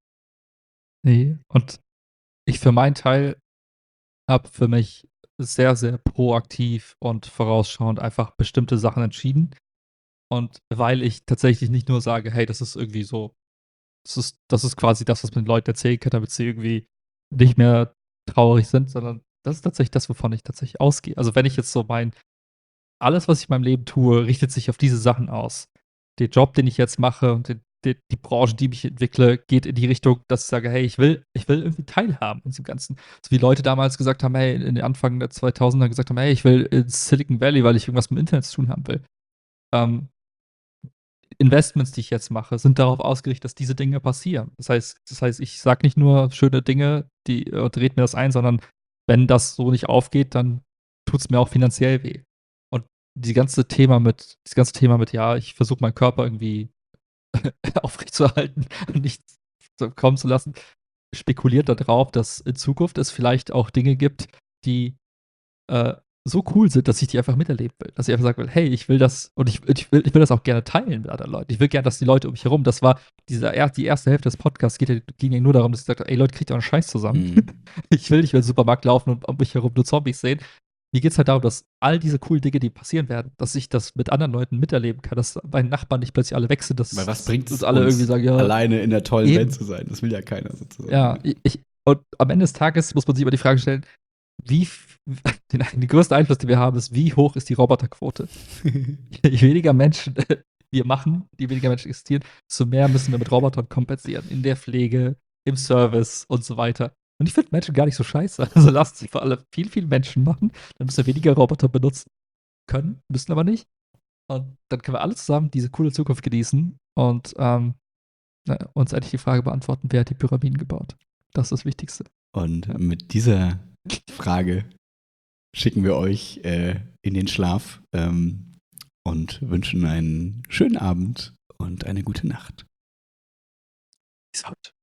Nee, und ich für meinen Teil habe für mich sehr, sehr proaktiv und vorausschauend einfach bestimmte Sachen entschieden. Und weil ich tatsächlich nicht nur sage, hey, das ist irgendwie so, das ist, das ist quasi das, was man den Leuten erzählen kann, damit sie irgendwie nicht mehr traurig sind, sondern das ist tatsächlich das, wovon ich tatsächlich ausgehe. Also wenn ich jetzt so mein, alles, was ich in meinem Leben tue, richtet sich auf diese Sachen aus. Der Job, den ich jetzt mache und die, die, die Branche, die mich entwickle, geht in die Richtung, dass ich sage, hey, ich will, ich will irgendwie teilhaben in diesem Ganzen. So wie Leute damals gesagt haben, hey, in den Anfang der zweitausender gesagt haben, hey, ich will ins Silicon Valley, weil ich irgendwas mit dem Internet zu tun haben will. Ähm, Investments, die ich jetzt mache, sind darauf ausgerichtet, dass diese Dinge passieren. Das heißt, das heißt, ich sage nicht nur schöne Dinge, die äh, dreht mir das ein, sondern wenn das so nicht aufgeht, dann tut es mir auch finanziell weh. Und die ganze Thema mit, das ganze Thema mit, ja, ich versuche meinen Körper irgendwie aufrechtzuerhalten und nicht so kommen zu lassen, spekuliert darauf, dass in Zukunft es vielleicht auch Dinge gibt, die äh, so cool sind, dass ich die einfach miterleben will. Dass ich einfach sagen will, hey, ich will das und ich, ich, will, ich will das auch gerne teilen mit anderen Leuten. Ich will gerne, dass die Leute um mich herum, das war dieser, die erste Hälfte des Podcasts, geht ja, ging ja nur darum, dass ich sagte, ey Leute, kriegt ihr euren Scheiß zusammen. Mhm. Ich will nicht mehr in den Supermarkt laufen und um mich herum nur Zombies sehen. Mir geht es halt darum, dass all diese coolen Dinge, die passieren werden, dass ich das mit anderen Leuten miterleben kann, dass meine Nachbarn nicht plötzlich alle weg sind, dass Weil was bringt es uns alle irgendwie sagen, ja, alleine in der tollen eben. Welt zu sein? Das will ja keiner sozusagen. Ja, ich, und am Ende des Tages muss man sich immer die Frage stellen, wie, den, den größten Einfluss, den wir haben, ist, wie hoch ist die Roboterquote? Je weniger Menschen wir machen, je weniger Menschen existieren, desto mehr müssen wir mit Robotern kompensieren. In der Pflege, im Service und so weiter. Und ich finde Menschen gar nicht so scheiße. Also lasst sie vor allem viel, viel Menschen machen. Dann müssen wir weniger Roboter benutzen können, müssen aber nicht. Und dann können wir alle zusammen diese coole Zukunft genießen und ähm, na, uns endlich die Frage beantworten, wer hat die Pyramiden gebaut? Das ist das Wichtigste. Und mit dieser Frage schicken wir euch äh, in den Schlaf ähm, und wünschen einen schönen Abend und eine gute Nacht. Peace out.